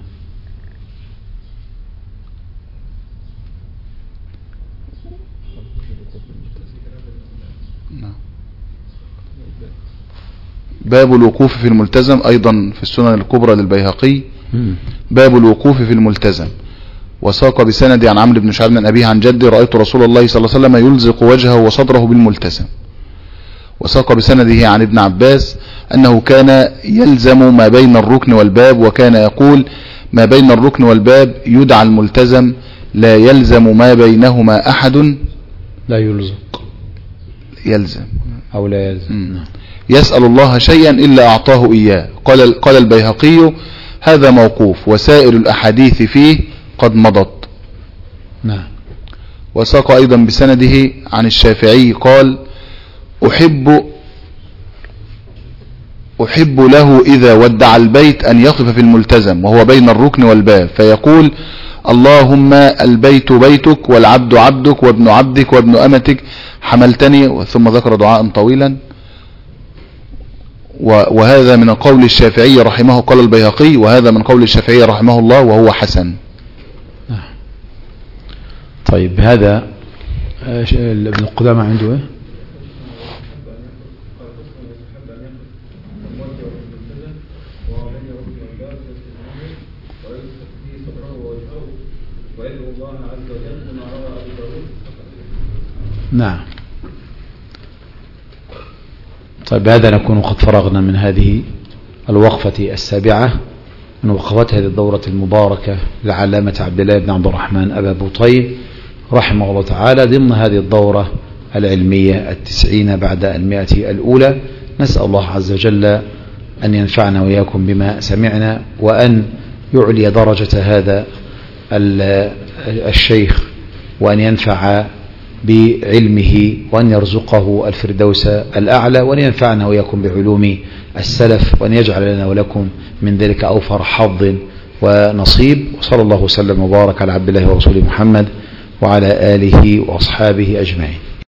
باب الوقوف في الملتزم أيضا في السنن الكبرى للبيهقي. باب الوقوف في الملتزم، وساق بسند عن عمرو بن شعيب عن أبيه عن جده رأيت رسول الله صلى الله عليه وسلم يلزق وجهه وصدره بالملتزم. وساق بسنده عن ابن عباس أنه كان يلزم ما بين الركن والباب، وكان يقول ما بين الركن والباب يدعى الملتزم، لا يلزم ما بينهما أحد. لا يلزق، يلزم أو لا يلزم. يسأل الله شيئا إلا أعطاه إياه. قال, قال البيهقي هذا موقوف، وسائر الأحاديث فيه قد مضت. نعم. وساق أيضا بسنده عن الشافعي قال أحب أحب له إذا ودع البيت أن يقف في الملتزم وهو بين الركن والباب فيقول اللهم البيت بيتك والعبد عبدك وابن عبدك وابن أمتك حملتني، ثم ذكر دعاء طويلا. وهذا من قول الشافعي رحمه، قال البيهقي وهذا من قول الشافعي رحمه الله وهو حسن. طيب، هذا ابن قدامة عنده ايه؟ نعم. طيب، بهذا نكون قد فرغنا من هذه الوقفة السابعة من وقفات هذه الدورة المباركة للعلامة عبد الله بن عبد الرحمن أبا بطين رحمه الله تعالى ضمن هذه الدورة العلمية التسعين بعد المئة الأولى. نسأل الله عز وجل أن ينفعنا وإياكم بما سمعنا، وأن يعلي درجة هذا الشيخ، وأن ينفع بعلمه، وأن يرزقه الفردوس الأعلى، وأن ينفعنا وإياكم بعلوم السلف، وأن يجعل لنا ولكم من ذلك أوفر حظ ونصيب. وصلى الله وسلم وبارك على عبد الله ورسوله محمد وعلى آله وأصحابه أجمعين.